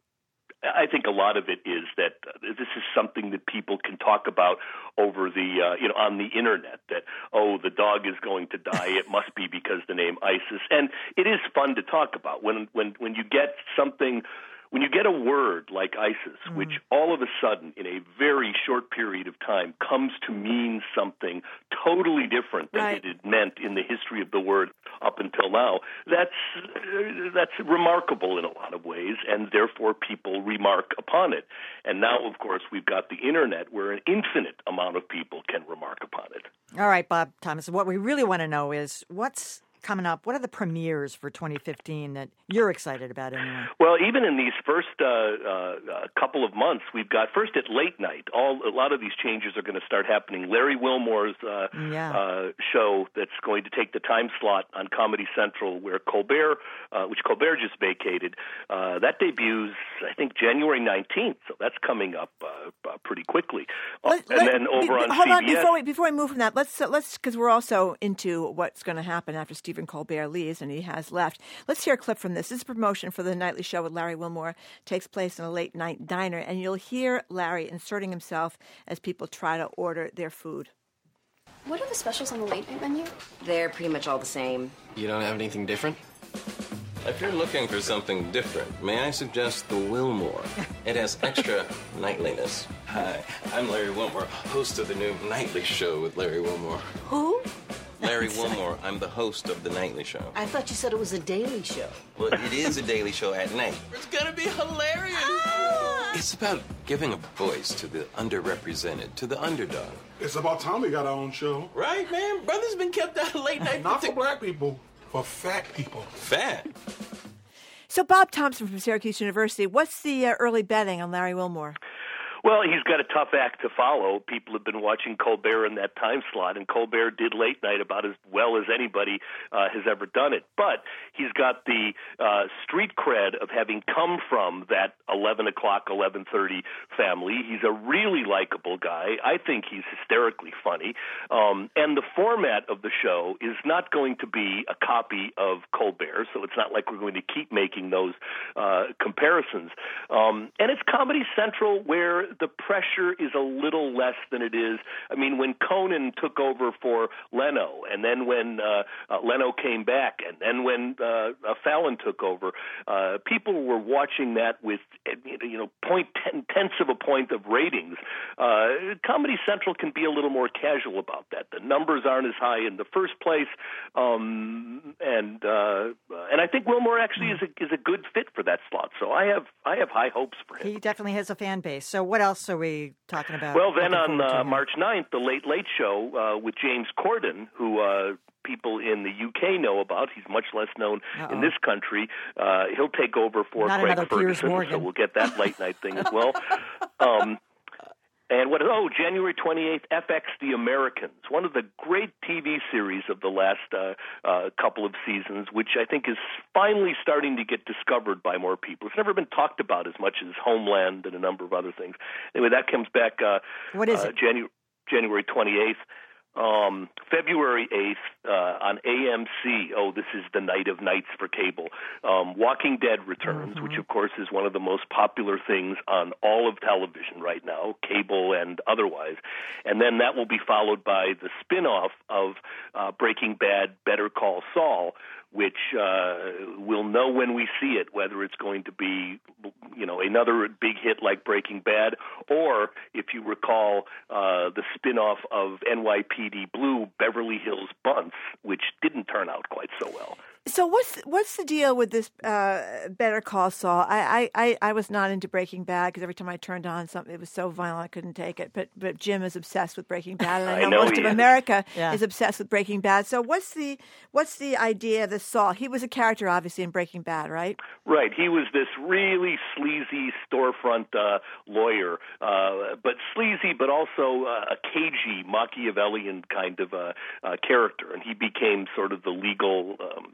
I think a lot of it is that uh, this is something that people can talk about over the uh, you know on the internet. That oh, the dog is going to die. It must be because the name ISIS, and it is fun to talk about when when when you get something. When you get a word like ISIS, Mm-hmm. which all of a sudden, in a very short period of time, comes to mean something totally different than Right. it had meant in the history of the word up until now, that's uh, that's remarkable in a lot of ways, and therefore people remark upon it. And now, of course, we've got the internet, where an infinite amount of people can remark upon it. All right, Bob Thomas. What we really want to know is what's coming up. What are the premieres for twenty fifteen that you're excited about anyway? Well, even in these first uh, uh, couple of months, we've got first at late night. All a lot of these changes are going to start happening. Larry Wilmore's uh, Yeah. uh, show that's going to take the time slot on Comedy Central, where Colbert, uh, which Colbert just vacated, uh, that debuts I think January nineteenth. So that's coming up uh, uh, pretty quickly. Uh, Let- and let- then over be- on hold C B S. on before we before we move from that. Let's uh, let's because we're also into what's going to happen after Stephen Colbert leaves, and he has left. Let's hear a clip from this. This is a promotion for the nightly show with Larry Wilmore. Takes place in a late night diner, and you'll hear Larry inserting himself as people try to order their food. What are the specials on the late night menu? They're pretty much all the same. You don't have anything different? If you're looking for something different, may I suggest the Wilmore? It has extra nightliness. Hi, I'm Larry Wilmore, host of the new Nightly Show with Larry Wilmore. Who? Larry Wilmore, I'm the host of the Nightly Show. I thought you said it was a daily show. Well, it is a daily show at night. It's gonna be hilarious! Ah! It's about giving a voice to the underrepresented, to the underdog. It's about time we got our own show. Right, man? Brother's been kept out of late night. Not for black people, for fat people. Fat? So Bob Thompson from Syracuse University, what's the uh, early betting on Larry Wilmore? Well, he's got a tough act to follow. People have been watching Colbert in that time slot, and Colbert did late night about as well as anybody uh, has ever done it. But he's got the uh, street cred of having come from that eleven o'clock, eleven thirty family. He's a really likable guy. I think he's hysterically funny. Um, and the format of the show is not going to be a copy of Colbert, so it's not like we're going to keep making those uh, comparisons. Um, and it's Comedy Central, where the pressure is a little less than it is. I mean, when Conan took over for Leno, and then when uh, uh, Leno came back, and then when uh, uh, Fallon took over, uh, people were watching that with, you know, point ten, tenths of a point of ratings. Uh, Comedy Central can be a little more casual about that. The numbers aren't as high in the first place, um, and uh, and I think Wilmore actually is a is a good fit for that slot. So I have I have high hopes for him. He definitely has a fan base. So what else are we talking about? Well, then on uh, March ninth, the Late Late Show uh, with James Corden, who uh, people in the U K know about. He's much less known Uh-oh. in this country. Uh, he'll take over for Not Craig Ferguson, so we'll get that late night thing as well. Um, And what? Oh, January twenty-eighth, F X The Americans, one of the great T V series of the last uh, uh, couple of seasons, which I think is finally starting to get discovered by more people. It's never been talked about as much as Homeland and a number of other things. Anyway, that comes back uh, what is uh, it? Janu- January twenty-eighth. Um, February eighth uh, on A M C. Oh, this is the night of nights for cable. Um, Walking Dead returns, mm-hmm. which of course is one of the most popular things on all of television right now, cable and otherwise. And then that will be followed by the spin-off of uh, Breaking Bad, Better Call Saul, which uh, we'll know when we see it, whether it's going to be, you know, another big hit like Breaking Bad, or, if you recall, uh, the spin-off of N Y P D Blue, Beverly Hills Bunce, which didn't turn out quite so well. So what's what's the deal with this uh, Better Call Saul? I, I, I was not into Breaking Bad because every time I turned on something, it was so violent I couldn't take it. But but Jim is obsessed with Breaking Bad, and I know, I know most of is. America yeah. is obsessed with Breaking Bad. So what's the what's the idea of this Saul? He was a character, obviously, in Breaking Bad, right? Right. He was this really sleazy storefront uh, lawyer, uh, but sleazy, but also uh, a cagey, Machiavellian kind of uh, uh, character, and he became sort of the legal Um,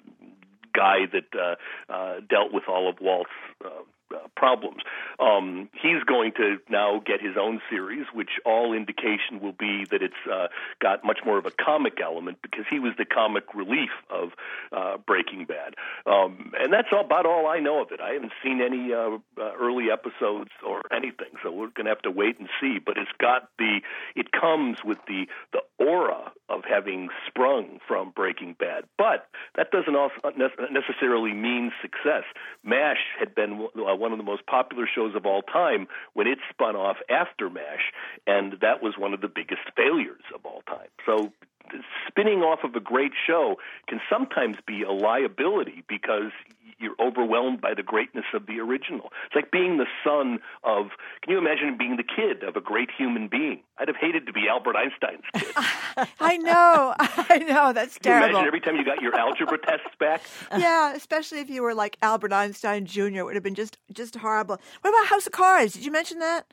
guy that uh, uh, dealt with all of Walt's uh, uh, problems. Um, he's going to now get his own series, which all indication will be that it's uh, got much more of a comic element because he was the comic relief of uh, Breaking Bad. Um, and that's all, about all I know of it. I haven't seen any uh, uh, early episodes or anything, so we're going to have to wait and see. But it's got the, it comes with the, the aura of having sprung from Breaking Bad. But that doesn't also necessarily mean success. MASH had been one of the most popular shows of all time when it spun off after MASH, and that was one of the biggest failures of all time. So spinning off of a great show can sometimes be a liability because you're overwhelmed by the greatness of the original. It's like being the son of, can you imagine being the kid of a great human being? I'd have hated to be Albert Einstein's kid. I know, I know, that's Can you terrible. imagine every time you got your algebra tests back? Yeah, especially if you were like Albert Einstein Junior It would have been just, just horrible. What about House of Cards? Did you mention that?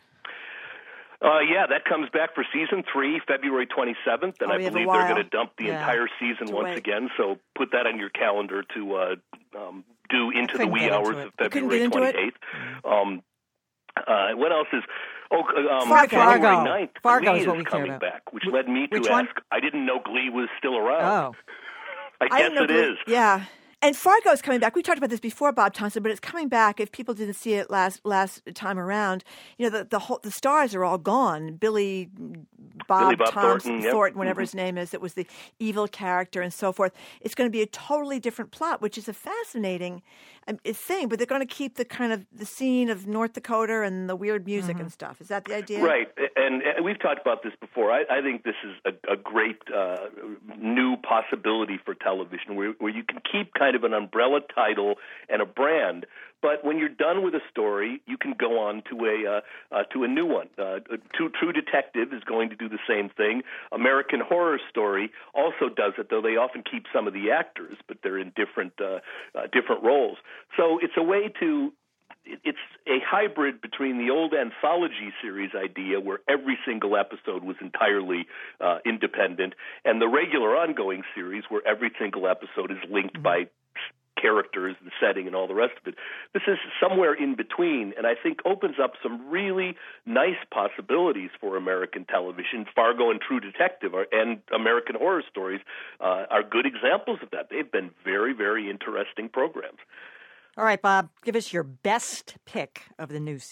Uh, yeah, that comes back for season three, February twenty-seventh, and Oh, I we have a believe they're while. going to dump the Yeah. entire season To once wait. again. So put that on your calendar to uh, um, do into the couldn't wee get into hours it. of You couldn't February get into it? twenty-eighth. Um, uh, what else is? Oh, um, Fargo. January Fargo. ninth, Fargo Glee is what we care coming about. back, which led me to Which ask. one? I didn't know Glee was still around. Oh. I I guess didn't know it Glee- is. Yeah. And Fargo is coming back. We talked about this before, Bob Thompson, but it's coming back. If people didn't see it last last time around, you know, the the whole the stars are all gone. Billy Bob, Billy Bob Thompson, Thornton, yep. Thornton, whatever Mhm. his name is, that was the evil character and so forth. It's going to be a totally different plot, which is a fascinating um, thing. But they're going to keep the kind of the scene of North Dakota and the weird music and stuff. Is that the idea? Right, and, and we've talked about this before. I, I think this is a, a great uh, new possibility for television, where, where you can keep kind of an umbrella title and a brand, but when you're done with a story, you can go on to a uh, uh, to a new one. Uh, True, True Detective is going to do the same thing. American Horror Story also does it, though they often keep some of the actors, but they're in different uh, uh, different roles. So it's a way to. It's a hybrid between the old anthology series idea where every single episode was entirely uh, independent and the regular ongoing series where every single episode is linked mm-hmm. by characters and setting and all the rest of it. This is somewhere in between, and I think opens up some really nice possibilities for American television. Fargo and True Detective are, and American Horror Stories uh, are good examples of that. They've been very, very interesting programs. All right, Bob, give us your best pick of the new season.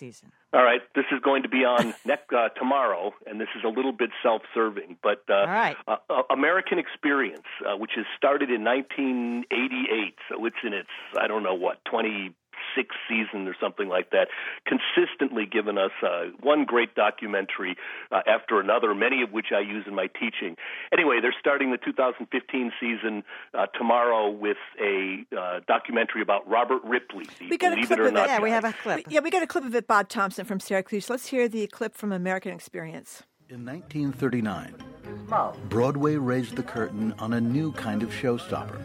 All right, this is going to be on next, uh, tomorrow, and this is a little bit self-serving. But uh, All right. uh, uh, American Experience, uh, which has started in nineteen eighty-eight, so it's in its, I don't know what, twenty-sixth season or something like that, consistently given us uh, one great documentary uh, after another, many of which I use in my teaching. Anyway, they're starting the two thousand fifteen season uh, tomorrow with a uh, documentary about Robert Ripley, the We got a Believe clip It or of it. Not Yeah, we guy. have a clip. Yeah, we got a clip of it, Bob Thompson from Syracuse. Let's hear the clip from American Experience. In nineteen thirty-nine, Broadway raised the curtain on a new kind of showstopper.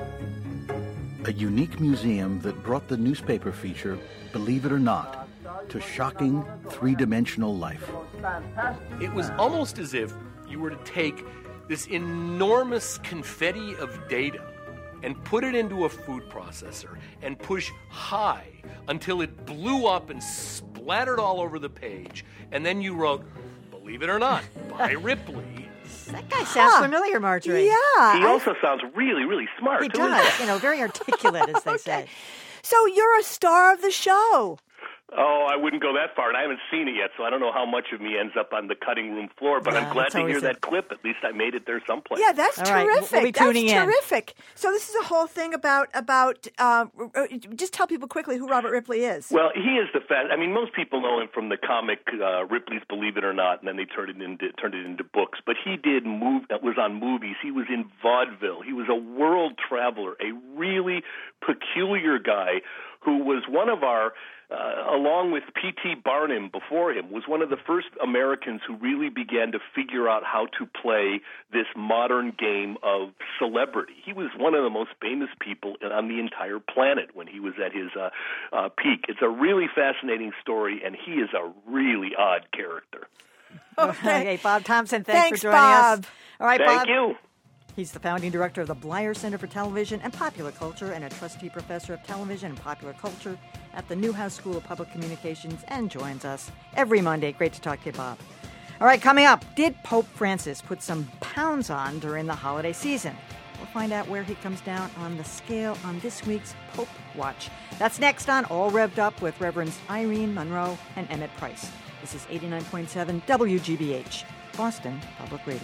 A unique museum that brought the newspaper feature, Believe It or Not, to shocking three-dimensional life. It was almost as if you were to take this enormous confetti of data and put it into a food processor and push high until it blew up and splattered all over the page. And then you wrote, Believe It or Not, by Ripley. That guy sounds Huh. familiar, Marjorie. Yeah. He also sounds really, really smart. He too, isn't does. You know, very articulate, as they say. So you're a star of the show. Oh, I wouldn't go that far, and I haven't seen it yet, so I don't know how much of me ends up on the cutting room floor, but Yeah, I'm glad that's to hear always that a- clip. At least I made it there someplace. Yeah, that's All right, terrific. we'll be tuning that's in. terrific. So this is a whole thing about about. Uh, just tell people quickly who Robert Ripley is. Well, he is the fast. I mean, most people know him from the comic uh, Ripley's Believe It or Not, and then they turned it into turned it into books. But he did move. That was on movies. He was in vaudeville. He was a world traveler, a really peculiar guy who was one of our. Uh, along with P T Barnum before him, was one of the first Americans who really began to figure out how to play this modern game of celebrity. He was one of the most famous people on the entire planet when he was at his uh, uh, peak. It's a really fascinating story, and he is a really odd character. Okay, Bob Thompson, thanks, Thanks, for joining Bob. us. All right, Thank Bob. you. He's the founding director of the Blyer Center for Television and Popular Culture and a trustee professor of television and popular culture at the Newhouse School of Public Communications and joins us every Monday. Great to talk to you, Bob. All right, coming up, did Pope Francis put some pounds on during the holiday season? We'll find out where he comes down on the scale on this week's Pope Watch. That's next on All Revved Up with Reverends Irene Monroe and Emmett Price. This is eighty-nine point seven W G B H, Boston Public Radio.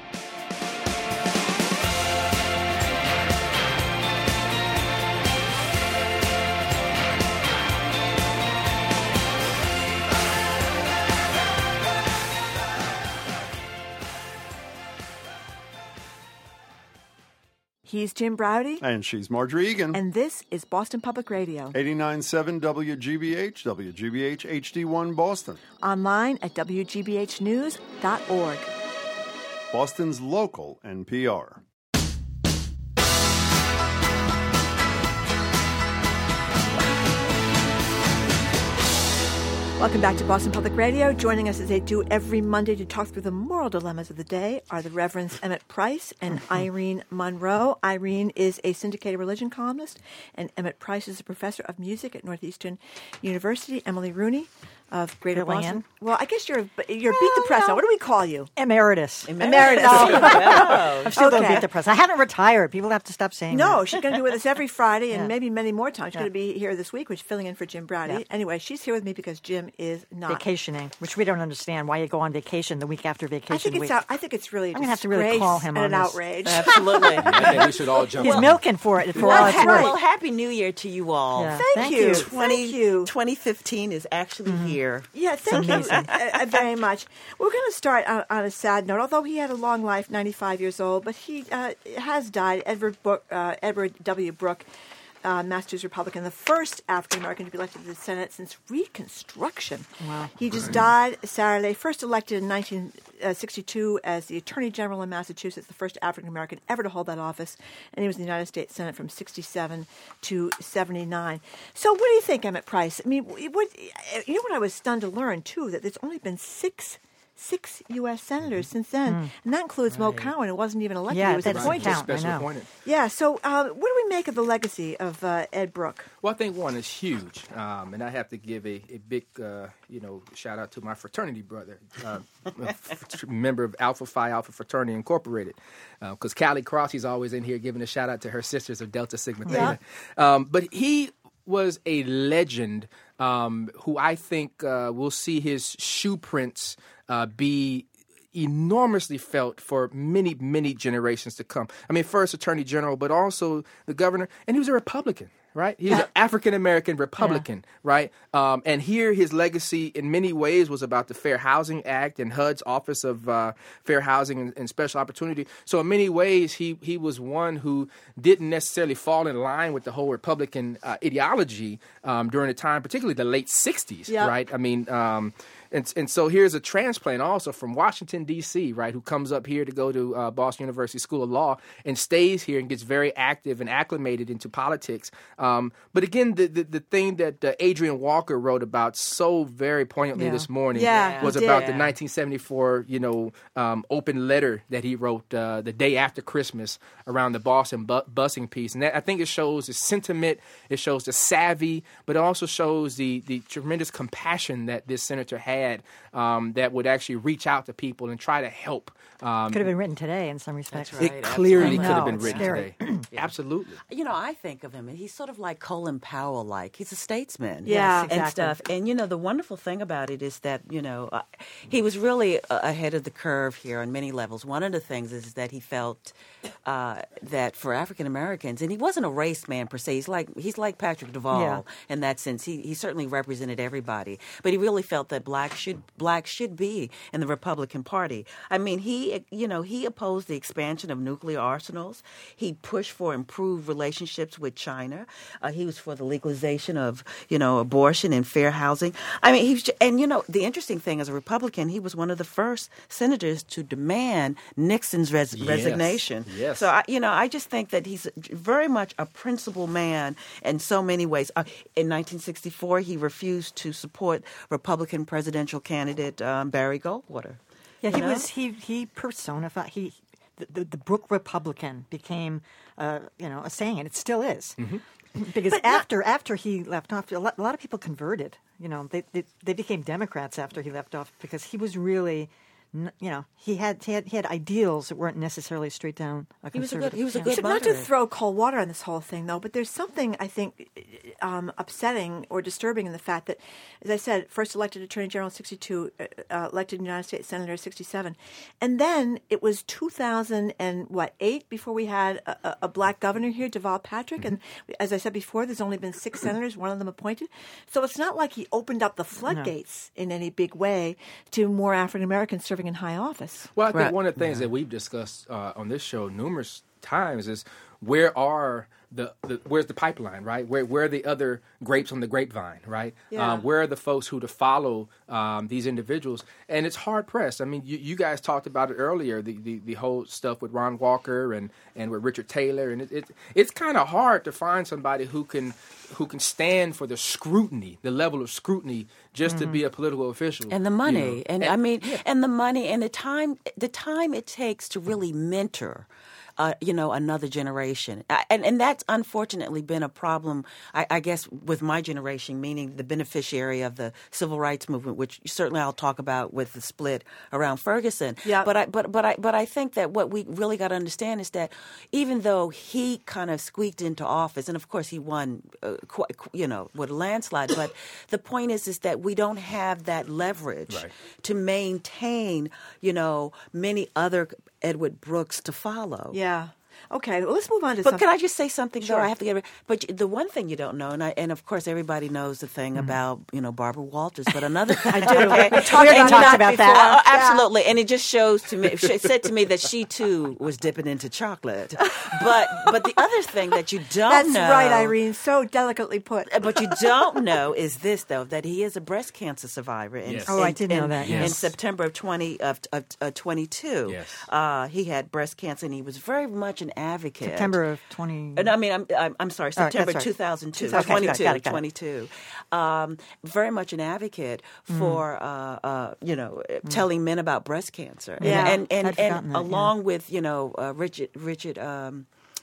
He's Jim Browdy, And she's Marjorie Egan. and this is Boston Public Radio. eighty-nine point seven W G B H, W G B H H D one Boston. Online at W G B H news dot org. Boston's local N P R. Welcome back to Boston Public Radio. Joining us as they do every Monday to talk through the moral dilemmas of the day are the Reverends Emmett Price and Irene Monroe. Irene is a syndicated religion columnist, and Emmett Price is a professor of music at Northeastern University. Emily Rooney of Greater Filling Boston. in. Well, I guess you're you're beat the press. Now, what do we call you? Emeritus. Emeritus. I'm still going to Okay. beat the press. I haven't retired. People have to stop saying that. No, she's going to be with us every Friday and Yeah. maybe many more times. She's Yeah. going to be here this week, which is filling in for Jim Browdy. Yeah. Anyway, she's here with me because Jim is not. Vacationing, which we don't understand why you go on vacation the week after vacation I think it's week. out, I think it's really a I'm gonna have to really disgrace call him and on an this. outrage. Absolutely. I think we should all jump He's on. milking for it for well, all it's ha- worth. well, happy New Year to you all. Yeah. Thank Thank you. you. twenty, Thank you. twenty fifteen is actually here. Yeah, thank you uh, uh, very much. We're going to start on, on a sad note. Although he had a long life, ninety-five years old, but he uh, has died. Edward Book, uh, Edward W. Brooke, uh, Massachusetts Republican, the first African American to be elected to the Senate since Reconstruction. Wow. He just died Saturday. First elected in nineteen sixty-two as the Attorney General in Massachusetts, the first African American ever to hold that office, and he was in the United States Senate from sixty-seven to seventy-nine. So, what do you think, Emmett Price? I mean, what, you know what I was stunned to learn too, that there's only been six. Six U S senators since then, Mm. and that includes Mo Cowan, who wasn't even elected; Yeah, he was that doesn't appointed. count, I Special know. appointed. Yeah. So, uh, what do we make of the legacy of uh, Ed Brooke? Well, I think one is huge, um, and I have to give a, a big, uh, you know, shout out to my fraternity brother, uh, a f- member of Alpha Phi Alpha Fraternity Incorporated, because Callie Cross, he's always in here giving a shout out to her sisters of Delta Sigma Yeah. Theta. Um, but he was a legend um, who I think uh, will see his shoe prints uh, be enormously felt for many, many generations to come. I mean, first Attorney General, but also the governor, and he was a Republican. Right, he's an African American Republican, yeah. right? Um, and here, his legacy, in many ways, was about the Fair Housing Act and H U D's Office of uh, Fair Housing and, and Special Opportunity. So, in many ways, he he was one who didn't necessarily fall in line with the whole Republican uh, ideology um, during the time, particularly the late sixties. Yep. Right? I mean. Um, And, and so here's a transplant also from Washington, D C, right, who comes up here to go to uh, Boston University School of Law and stays here and gets very active and acclimated into politics. Um, but again, the, the, the thing that uh, Adrian Walker wrote about so very poignantly yeah. this morning yeah, was about the nineteen seventy-four, you know, um, open letter that he wrote uh, the day after Christmas around the Boston bu- busing piece. And that, I think it shows the sentiment, it shows the savvy, but it also shows the, the tremendous compassion that this senator had. Um, that would actually reach out to people and try to help. Um, could have been written today in some respects. Right, it clearly absolutely. could have been no, written scary. today. yeah. Absolutely. You know, I think of him, and he's sort of like Colin Powell-like. He's a statesman. Yeah, and exactly. stuff. And, you know, the wonderful thing about it is that, you know, uh, he was really uh, ahead of the curve here on many levels. One of the things is that he felt uh, that for African Americans, and he wasn't a race man per se. He's like he's like Patrick Duvall yeah. in that sense. He he certainly represented everybody, but he really felt that black should black should be in the Republican Party. I mean, he you know he opposed the expansion of nuclear arsenals. He pushed for improved relationships with China. Uh, he was for the legalization of you know abortion and fair housing. I mean, he's and you know the interesting thing as a Republican, he was one of the first senators to demand Nixon's res- yes. resignation. Yes. So I, you know, I just think that he's very much a principled man in so many ways. Uh, in nineteen sixty-four, he refused to support Republican presidential candidate um, Barry Goldwater. Yeah, he you know? was he he personified he the, the, the Brook Republican became uh, you know a saying, and it still is. Mm-hmm. Because but after not, after he left off, a lot, a lot of people converted. You know, they, they they became Democrats after he left off because he was really. You know, he had he had he had ideals that weren't necessarily straight down a He was a conservative. good. He was a yeah. good. So not to throw cold water on this whole thing, though, but there's something I think um, upsetting or disturbing in the fact that, as I said, first elected Attorney General in sixty-two, uh, elected United States Senator in sixty-seven, and then it was two thousand and what eight before we had a, a black governor here, Deval Patrick, and as I said before, there's only been six senators, one of them appointed. So it's not like he opened up the floodgates no. in any big way to more African Americans serving in high office. Well, I think right. one of the things yeah. that we've discussed uh, on this show numerous times is where are the, the where's the pipeline, right? Where where are the other grapes on the grapevine, right? Yeah. Um, where are the folks who to follow um, these individuals? And it's hard pressed. I mean, you, you guys talked about it earlier, the, the, the whole stuff with Ron Walker and, and with Richard Taylor, and it, it it's kind of hard to find somebody who can who can stand for the scrutiny, the level of scrutiny, just mm-hmm. to be a political official. And the money, you know? and, and I mean, yeah. and the money, and the time, the time it takes to really mentor. Uh, you know, another generation. I, and, and that's unfortunately been a problem, I, I guess, with my generation, meaning the beneficiary of the civil rights movement, which certainly I'll talk about with the split around Ferguson. Yeah. But I, but, but I, but I think that what we really got to understand is that even though he kind of squeaked into office, and of course he won, uh, qu- you know, with a landslide, but the point is, is that we don't have that leverage right. to maintain, you know, many other Edward Brooks to follow. Yeah. Okay, well, let's move on to but something. But can I just say something, sure. though? I have to get But the one thing you don't know, and I, and of course everybody knows the thing mm-hmm. about, you know, Barbara Walters, but another thing. I do. Okay. We talked about, talked about that. Oh, absolutely. Yeah. And it just shows to me, it said to me that she, too, was dipping into chocolate. But but the other thing that you don't That's know. That's right, Irene. So delicately put. But you don't know is this, though, that he is a breast cancer survivor. In, yes. Oh, in, I did in, know that. In Yes. September of twenty of, of uh, twenty-two, yes. uh, he had breast cancer, and he was very much an advocate. September of twenty. And I mean, I'm I'm, I'm sorry, September right, two thousand two, okay, twenty-two, got it, got it. twenty-two. Um, very much an advocate for mm. uh, uh, you know mm. telling men about breast cancer. Yeah, and and I'd and, and that, along yeah. with you know uh, Richard Richard. Um,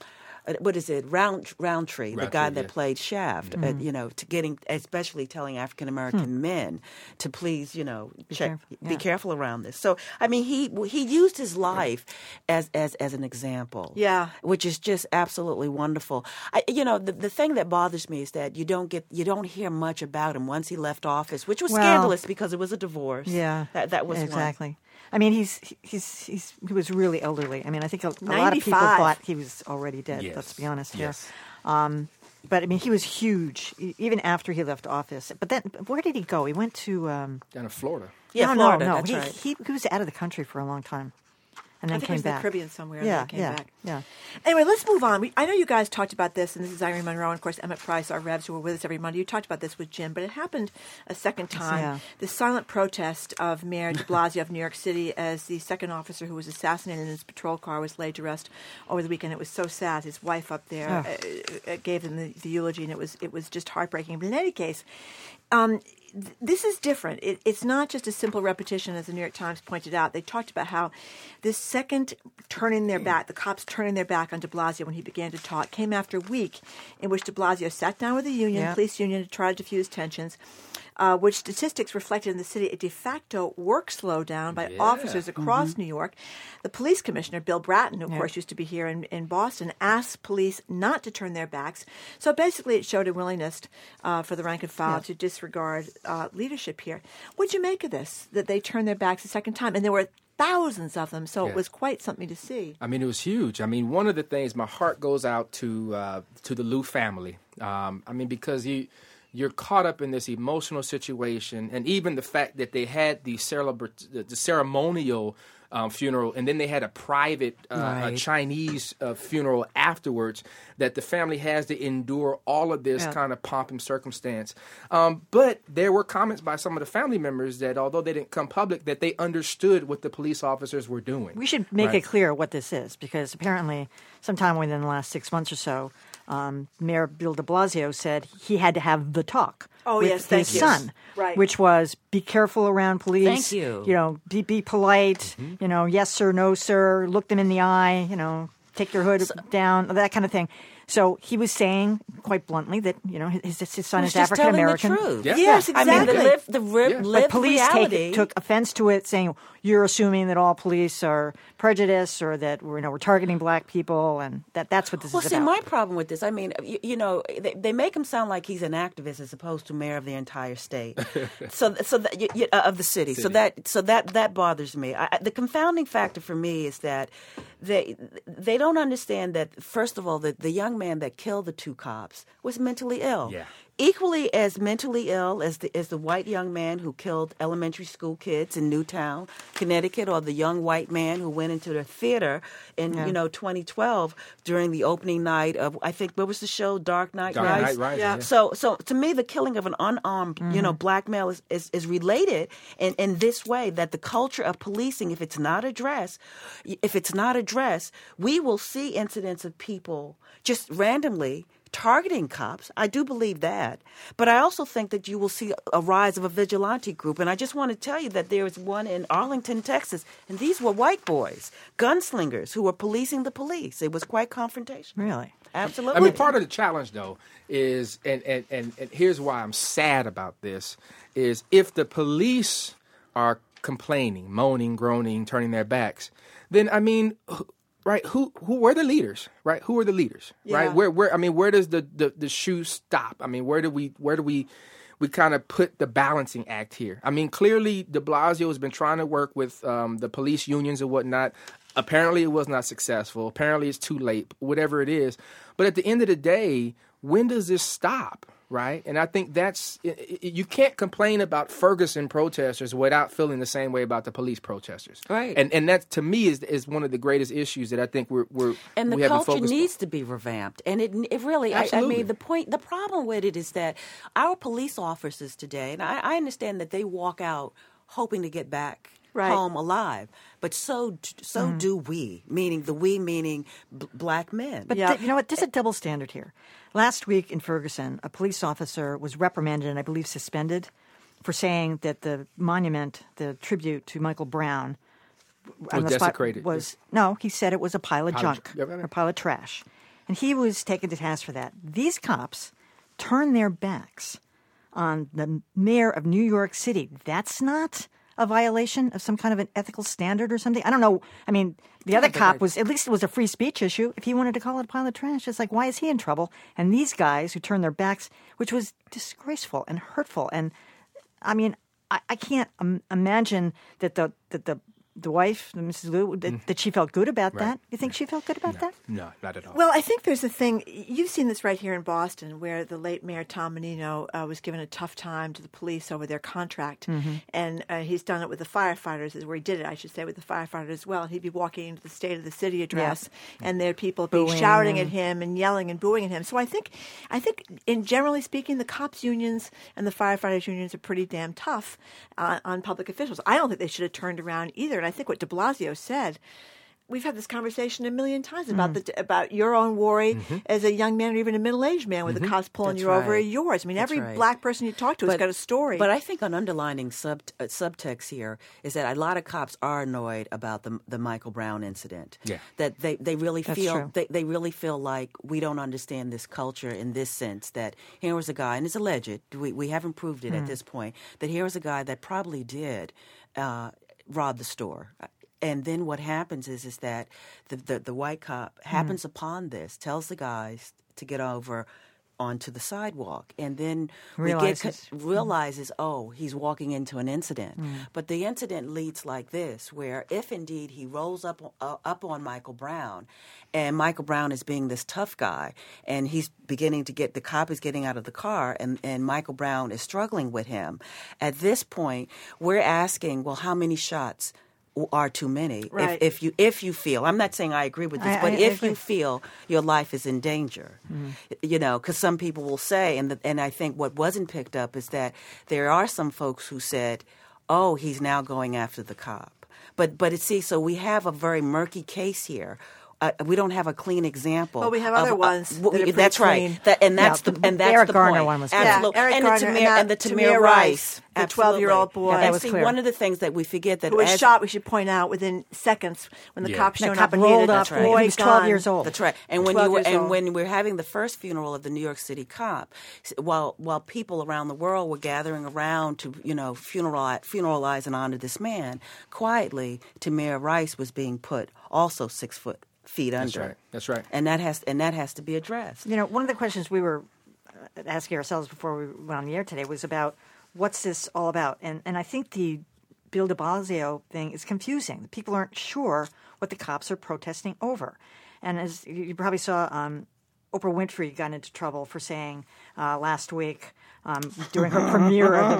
uh, what is it, Round Roundtree, the guy that yes. played Shaft, uh, Mhm. you know, to getting, especially telling African American Hmm. men to please, you know, Be check, careful, be yeah. careful around this. So, I mean, he he used his life as as as an example, Yeah. which is just absolutely wonderful. I, you know, the the thing that bothers me is that you don't get you don't hear much about him once he left office, which was Well, scandalous because it was a divorce. Yeah, that that was one. exactly. I mean, he's he's he's he was really elderly. I mean, I think a, a lot of people ninety-five. thought he was already dead. Yes. Let's be honest here. Yes. Um, but I mean, he was huge e- even after he left office. But then, where did he go? He went to um, Down in Florida. Yeah, no, Florida, no, no. that's he, right. he he was out of the country for a long time, and then I think came it was in back. the Caribbean somewhere. Yeah, and then came yeah, back. yeah. Anyway, let's move on. We, I know you guys talked about this, and this is Irene Monroe, and of course Emmett Price, our Revs, who were with us every Monday. You talked about this with Jim, but it happened a second time. Yeah. The silent protest of Mayor de Blasio of New York City as the second officer who was assassinated in his patrol car was laid to rest over the weekend. It was so sad. His wife up there Oh. uh, uh, gave him the, the eulogy, and it was it was just heartbreaking. But in any case, um, th- this is different. It, it's not just a simple repetition, as the New York Times pointed out. They talked about how this second turning their back, the cops turning their back on de Blasio when he began to talk, came after a week in which de Blasio sat down with the union, Yeah. police union, to try to diffuse tensions, uh, which statistics reflected in the city a de facto work slowdown by Yeah. officers across New York. The police commissioner, Bill Bratton, who of Yeah. course used to be here in, in Boston, asked police not to turn their backs. So basically it showed a willingness uh, for the rank and file Yeah. to disregard uh, leadership here. What'd you make of this, that they turned their backs a second time? And there were thousands of them, so Yeah. it was quite something to see. I mean, it was huge. I mean, one of the things, my heart goes out to uh, to the Liu family. Um, I mean, because you you're caught up in this emotional situation, and even the fact that they had the, celebra- the, the ceremonial um, funeral, and then they had a private uh, a Right. Chinese uh, funeral afterwards. That the family has to endure all of this Yeah. kind of pomp and circumstance. Um, but there were comments by some of the family members that, although they didn't come public, that they understood what the police officers were doing. We should make Right. it clear what this is, because apparently, sometime within the last six months or so, um, Mayor Bill de Blasio said he had to have the talk Oh, with yes, thank his you. son, Right. which was be careful around police. Thank you. You know, be be polite. You know, yes sir, no sir. Look them in the eye. You know, take your hood down. That kind of thing. So he was saying quite bluntly that, you know, his, his son He is was just African American. telling the truth. Yeah. Yes, I mean, the exactly. live, the ri- Yeah. lived But police reality. take, took offense to it, saying you're assuming that all police are prejudiced or that we're, you know, we're targeting black people, and that that's what this Well, is see, about. my problem with this, I mean, you, you know, they, they make him sound like he's an activist as opposed to mayor of the entire state, so so that, you, you, uh, of the city. So City. that so that that bothers me. I, I- the confounding factor for me is that they they don't understand that, first of all, that the young man that killed the two cops was mentally ill. Yeah. Equally as mentally ill as the as the white young man who killed elementary school kids in Newtown, Connecticut, or the young white man who went into the theater in Yeah. you know twenty twelve during the opening night of, I think, what was the show, Dark Knight Dark Rises. Knight Rises, Yeah. yeah. So so to me, the killing of an unarmed you know black male is, is, is related in, in this way, that the culture of policing, if it's not addressed, if it's not addressed, we will see incidents of people just randomly targeting cops. I do believe that. But I also think that you will see a rise of a vigilante group. And I just want to tell you that there is one in Arlington, Texas, and these were white boys, gunslingers, who were policing the police. It was quite confrontational. Really? Absolutely. I mean, part of the challenge, though, is, and, and, and, and here's why I'm sad about this, is if the police are complaining, moaning, groaning, turning their backs, then, I mean, wh- right, who, who were the leaders, right? Who are the leaders, Yeah. right? Where, where, I mean, where does the, the, the shoe stop? I mean, where do we, where do we, we kind of put the balancing act here? I mean, clearly de Blasio has been trying to work with um, the police unions and whatnot. Apparently it was not successful. Apparently it's too late, whatever it is. But at the end of the day, when does this stop, right? And I think that's, i- i- you can't complain about Ferguson protesters without feeling the same way about the police protesters. Right. And and that, to me, is is one of the greatest issues that I think we're, we're And the we haven't culture focused needs to be revamped. And it, it really, I, I Absolutely. mean, the point, the problem with it is that our police officers today, and I, I understand that they walk out hoping to get back Right. home alive, but so so do we, meaning the we, meaning b- black men. But th- you know what? There's a double standard here. Last week in Ferguson, a police officer was reprimanded and I believe suspended for saying that the monument, the tribute to Michael Brown, on Was the spot desecrated. was no. He said it was a pile of Pile of junk ju- yeah, right, right. or a pile of trash. And he was taken to task for that. These cops turned their backs on the mayor of New York City. That's not a violation of some kind of an ethical standard or something? I don't know. I mean, the yeah, other cop I... was, at least it was a free speech issue. If he wanted to call it a pile of trash, it's like, why is he in trouble? And these guys who turned their backs, which was disgraceful and hurtful. And I mean, I, I can't um, imagine that the, that the, the wife, Missus Liu, that, mm. that she felt good about right. that. You think right. she felt good about no. that? No, not at all. Well, I think there's a thing, you've seen this right here in Boston, where the late Mayor Tom Menino uh, was given a tough time to the police over their contract. Mm-hmm. And uh, he's done it with the firefighters, is where he did it, I should say, with the firefighters as well. He'd be walking into the State of the City address, yeah. and there'd people be booing shouting him. at him and yelling and booing at him. So I think, I think, in generally speaking, the cops' unions and the firefighters' unions are pretty damn tough uh, on public officials. I don't think they should have turned around either. And I think what de Blasio said, we've had this conversation a million times about mm. the about your own worry mm-hmm. as a young man or even a middle-aged man with mm-hmm. the cops pulling That's you right. over are yours. I mean, That's every right. black person you talk to but, has got a story. But I think an underlining sub uh, subtext here is that a lot of cops are annoyed about the the Michael Brown incident. Yeah. That they, they really That's feel true. they, they really feel like we don't understand this culture in this sense, that here was a guy, and it's alleged, we we haven't proved it mm. at this point, that here was a guy that probably did uh, rob the store. And then what happens is is that the the, the white cop happens mm. upon this, tells the guys to get over onto the sidewalk, and then realizes, we get, realizes oh, he's walking into an incident. Mm. But the incident leads like this, where if indeed he rolls up uh, up on Michael Brown, and Michael Brown is being this tough guy, and he's beginning to get, the cop is getting out of the car, and, and Michael Brown is struggling with him. At this point, we're asking, well, how many shots are too many? Right. If, if you if you feel, I'm not saying I agree with this, I, but I, if I you feel your life is in danger, mm-hmm. you know, because some people will say, and the, and I think what wasn't picked up is that there are some folks who said, oh, he's now going after the cop. But but it, see, so we have a very murky case here. Uh, we don't have a clean example. Well, we have other of, ones. Uh, that are that's clean. right. That, and that's yeah, the and that's Eric the Garner point. one was Absolutely. Yeah, Eric and, Garner, the Tamir, and, that, and the Tamir Tamir Rice, Rice, the twelve-year-old boy. Yeah, that was see, clear. one of the things that we forget that who was as, shot, we should point out, within seconds when the yeah. cops showed the cop up and rolled needed up. a Right. boy He was twelve gun. years old. That's right. And when you were, and old. when we're having the first funeral of the New York City cop, while while people around the world were gathering around to you know funeralize, funeralize and honor this man, quietly Tamir Rice was being put also six foot. feet under. That's right. That's right. And that has and that has to be addressed. You know, one of the questions we were asking ourselves before we went on the air today was about what's this all about? And and I think the Bill de Blasio thing is confusing. People aren't sure what the cops are protesting over. And as you probably saw, um, Oprah Winfrey got into trouble for saying uh, last week um, during her premiere of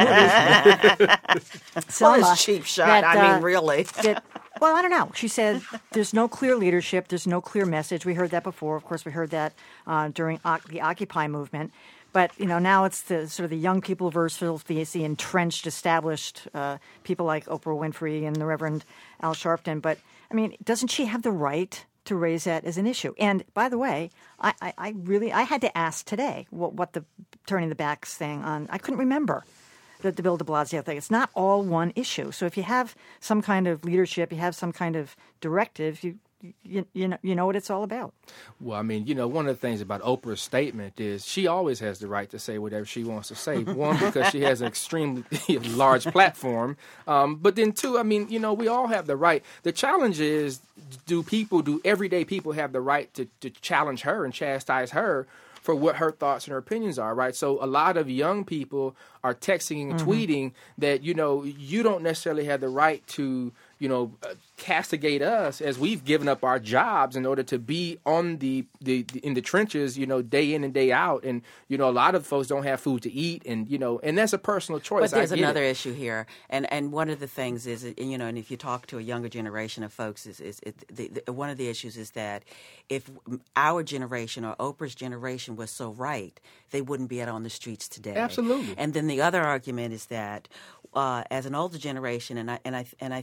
the movie. Well, it's a cheap shot. That, I uh, mean, really. that, well, I don't know. She said there's no clear leadership. There's no clear message. We heard that before. Of course, we heard that uh, during o- the Occupy movement. But, you know, now it's the sort of the young people versus the, the entrenched, established uh, people like Oprah Winfrey and the Reverend Al Sharpton. But, I mean, doesn't she have the right to raise that as an issue? And, by the way, I, I, I really, I had to ask today what, what the turning the backs thing on, I couldn't remember the, the Bill de Blasio thing. It's not all one issue. So if you have some kind of leadership, you have some kind of directive, you You, you know you know what it's all about. Well, I mean, you know, one of the things about Oprah's statement is she always has the right to say whatever she wants to say. One, because she has an extremely large platform. Um, but then two, I mean, you know, we all have the right. The challenge is, do people, do everyday people have the right to, to challenge her and chastise her for what her thoughts and her opinions are, right? So a lot of young people are texting and mm-hmm. tweeting that, you know, you don't necessarily have the right to, you know, uh, castigate us as we've given up our jobs in order to be on the, the, the in the trenches, you know, day in and day out. And, you know, a lot of folks don't have food to eat, and, you know, and that's a personal choice. But there's I get another it. issue here. And and one of the things is, you know, and if you talk to a younger generation of folks, is, is it, the, the, one of the issues is that if our generation or Oprah's generation was so right, they wouldn't be out on the streets today. Absolutely. And then the other argument is that uh, as an older generation, and I and I and I think that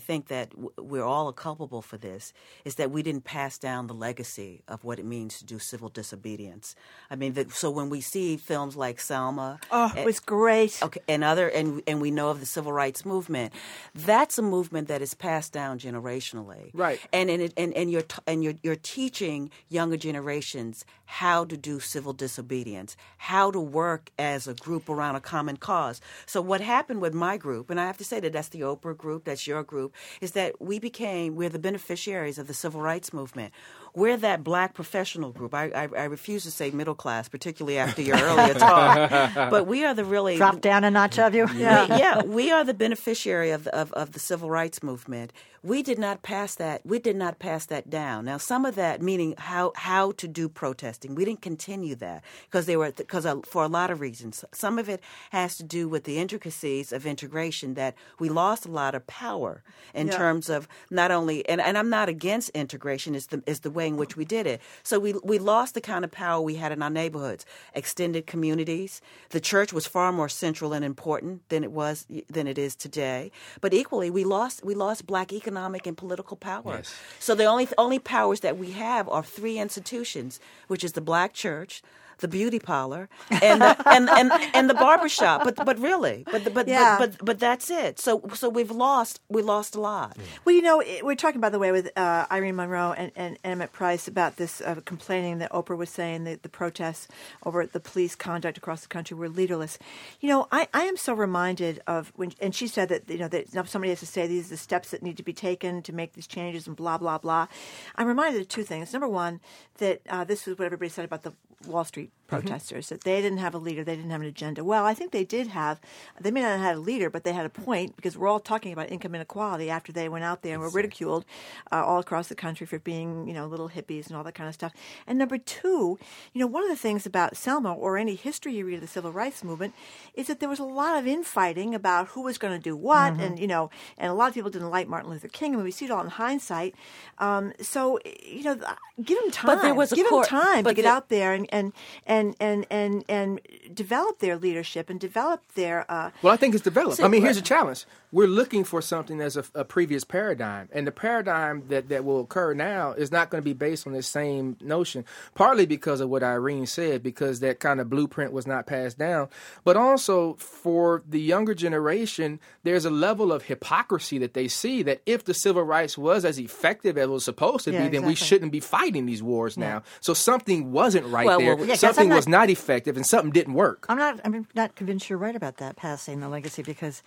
that w- we're all culpable for this is that we didn't pass down the legacy of what it means to do civil disobedience. I mean, the, so when we see films like Selma, oh, it was great. Okay, and other, and and we know of the civil rights movement. That's a movement that is passed down generationally, right? And and it, and and you're t- and you're you're teaching younger generations how to do civil disobedience, how to work as a group around a common cause. So what happened with my group, and I have to say that that's the Oprah group, that's your group, is that we became, we're the beneficiaries of the civil rights movement. We're that black professional group. I, I, I refuse to say middle class, particularly after your earlier talk. But we are the really... Drop down a notch of you? Yeah, we, yeah, we are the beneficiary of, of, of the civil rights movement. We did not pass that. We did not pass that down. Now, some of that, meaning how how to do protesting, we didn't continue that because they were because for a lot of reasons. Some of it has to do with the intricacies of integration, that we lost a lot of power in Yeah. terms of not only and, and I'm not against integration. Is the is the way in which we did it. So we we lost the kind of power we had in our neighborhoods, extended communities. The church was far more central and important than it was than it is today. But equally, we lost we lost black economic and political power. Yes. So the only only powers that we have are three institutions, which is the black church, the beauty parlor, and the, and, and and the barbershop. But but really, but but, Yeah. but but but that's it. So so we've lost we lost a lot. Well, you know, it- we're talking, by the way, with uh, Irene Monroe and, and Emmett Price about this uh, complaining that Oprah was saying that the protests over the police conduct across the country were leaderless. You know, I, I am so reminded of when, and she said that, you know, that somebody has to say these are the steps that need to be taken to make these changes and blah, blah, blah. I'm reminded of two things. Number one, that uh, this was what everybody said about the Wall Street protesters, that they didn't have a leader, they didn't have an agenda. Well, I think they did have, they may not have had a leader, but they had a point, because we're all talking about income inequality after they went out there and were ridiculed uh, all across the country for being, you know, little hippies and all that kind of stuff. And number two, you know, one of the things about Selma or any history you read of the civil rights movement is that there was a lot of infighting about who was going to do what, Mhm. and, you know, and a lot of people didn't like Martin Luther King. I mean, we see it all in hindsight. Um, so, you know, give them time. But there was a give court- them time but to get the- out there and, and, and, and, and, and develop their leadership and develop their... Uh, Well, I think it's developed. See, I mean, here's right. a challenge. We're looking for something that's a, a previous paradigm. And the paradigm that, that will occur now is not going to be based on this same notion, partly because of what Irene said, because that kind of blueprint was not passed down. But also for the younger generation, there's a level of hypocrisy that they see that if the civil rights was as effective as it was supposed to Yeah, be, then we exactly. shouldn't be fighting these wars Yeah. now. So something wasn't right Well, there. well, yeah, 'cause something I'm not- was not effective and something didn't work. I'm not. I'm not convinced you're right about that, passing the legacy, because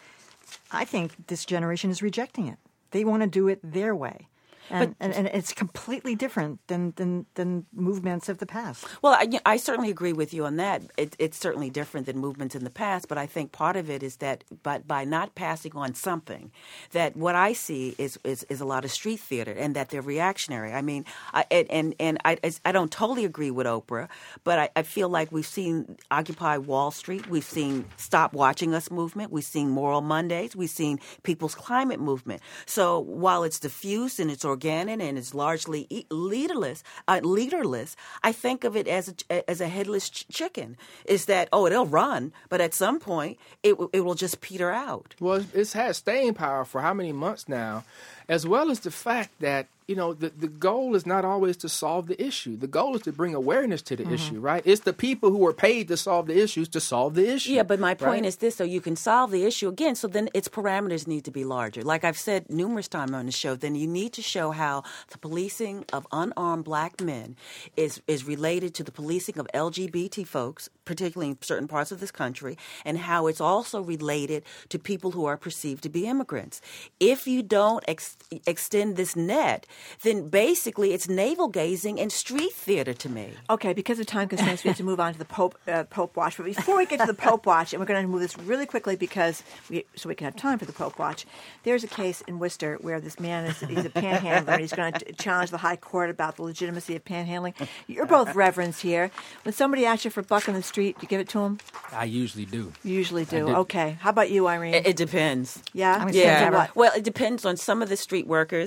I think this generation is rejecting it. They want to do it their way, and and, and it's completely different than, than than movements of the past. Well, I, I certainly agree with you on that. It, it's certainly different than movements in the past, but I think part of it is that by, by not passing on something, that what I see is, is, is a lot of street theater, and that they're reactionary. I mean, I, and and, and I, I don't totally agree with Oprah, but I, I feel like we've seen Occupy Wall Street, we've seen Stop Watching Us movement, we've seen Moral Mondays, we've seen People's Climate movement. So while it's diffuse and it's organic and it's largely e- leaderless, uh, leaderless, I think of it as a, as a headless ch- chicken. Is that, oh, it'll run, but at some point it w- it will just peter out. Well, it's- it's had staying power for how many months now, as well as the fact that, you know, the, the goal is not always to solve the issue. The goal is to bring awareness to the Mhm. issue, right? It's the people who are paid to solve the issues to solve the issue. Yeah, but my point right? is this, so you can solve the issue again, so then its parameters need to be larger. Like I've said numerous times on the show, then you need to show how the policing of unarmed black men is, is related to the policing of L G B T folks, particularly in certain parts of this country, and how it's also related to people who are perceived to be immigrants. If you don't ex- extend this net, then basically it's navel-gazing and street theater to me. Okay, because of time constraints, we have to move on to the Pope uh, Pope Watch. But before we get to the Pope Watch, and we're going to move this really quickly because we, so we can have time for the Pope Watch. There's a case in Worcester where this man is he's a panhandler. And he's going to challenge the High Court about the legitimacy of panhandling. You're both reverends here. When somebody asks you for a buck in the street, do you give it to them? I usually do. You usually do. do. Okay. How about you, Irene? It, it depends. Yeah? Yeah. Depends on what? Well, it depends on some of the street workers.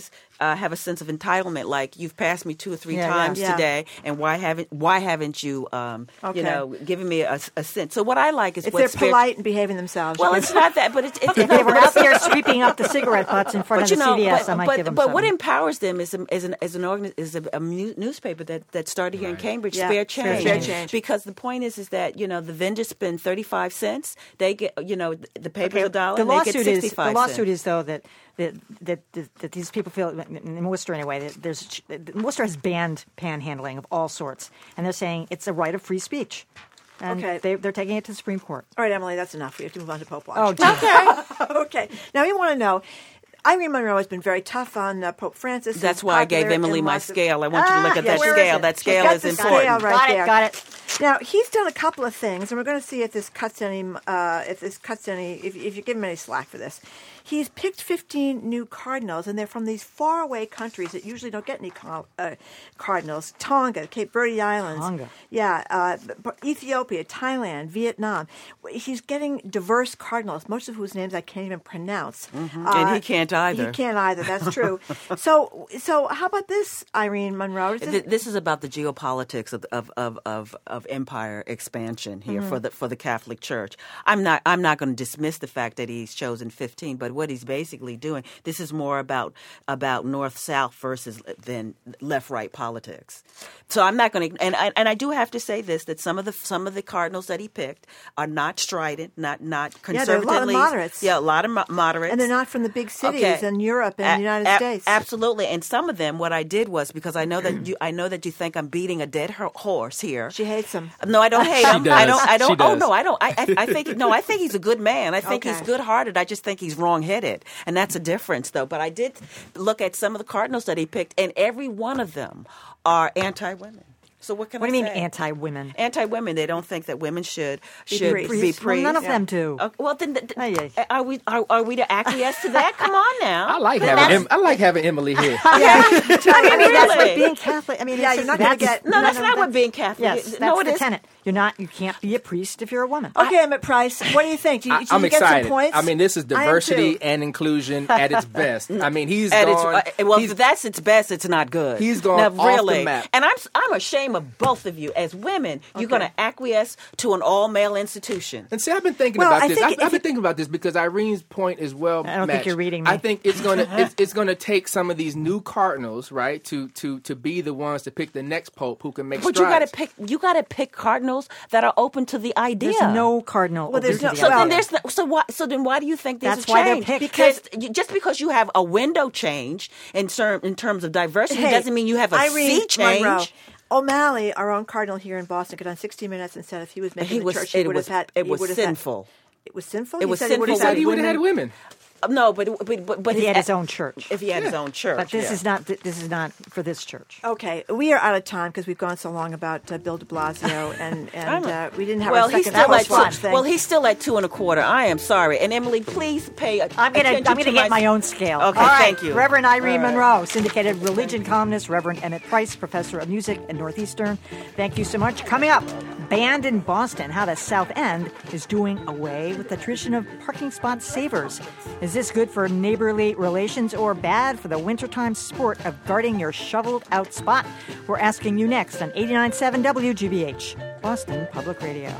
uh, have a sense of entitlement, like you've passed me two or three Yeah, times yeah. today, and why haven't why haven't you, um, Okay. you know, given me a, a sense? So what I like is If what they're spirit- polite and behaving themselves. Well, you it's can- not that, but it's, it's If they were out there sweeping up the cigarette butts in front but of you the know, C V S, but, I might but, give them but what something. empowers them is, a, is an is an organ, is a, a mu- newspaper that, that started here in Cambridge, Yeah, Spare Spare Change. Change. Change. Because the point is, is that you know the vendors spend thirty five cents. They get you know the paper's Okay, a dollar. The and they lawsuit get is the sixty-five lawsuit cents. is though that that, that that that these people feel in Worcester anyway. That there's Worcester has banned panhandling of all sorts, and they're saying it's a right of free speech. And Okay. they, they're taking it to the Supreme Court. All right, Emily, that's enough. We have to move on to Pope Watch. Oh, dear. Okay. Okay. Now, we want to know, Irene Monroe has been very tough on uh, Pope Francis. That's He's why I gave popular Emily in my lots of- scale. I want you to look at Ah, that where is scale. it? That She's scale got is the important. Scale right Got it, there. got it. Now, he's done a couple of things, and we're going to see if this cuts any, uh, if this cuts any, if, if you give him any slack for this. He's picked fifteen new cardinals, and they're from these faraway countries that usually don't get any car- uh, cardinals. Tonga, Cape Verde Islands. Tonga. Yeah, uh, b- b- Ethiopia, Thailand, Vietnam. He's getting diverse cardinals, most of whose names I can't even pronounce. Mhm. And he can't either. He can't either, that's true. so, so how about this, Irene Monroe? Is this- Th- This is about the geopolitics of of of of, of empire expansion here Mhm. for the for the Catholic Church. I'm not I'm not going to dismiss the fact that he's chosen fifteen, but what he's basically doing, this is more about about north south versus than left right politics. So I'm not going to, and I, and I do have to say this, that some of the some of the cardinals that he picked are not strident, not not Yeah, there are a conservative. lot of moderates. Yeah, a lot of mo- moderates, and they're not from the big cities Okay. in Europe and A- the United a- States. Absolutely, and some of them, what I did was because I know that you, I know that you think I'm beating a dead ho- horse here. She hates him. No, I don't hate She him. does. I don't. I don't. She Oh does. no, I don't. I, I, I think no. I think he's a good man. I think he's Okay. good-hearted. I just think he's wrong-headed, and that's a difference, though. But I did look at some of the cardinals that he picked, and every one of them are anti-women. So what can What I do you say? mean anti-women? Anti-women. They don't think that women should Be should priests. be priests. Well, none of them do. Uh, well, then, th- Ay, ay. th- are we are, are we to acquiesce to that? Come on now. I like Then having that's- em- I like having Emily here. I mean, that's what Really? being Catholic. I mean, Yeah, it's you're just- not gonna that's- get- No, that's no, not what that's- being Catholic Yes, is. that's No, it the is. tenet. You're not. You can't be a priest if you're a woman. Okay, Emmett Price, what do you think? Do you, I, do I'm you get excited. some points? I mean, this is I am diversity too. and inclusion at its best. I mean, he's At its, gone. uh, well, he's- if that's its best, it's not good. He's gone now, off the really. map. And I'm I'm ashamed of both of you as women. You're Okay. going to acquiesce to an all male institution. And see, I've been thinking Well, about I this. think I've, if I've been it- thinking about this because Irene's point is well I don't think matched. you're reading me. I think it's gonna it's, it's gonna take some of these new cardinals, right, to to to be the ones to pick the next pope who can make But you got strides. to pick. You got to pick cardinals that are open to the idea. There's no cardinal. Well, there's open to no- the So well, then idea. there's no, so why so then why do you think there's That's a why they're change? picked. Because you, just because you have a window change in term in terms of diversity Hey, doesn't mean you have a Irene sea change. Monroe. O'Malley, our own cardinal here in Boston, got on sixty minutes and said if he was making He the was church, he it would was have had. it he was would have had- sinful. It was sinful. It He was said he would sinful. he have said he would have had women. Uh, No, but but but, but If he had his- his own church. If he had his own church, But this yeah. is not. This is not for this church. Okay, we are out of time because we've gone so long about uh, Bill de Blasio, and and uh, we didn't have well, our he's second still at Post Watch two, thing. well, he's still at two and a quarter. I am sorry, and Emily, please pay. a- I'm gonna. attention I'm gonna to get my own scale. Okay, All right. thank you, Reverend Irene All right. Monroe, syndicated religion columnist. Reverend Emmett Price, professor of music at Northeastern. Thank you so much. Coming up, banned in Boston, how the South End is doing away with the tradition of parking spot savers. Is this good for neighborly relations or bad for the wintertime sport of guarding your shoveled out spot? We're asking you next on eighty-nine point seven W G B H, Boston Public Radio.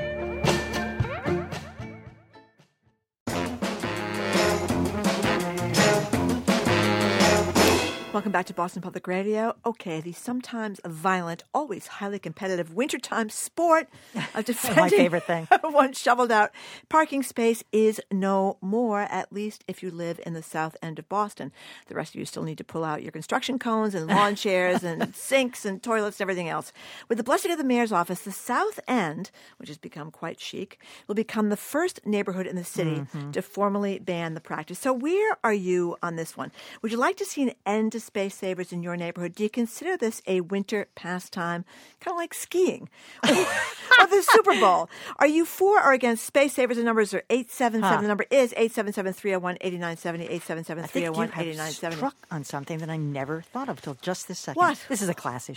Welcome back to Boston Public Radio. Okay, the sometimes violent, always highly competitive wintertime sport of defending favorite thing. one shoveled out parking space is no more, at least if you live in the south end of Boston. The rest of you still need to pull out your construction cones and lawn chairs and sinks and toilets and everything else. With the blessing of the mayor's office, the south end, which has become quite chic, will become the first neighborhood in the city Mm-hmm. to formally ban the practice. So where are you on this one? Would you like to see an end to space savers in your neighborhood? Do you consider this a winter pastime, kind of like skiing or the Super Bowl? Are you for or against space savers? The numbers are eight seven seven. Huh. The number is eight seven seven, three oh one, eight nine seven zero, eight seven seven, I three think oh you one, eight nine have seven zero. struck on something that I never thought of till just this second. What? This is a class issue.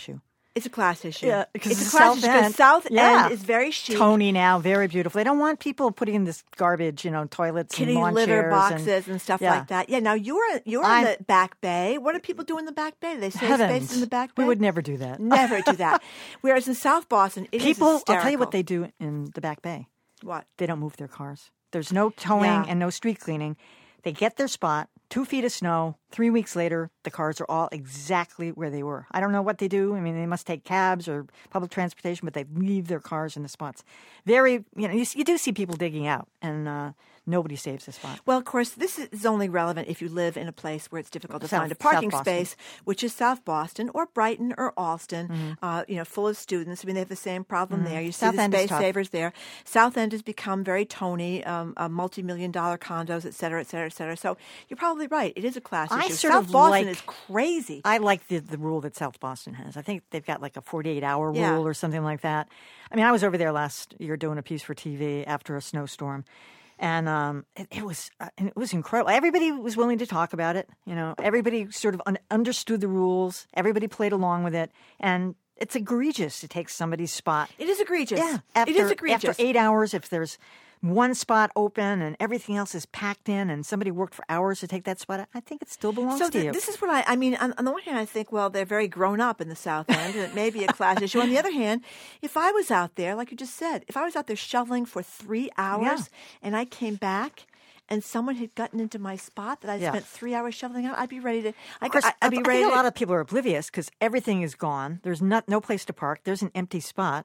It's a class issue. Yeah, because it's a the class South issue. 'cause End, South yeah. End is very chic. Tony now, very beautiful. They don't want people putting in this garbage, you know, toilets Kitty and lawn litter chairs boxes and, and stuff yeah. like that. Yeah, now you're you're I'm- in the back bay. What do people do in the back bay? Do they save Heavens. space in the back bay? We would never do that. Never do that. Whereas in South Boston, it is People, I'll hysterical. tell you what they do in the back bay. What? They don't move their cars. There's no towing Yeah. and no street cleaning. They get their spot, two feet of snow. Three weeks later, the cars are all exactly where they were. I don't know what they do. I mean, they must take cabs or public transportation, but they leave their cars in the spots. Very, you know, you, you do see people digging out, and uh, nobody saves the spot. Well, of course, this is only relevant if you live in a place where it's difficult to South- find a parking South Boston. space, which is South Boston or Brighton or Alston, Mm-hmm. uh, you know, full of students. I mean, they have the same problem Mhm. there. You see South the End is space tough. savers there. South End has become very Tony, um, uh, multi-million dollar condos, et cetera, et cetera, et cetera. So you're probably right. It is a class I issue. sort South of Boston like- is crazy. I like the, the rule that South Boston has. I think they've got like a forty-eight hour Yeah. rule or something like that. I mean, I was over there last year doing a piece for T V after a snowstorm. And um, it, it was uh, and it was incredible. Everybody was willing to talk about it. You know, everybody sort of un- understood the rules. Everybody played along with it, and it's egregious to take somebody's spot. It is egregious. Yeah, It after, is egregious. After eight hours, if there's one spot open and everything else is packed in, and somebody worked for hours to take that spot, I think it still belongs So to th- you. this is what I, I mean, on, on the one hand, I think, well, they're very grown up in the South End, and it may be a class issue. On the other hand, if I was out there, like you just said, if I was out there shoveling for three hours Yeah. and I came back and someone had gotten into my spot that I Yeah. spent three hours shoveling out, I'd be ready to. I, Of course, I, I'd be I ready. think to, a lot of people are oblivious because everything is gone. There's not no place to park. There's an empty spot.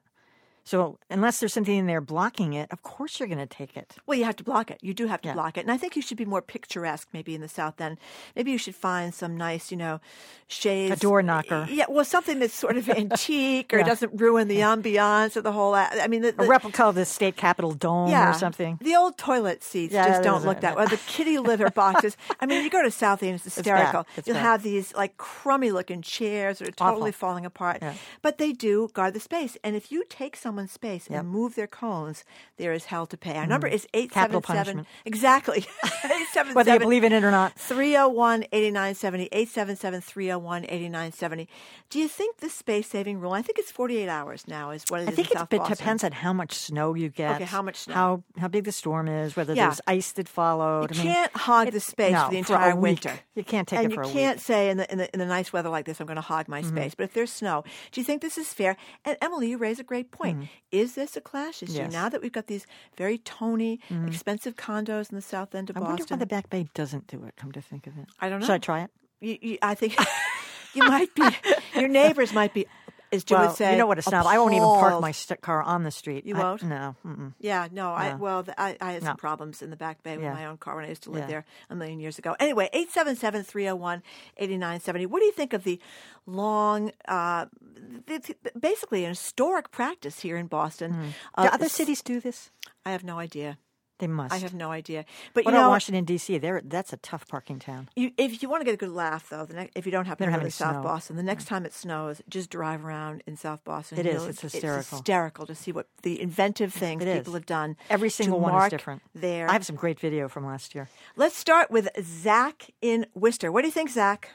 So unless there's something in there blocking it, of course you're going to take it. Well, you have to block it. You do have to Yeah. block it. And I think you should be more picturesque maybe in the South End. Maybe you should find some nice, you know, shades. A door knocker. Yeah, well, something that's sort of antique or Yeah. doesn't ruin the ambiance of the whole. I mean, the, the, A replica of the state capitol dome yeah, or something. The old toilet seats Yeah, just that don't is look it. that well. The kitty litter boxes. I mean, you go to South End, it's bad. hysterical. It's You'll bad. have these like crummy looking chairs that are totally Awful. falling apart. Yeah. But they do guard the space. And if you take someone's space Yep. and move their cones, there is hell to pay. Our number is eight Capital seven seven. punishment. Exactly. eight seven seven. Whether you believe in it or not. three oh one, eight nine seven oh, eight seven seven, three oh one, eight nine seven oh. Do you think the space-saving rule, I think it's forty-eight hours now is what it is I think in it South it Boston. depends on how much snow you get. Okay, how much snow. How, how big the storm is, whether Yeah. there's ice that followed. You I mean, can't hog it- the space no, for the for entire a week. winter. You can't take and it for you a can't week. say in the, in the in the nice weather like this, I'm going to hog my Mhm. space. But if there's snow, do you think this is fair? And Emily, you raise a great point. Mhm. Is this a clash issue? Yes. Now that we've got these very Tony, Mhm. expensive condos in the South End of I wonder why Boston. the Back Bay doesn't do it, come to think of it. I don't know. Should I try it? You, you, I think you might be. Your neighbors might be, as Jim well, would say, you know what? It's not. I won't even park appalled. my st- car on the street. You I- won't? No. Mm-mm. Yeah, no, I No. well, the, I, I had some No. problems in the Back Bay with Yeah. my own car when I used to live Yeah. there a million years ago. Anyway, eight seven seven, three oh one, eight nine seven oh. What do you think of the long, uh, th- th- basically an historic practice here in Boston? Mm. Do other cities do this? I have no idea. They must. I have no idea. But what you about know, Washington D C? There, that's a tough parking town. You, if you want to get a good laugh, though, the ne- if you don't happen They to don't live have in any South snow. Boston, the next time it snows, just drive around in South Boston. It You'll- is. It's hysterical. It's hysterical to see what the inventive things It is. people have done. Every to single one is mark different. Their... I have some great video from last year. Let's start with Zach in Worcester. What do you think, Zach?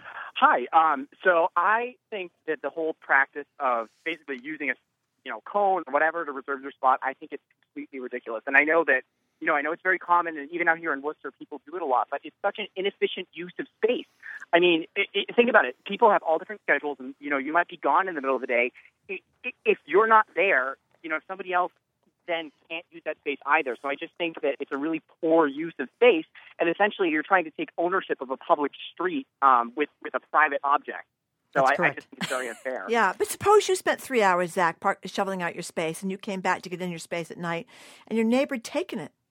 Hi. Um, so I think that the whole practice of basically using a, you know, cone or whatever to reserve your spot, I think it's completely ridiculous. And I know that, you know, I know it's very common, and even out here in Worcester, people do it a lot, but it's such an inefficient use of space. I mean, it, it, think about it. People have all different schedules, and, you know, you might be gone in the middle of the day. It, it, if you're not there, you know, if somebody else then can't use that space either. So I just think that it's a really poor use of space, and essentially you're trying to take ownership of a public street um, with, with a private object. So I, I just think it's very unfair. Yeah, but suppose you spent three hours, Zach, park, shoveling out your space, and you came back to get in your space at night, and your neighbor had taken it.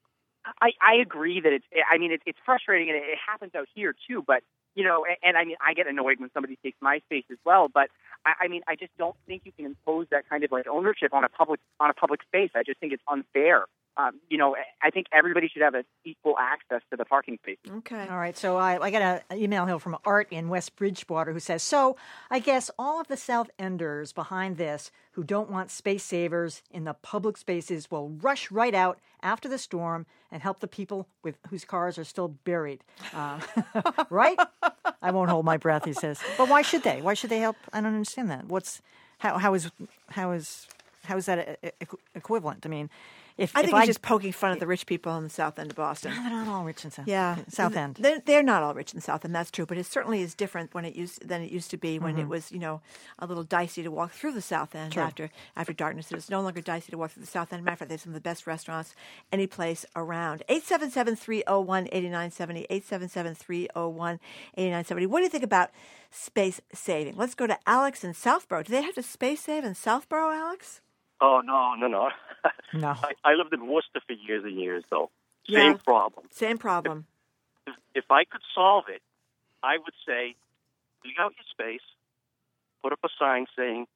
I, I agree that it's, I mean, it, it's frustrating, and it, it happens out here, too, but, you know, and, and I mean, I get annoyed when somebody takes my space as well, but, I, I mean, I just don't think you can impose that kind of, like, ownership on a public on a public space. I just think it's unfair. um, you know, I think everybody should have a equal access to the parking spaces. Okay. All right. So I, I got an email here from Art in West Bridgewater who says, so I guess all of the South Enders behind this who don't want space savers in the public spaces will rush right out after the storm and help the people with whose cars are still buried. Uh, right? I won't hold my breath, he says. But why should they? Why should they help? I don't understand that. What's how how is how is how is that a, a, equivalent? I mean, if I think if he's I, just poking fun at the rich people in the South End of Boston. No, they're not all rich in South. Yeah, South End. They're, they're not all rich in the South End. That's true, but it certainly is different when it used than it used to be when Mm-hmm. it was, you know, a little dicey to walk through the South End True. after after darkness. It's no longer dicey to walk through the South End. Matter of fact, there's some of the best restaurants any place around. eight seven seven, three oh one, eight nine seven oh. eight seven seven, three oh one, eight nine seven oh. What do you think about space saving? Let's go to Alex in Southborough. Do they have to space save in Southborough, Alex? Oh, no, no, no. No. I, I lived in Worcester for years and years, though. Yeah. Same problem. Same problem. If, if I could solve it, I would say, dig out your space, put up a sign saying,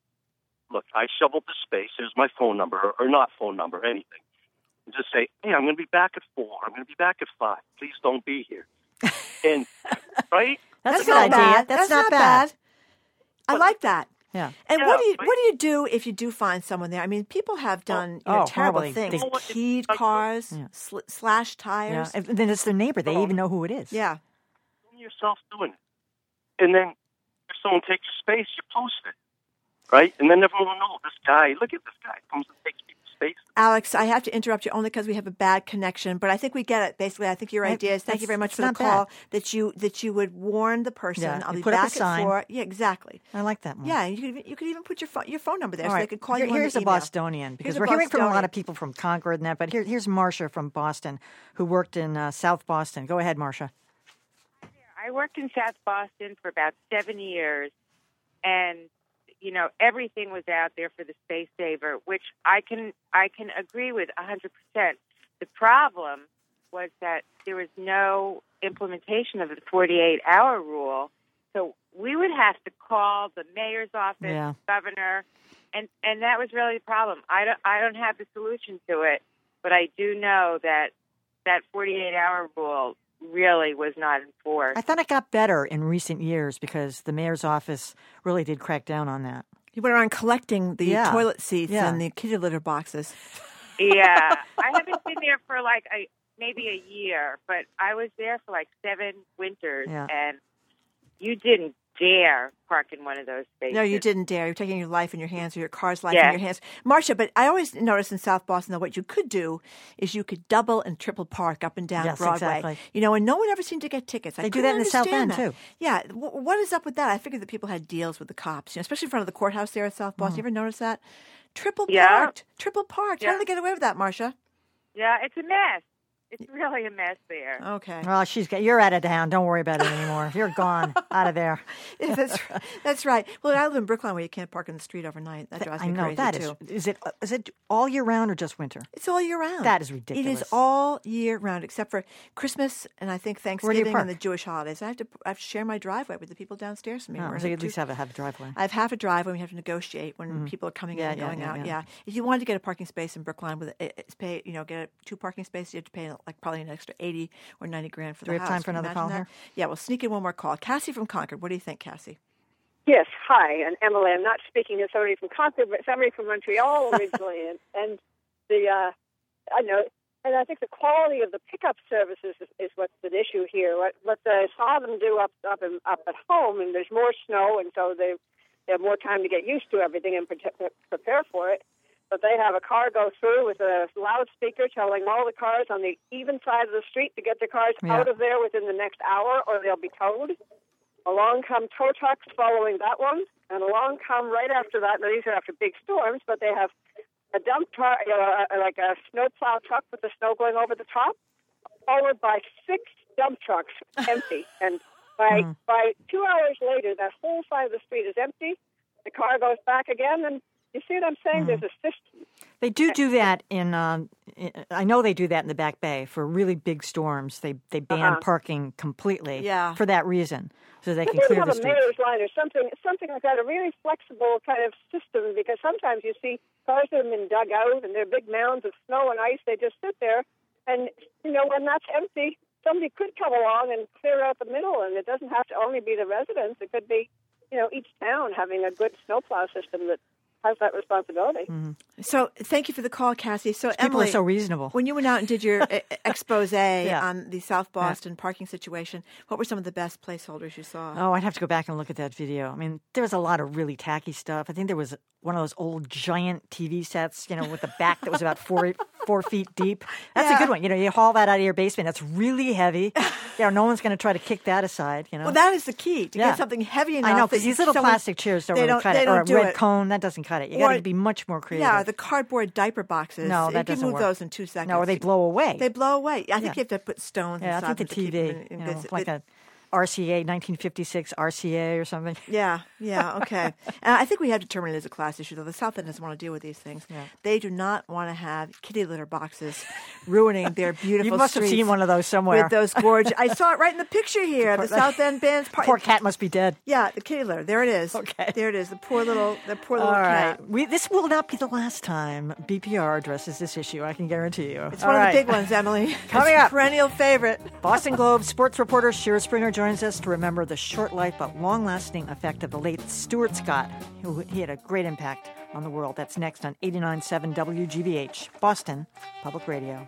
look, I shoveled the space. Here's my phone number, or, or not phone number, anything. And just say, hey, I'm going to be back at four. I'm going to be back at five. Please don't be here. And, right? That's, That's a good not idea. bad. That's, That's not, not bad. bad. I like that. Yeah. And Yeah, what do you right? what do you do if you do find someone there? I mean, people have done you know, oh, terrible horribly. things: They- keyed cars, sl- slashed Yeah. tires. And then it's their neighbor. They even know who it is. Yeah. yourself doing it. And then if someone takes your space, you post it, right? And then everyone will know, this guy, look at this guy, comes and takes people's space. Alex, I have to interrupt you only because we have a bad connection, but I think we get it. Basically, I think your I- idea is thank you that's- very much it's for the not call bad. that you that you would warn the person. Yeah, I'll you be put up a back at sign. four. Yeah, exactly. I like that one. Yeah, you could even, you could even put your phone, your phone number there All so right. they could call Here- you. on Here's the a email. Bostonian, because Here's a we're hearing from a lot Bostonian. of people from Concord and that, but here, here's Marcia from Boston, who worked in uh, South Boston. Go ahead, Marcia. I worked in South Boston for about seven years, and you know everything was out there for the space saver, which I can I can agree with a hundred percent. The problem was that there was no implementation of the forty-eight hour rule, so we would have to call the mayor's office, Yeah. the governor, and and that was really the problem. I don't I don't have the solution to it, but I do know that that forty-eight hour rule really was not enforced. I thought it got better in recent years because the mayor's office really did crack down on that. You went around collecting the Yeah. toilet seats Yeah. and the kitty litter boxes. Yeah, I haven't been there for like a maybe a year, but I was there for like seven winters, Yeah. and you didn't dare park in one of those spaces. No, you didn't dare. You're taking your life in your hands or your car's life Yeah. in your hands. Marcia, but I always notice in South Boston, though, what you could do is you could double and triple park up and down Yes, Broadway. exactly. You know, and no one ever seemed to get tickets. I They do couldn't that in the South understand End, that. too. Yeah. W- what is up with that? I figured that people had deals with the cops, you know, especially in front of the courthouse there at South Boston. You ever notice that? Triple Yeah. parked. Triple parked. How Yeah. do they get away with that, Marcia? Yeah, it's a mess. It's really a mess there. Okay. Well, she's got, you're out of town. Don't worry about it anymore. You're gone, out of there. Yeah, that's that's right. Well, I live in Brookline where you can't park in the street overnight. That drives I me know crazy that too. is. Is it? Is it all year round or just winter? It's all year round. That is It ridiculous. is all year round, except for Christmas and I think Where do you Thanksgiving and park? the Jewish holidays. I have to I have to share my driveway with the people downstairs from me. Oh, We're so you in at least two- have a, have a driveway. I have half a driveway. We have to negotiate when Mhm. people are coming Yeah, in and yeah, going yeah, out. yeah. Yeah. If you wanted to get a parking space in Brookline with a, it's pay, you know, get a, two parking spaces, you have to pay like probably an extra eighty or ninety grand for Do the we have house. time for Can you another imagine call that? here? Yeah, we'll sneak in one more call. Cassie from Concord. What do you think, Cassie? Yes, hi, and Emily. I'm not speaking as somebody from Concord, but somebody from Montreal originally, and, and the uh, I know, and I think the quality of the pickup services is, is what's at issue here. What what I saw them do up up and up at home, and there's more snow, and so they they have more time to get used to everything and pre- prepare for it. But they have a car go through with a loudspeaker telling all the cars on the even side of the street to get their cars Yeah. out of there within the next hour, or they'll be towed. Along come tow trucks following that one, and along come right after that. Now, these are after big storms, but they have a dump truck, uh, like a snowplow truck with the snow going over the top, followed by six dump trucks empty. And by by two hours later, that whole side of the street is empty. The car goes back again, and You see what I'm saying? Mhm. There's a system. They do do that in, um, in. I know they do that in the Back Bay for really big storms. They they ban Uh-huh. parking completely Yeah. for that reason, so they But can they clear have the a streets. mayor's line or something, something like that, a really flexible kind of system, because sometimes you see cars that have been dug out and they're big mounds of snow and ice. They just sit there, and, you know, when that's empty, somebody could come along and clear out the middle, and it doesn't have to only be the residents. It could be, you know, each town having a good snowplow system that has that responsibility. So thank you for the call, Cassie. So People Emily, are so reasonable. When you went out and did your uh, expose Yeah. on the South Boston parking situation, what were some of the best placeholders you saw? Oh, I'd have to go back and look at that video. I mean, there was a lot of really tacky stuff. I think there was one of those old giant T V sets, you know, with the back that was about four four feet deep. That's Yeah. a good one. You know, you haul that out of your basement. That's really heavy. You know, no one's going to try to kick that aside. You know, Well, that is the key, to Yeah. get something heavy enough. I know, that because these little someone- plastic chairs don't they really don't, cut they it. Don't Or a do red it. cone, that doesn't cut it. You got Or- to be much more creative. Yeah, the cardboard diaper boxes. No, you that can doesn't move work. those in two seconds. No, or they blow away. They blow away. I think Yeah. you have to put stones Yeah, I inside think the them to T keep V, them in- in you know, good- like it- a R C A, nineteen fifty-six R C A or something. Yeah, yeah, okay. And I think we have determined it as a class issue, though. The South End doesn't want to deal with these things. Yeah. They do not want to have kitty litter boxes ruining their beautiful You must have streets seen one of those somewhere. with those gorgeous. I saw it right in the picture here. The South End band's part. Poor cat must be dead. Yeah, the kitty litter. There it is. Okay, there it is. The poor little, the poor little All right. cat. We, this will not be the last time B P R addresses this issue, I can guarantee you. It's All one right. of the big ones, Emily. Coming It's a up. perennial favorite. Boston Globe sports reporter Shira Springer joins us to remember the short life but long-lasting effect of the late Stuart Scott, who he had a great impact on the world. That's next on eighty-nine point seven W G B H, Boston Public Radio.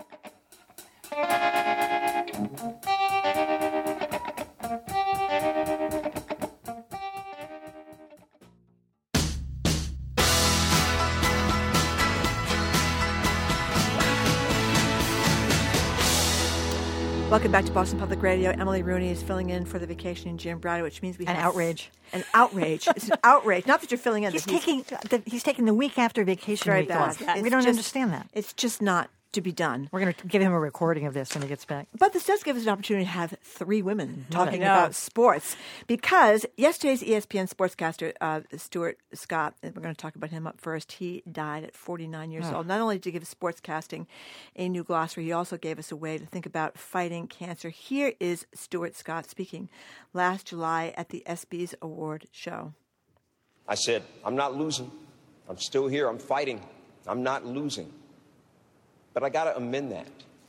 Welcome back to Boston Public Radio. Emily Rooney is filling in for the vacationing Jim Browder, which means we An have outrage. An outrage. It's an outrage. Not that you're filling in. He's that taking the, he's taking the week after vacation very week bad. off. It's We don't just- understand that. It's just not to be done. We're going to give him a recording of this when he gets back. But this does give us an opportunity to have three women talking I know. about sports, because yesterday's E S P N sportscaster, uh, Stuart Scott, and we're going to talk about him up first, he died at forty-nine years Oh. old. Not only did he give sportscasting a new glossary, he also gave us a way to think about fighting cancer. Here is Stuart Scott speaking last July at the ESPYs Award show. I said, I'm not losing. I'm still here. I'm fighting. I'm not losing. But I got to amend that.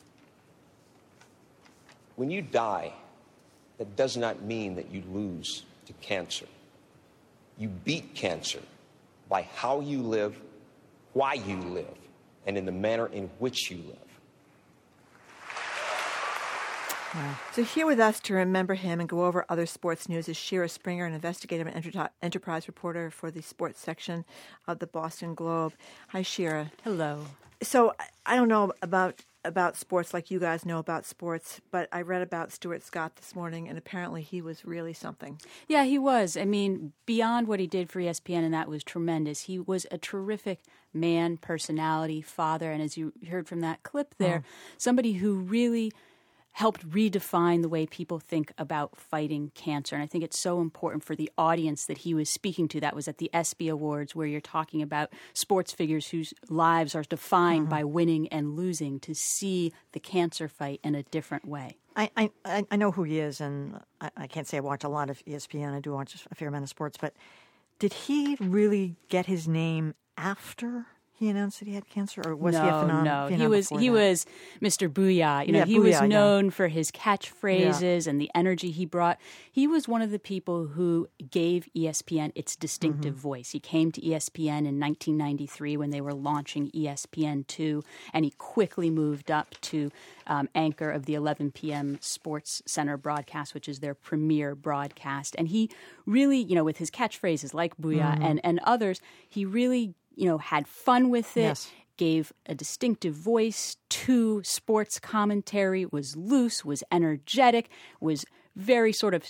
When you die, that does not mean that you lose to cancer. You beat cancer by how you live, why you live, and in the manner in which you live. So here with us to remember him and go over other sports news is Shira Springer, an investigative and enter- enterprise reporter for the sports section of the Boston Globe. Hi, Shira. Hello. So I- I don't know about about sports like you guys know about sports, but I read about Stuart Scott this morning, and apparently he was really something. Yeah, he was. I mean, beyond what he did for E S P N, and that was tremendous. He was a terrific man, personality, father, and as you heard from that clip there, Oh. somebody who really helped redefine the way people think about fighting cancer. And I think it's so important for the audience that he was speaking to. That was at the ESPY Awards, where you're talking about sports figures whose lives are defined Mm-hmm. by winning and losing, to see the cancer fight in a different way. I, I, I I know who he is, and I, I can't say I watch a lot of E S P N. I do watch a fair amount of sports, but did he really get his name after he announced that he had cancer, or was no, he a phenom- no, phenom he was before he that? was Mister Booyah. You know, Yeah, he was Booyah, yeah. known for his catchphrases and the energy he brought. He was one of the people who gave E S P N its distinctive Mm-hmm. voice. He came to E S P N in nineteen ninety-three when they were launching E S P N two, and he quickly moved up to um, anchor of the eleven p.m. Sports Center broadcast, which is their premier broadcast. And he really, you know, with his catchphrases like Booyah Mhm. and, and others, he really, you know, had fun with it. Yes. Gave a distinctive voice to sports commentary, was loose, was energetic, was very sort of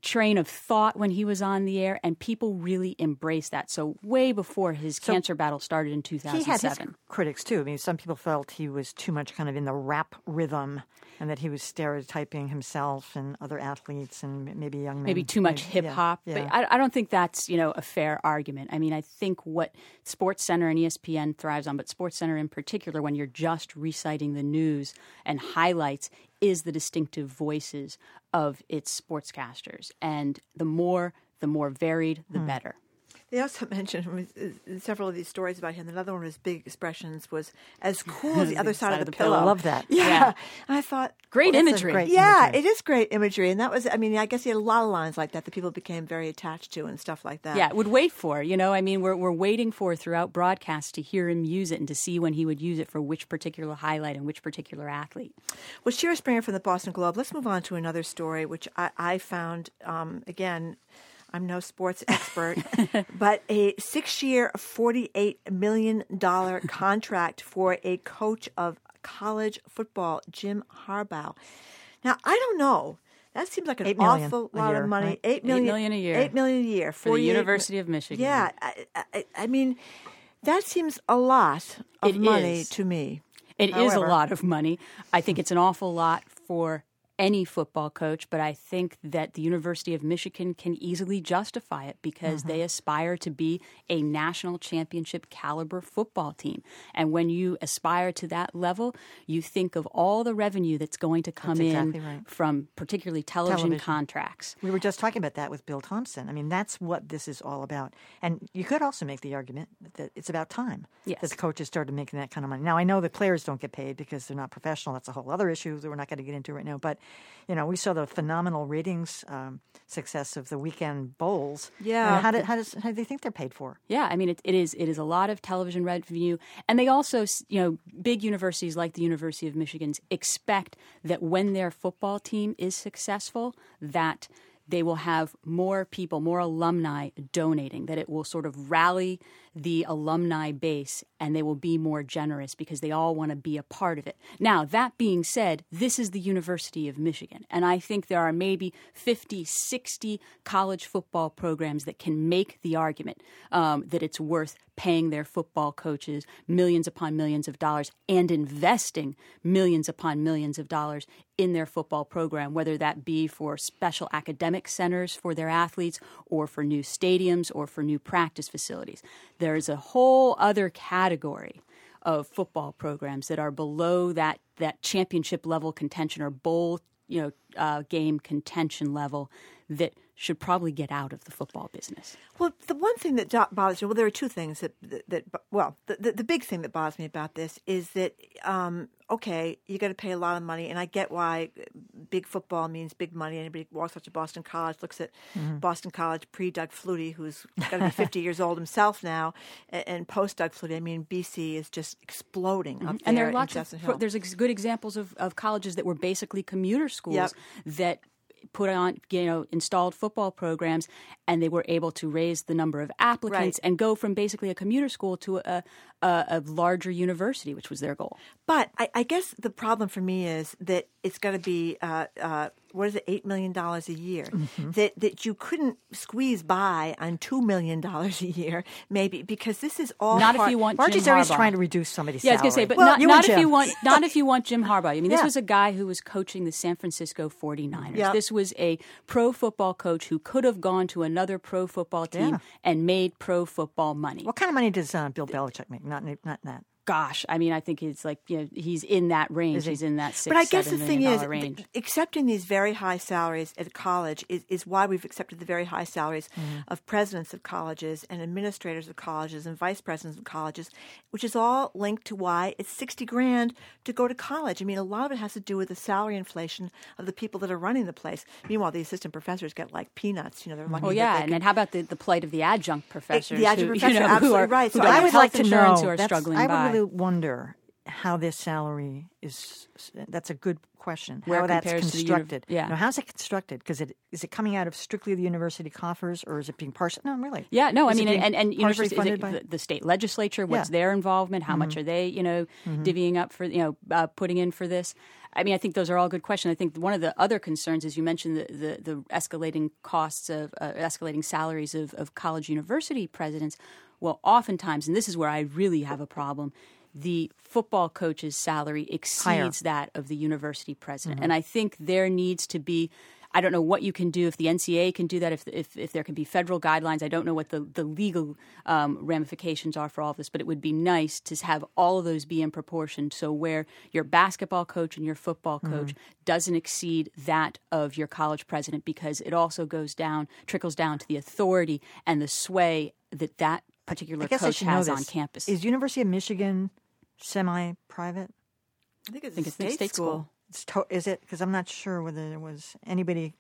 train of thought when he was on the air, and people really embraced that. So way before his So cancer battle started in two thousand seven. He had his critics, too. I mean, some people felt he was too much kind of in the rap rhythm and that he was stereotyping himself and other athletes and maybe young men. Maybe too much hip hop. Yeah, But yeah. I, I don't think that's, you know, a fair argument. I mean, I think what SportsCenter and E S P N thrives on, but SportsCenter in particular, when you're just reciting the news and highlights, is the distinctive voices of its sportscasters. And the more, the more varied, the Hmm. better. They also mentioned uh, several of these stories about him. Another one of his big expressions was "as cool as the other side, of the, pillow." I love that. Yeah, Yeah. I thought Great well, that's a imagery. Great yeah, imagery. it is great imagery, and that was. I mean, I guess he had a lot of lines like that that people became very attached to and stuff like that. Yeah, would wait for, you know, I mean, we're we're waiting for throughout broadcasts to hear him use it and to see when he would use it for which particular highlight and which particular athlete. Well, Shira Springer from the Boston Globe. Let's move on to another story, which I, I found, um, again, I'm no sports expert, but a six-year, forty-eight million dollars contract for a coach of college football, Jim Harbaugh. Now, I don't know. That seems like an Eight million awful a lot year, of money. right? Eight million, Eight million a year. Eight million a year For the forty-eight University of Michigan. Yeah, I, I, I mean, that seems a lot of It money is. to me. It is a However- lot of money. I think it's an awful lot for any football coach, but I think that the University of Michigan can easily justify it because Mhm. they aspire to be a national championship caliber football team. And when you aspire to that level, you think of all the revenue that's going to come That's in exactly right. from particularly television, Television. contracts. We were just talking about that with Bill Thompson. I mean, that's what this is all about. And you could also make the argument that it's about time Yes. that the coaches started making that kind of money. Now, I know the players don't get paid because they're not professional. That's a whole other issue that we're not going to get into right now. But, you know, we saw the phenomenal ratings um, success of the weekend bowls. Yeah. And how, do, how, does, how do they think they're paid for? Yeah, I mean, it, it is it is a lot of television revenue, and they also, you know, big universities like the University of Michigan expect that when their football team is successful, that they will have more people, more alumni donating, that it will sort of rally the alumni base and they will be more generous because they all want to be a part of it. Now, that being said, this is the University of Michigan, and I think there are maybe fifty, sixty college football programs that can make the argument um, that it's worth paying their football coaches millions upon millions of dollars and investing millions upon millions of dollars in their football program, whether that be for special academic centers for their athletes or for new stadiums or for new practice facilities. There's a whole other category of football programs that are below that, that championship level contention or bowl you know, uh, game contention level that should probably get out of the football business. Well, the one thing that do- bothers me, well, there are two things that, that, that well, the, the, the big thing that bothers me about this is that, um, okay, you got to pay a lot of money, and I get why big football means big money. Anybody who walks up to Boston College looks at Mhm. Boston College pre-Doug Flutie, who's going to be fifty years old himself now, and, and post-Doug Flutie. I mean, B C is just exploding up there. And there are in lots Jefferson of Hill. there's ex- good examples of, of colleges that were basically commuter schools Yep. that put on, you know, installed football programs, and they were able to raise the number of applicants Right. and go from basically a commuter school to a, a, a larger university, which was their goal. But I, I guess the problem for me is that it's got to be uh, uh, what is it, eight million dollars a year? Mhm. That that you couldn't squeeze by on two million dollars a year, maybe, because this is all Not if part- you want Margie's Jim always Harbaugh. trying to reduce somebody's Yeah, I was salary. gonna say, but Well, not, you not and if Jim. you want not if you want Jim Harbaugh. I mean, this Yeah. was a guy who was coaching the San Francisco forty-niners. Yeah. This was a pro football coach who could have gone to another pro football team Yeah. and made pro football money. What kind of money does uh, Bill Belichick make? Not, not that. Gosh, I mean, I think it's like, you know, he's in that range. Is he? He's in that six, But I guess the seven thing million is, dollar range. th- accepting these very high salaries at college is, is why we've accepted the very high salaries Mm-hmm. of presidents of colleges and administrators of colleges and vice presidents of colleges, which is all linked to why it's sixty grand to go to college. I mean, a lot of it has to do with the salary inflation of the people that are running the place. Meanwhile, the assistant professors get like peanuts. You know, they're lucky. Well, that yeah, they and can- then how about the, the plight of the adjunct professors? the adjunct who, professor, you know, who absolutely are, right. who So don't I have would health like to insurance, know. who are That's- struggling I by. would really wonder how this salary is. That's a good question. Where how it that's compares to the uni- constructed. yeah. Now, how's it constructed? Because it is it coming out of strictly the university coffers, or is it being partially? No, really. Yeah, no, I Is it mean, being and, and partially universities, funded is by? it the, the state legislature, what's Yeah. their involvement? How much Mhm. are they, you know, Mhm. divvying up for, you know, uh, putting in for this? I mean, I think those are all good questions. I think one of the other concerns is you mentioned the, the, the escalating costs of uh, escalating salaries of, of college university presidents. Well, oftentimes, and this is where I really have a problem, the football coach's salary exceeds Higher. that of the university president. Mhm. And I think there needs to be, I don't know what you can do, if the N C A A can do that, if if, if there can be federal guidelines. I don't know what the, the legal um, ramifications are for all of this, but it would be nice to have all of those be in proportion. So where your basketball coach and your football coach Mhm. doesn't exceed that of your college president, because it also goes down, trickles down to the authority and the sway that that particular I guess I coach should know has this. on campus. Is University of Michigan semi-private? I think it's, I think a it's state, a state school. school. It's to- is it? Because I'm not sure whether there was anybody.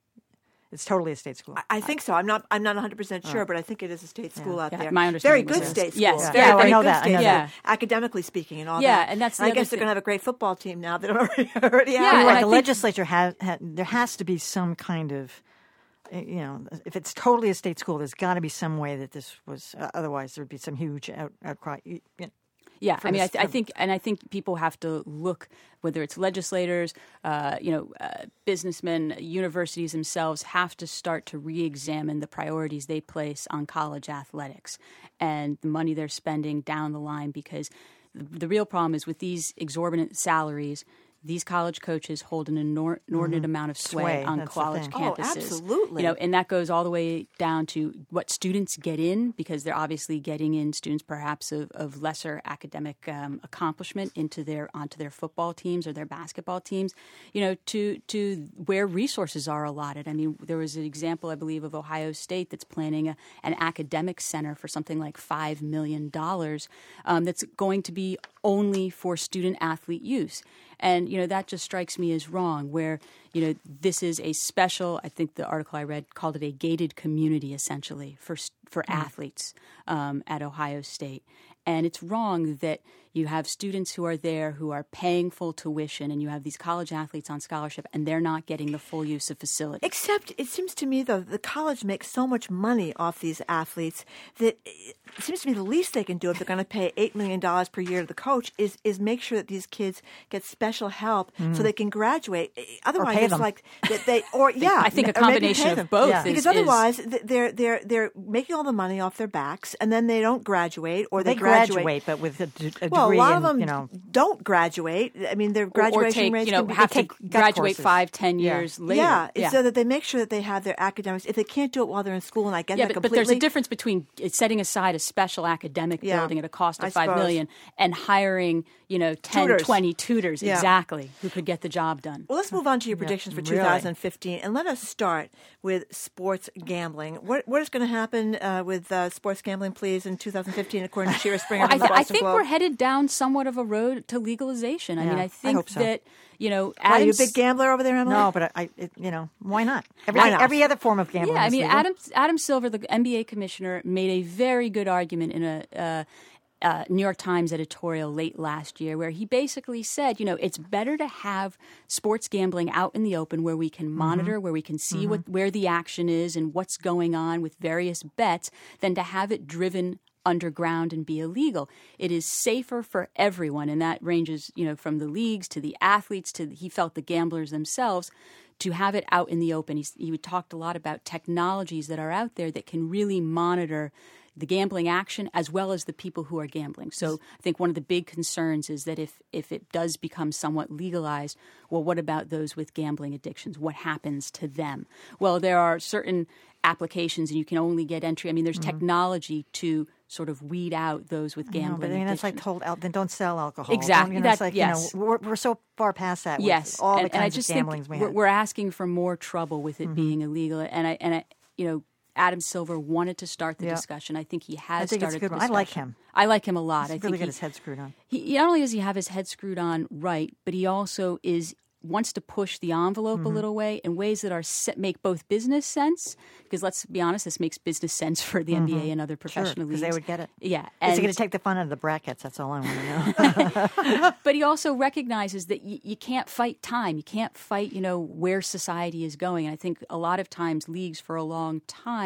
It's totally a state school. I, I think so. I'm not. I'm not one hundred percent sure, Oh. but I think it is a state school out Yeah, there. my Very understanding was good yes. state school. Yes. Very, Yeah, I very know good that. I state know school, that. academically speaking, and all Yeah, that. and that's the I other guess they're thing. going to have a great football team now that already already Yeah, have. and like I the think- legislature has, ha, there has to be some kind of, uh, you know, if it's totally a state school, there's got to be some way that this was. Uh, otherwise, there'd be some huge out, outcry. You, you know, Yeah, from I mean, the I, th- I s- think, and I think people have to look, whether it's legislators, uh, you know, uh, businessmen, universities themselves, have to start to re-examine the priorities they place on college athletics and the money they're spending down the line. Because the, the real problem is with these exorbitant salaries, these college coaches hold an inor- inordinate Mhm. amount of sway, Sway, on that's the college thing. Oh, campuses. absolutely. You know, and that goes all the way down to what students get in, because they're obviously getting in students perhaps of, of lesser academic um, accomplishment into their onto their football teams or their basketball teams. You know, to to where resources are allotted. I mean, there was an example, I believe, of Ohio State that's planning a, an academic center for something like five million dollars um, that's going to be only for student athlete use. And, you know, that just strikes me as wrong, where, you know, this is a special, I think the article I read called it a gated community, essentially, for for Mm. athletes um, at Ohio State. And it's wrong that you have students who are there who are paying full tuition, and you have these college athletes on scholarship, and they're not getting the full use of facilities. Except it seems to me, though, the college makes so much money off these athletes that it seems to me the least they can do if they're going to pay eight million dollars per year to the coach is is make sure that these kids get special help Mhm. so they can graduate. Otherwise, pay it's them. like that they or yeah, I think a or maybe combination pay of them. both Yeah. is- Because is- otherwise, th- they're they're they're making all the money off their backs, and then they don't graduate, or they, they graduate, but with a, d- a well, a degree lot in, of them you know, don't graduate. I mean, their Or- graduation or take, rates you know, can be, have they to take graduate courses. five, ten Yeah. years later. Yeah, yeah. so that they make sure that they have their academics. If they can't do it while they're in school, and I get Yeah, that but, but completely. there's a difference between setting aside a special academic Yeah, building at a cost of I five suppose. million and hiring, you know, ten, Tutors. twenty tutors Yeah. exactly who could get the job done. Well, let's move on to your predictions for really. two thousand fifteen, and let us start with sports gambling. What what is going to happen uh, with uh, sports gambling, please, in two thousand fifteen, according to Shira Springer Well, I, from the th- I Boston think Globe? we're headed down somewhat of a road to legalization. I Yeah, mean, I I think hope so. that, you know, Are you a Adams- big gambler over there, Emily? no, but I, I it, you know, why not? Every, Why not? every other form of gambling. Yeah, I is mean, legal. Adam Adam Silver, the N B A commissioner, made a very good argument in a uh, uh, New York Times editorial late last year, where he basically said, you know, it's better to have sports gambling out in the open, where we can monitor, where we can see what where the action is and what's going on with various bets, than to have it driven underground and be illegal. It is safer for everyone, and that ranges, you know, from the leagues to the athletes to, he felt, the gamblers themselves, to have it out in the open. He's, he talked a lot about technologies that are out there that can really monitor the gambling action as well as the people who are gambling. So I think one of the big concerns is that if, if it does become somewhat legalized, well, what about those with gambling addictions? What happens to them? Well, there are certain applications, and you can only get entry. I mean, there's technology to sort of weed out those with I know, gambling but I mean, that's like addiction. told out. Then don't sell alcohol. Exactly. Don't, you know, it's That- like, yes. you know, we're, we're so far past that. With Yes, all and, the and I kinds just of think gamblings we we're, have. we're asking for more trouble with it being illegal. And I and I, you know, Adam Silver wanted to start the Yeah. discussion. I think he has I think it's started a good the one. I like discussion. him. I like him a lot. He's I really think got he, his head screwed on. He, not only does he have his head screwed on right, but he also is wants to push the envelope Mm-hmm. a little way in ways that are set, make both business sense. Because let's be honest, this makes business sense for the N B A and other professional Sure, leagues. because they would get it. Yeah, Is and he going to take the fun out of the brackets? That's all I want to know. but he also recognizes that y- you can't fight time. You can't fight, you know, where society is going. And I think a lot of times leagues for a long time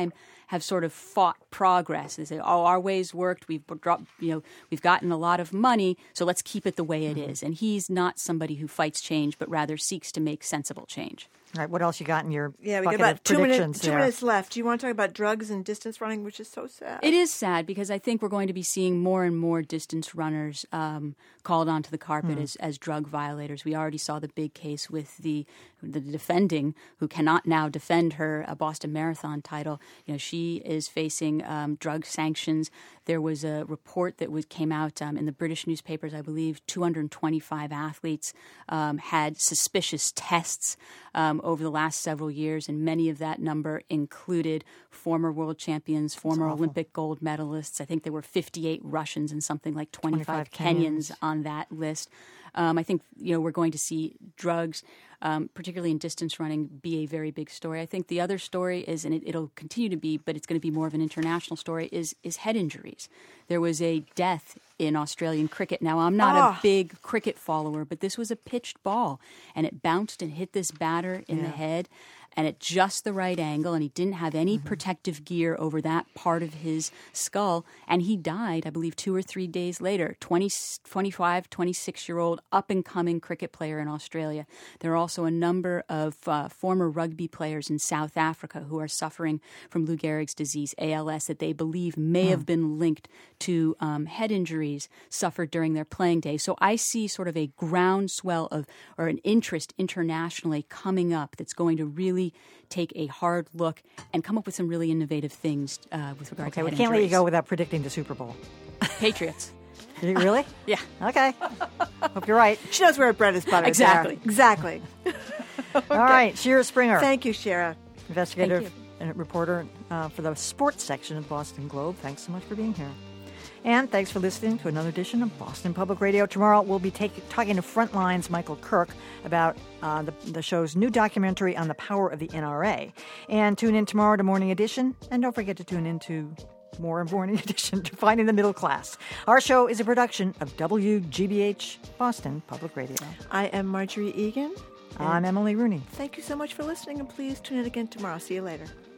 have sort of fought progress. They say, "Oh, our ways worked. We've dropped, you know, we've gotten a lot of money, so let's keep it the way it Mm-hmm. is." And he's not somebody who fights change, but rather seeks to make sensible change. All right, what else you got in your Yeah, we got bucket about of two predictions minutes, two there? minutes left. Do you want to talk about drugs and distance running, which is so sad? It is sad because I think we're going to be seeing more and more distance runners um, called onto the carpet Mm. as, as drug violators. We already saw the big case with the the defending, who cannot now defend her uh, Boston Marathon title. You know, she is facing um, drug sanctions. There was a report that was came out um, in the British newspapers, I believe, two hundred twenty-five athletes um, had suspicious tests um, over the last several years, and many of that number included former world champions, former awful. Olympic gold medalists. I think there were fifty-eight Russians and something like twenty-five, twenty-five Kenyans on that list. Um, I think, you know, we're going to see drugs, um, particularly in distance running, be a very big story. I think the other story is, and it, it'll continue to be, but it's going to be more of an international story, is is head injuries. There was a death in Australian cricket. Now, I'm not Ah. a big cricket follower, but this was a pitched ball, and it bounced and hit this batter in Yeah. the head, and at just the right angle, and he didn't have any Mm-hmm. protective gear over that part of his skull, and he died, I believe, two or three days later. twenty, twenty-five, twenty-six-year-old up-and-coming cricket player in Australia. There are also a number of uh, former rugby players in South Africa who are suffering from Lou Gehrig's disease, A L S, that they believe may Hmm. have been linked to um, head injuries suffered during their playing days. So I see sort of a groundswell of, or an interest internationally coming up that's going to really take a hard look and come up with some really innovative things uh, with regard Okay, to we head can't let you injuries. go without predicting the Super Bowl. Patriots. You- really? Yeah. Okay. Hope you're right. She knows where bread is buttered. Exactly. there. Exactly. All right, Shira Springer. Thank you, Shira. Investigative Thank and reporter uh, for the sports section of Boston Globe. Thanks so much for being here. And thanks for listening to another edition of Boston Public Radio. Tomorrow we'll be take, talking to Frontline's Michael Kirk about uh, the, the show's new documentary on the power of the N R A. And tune in tomorrow to Morning Edition. And don't forget to tune in to more Morning Edition to Finding the Middle Class. Our show is a production of W G B H Boston Public Radio. I am Marjorie Egan. I'm Emily Rooney. Thank you so much for listening, and please tune in again tomorrow. See you later.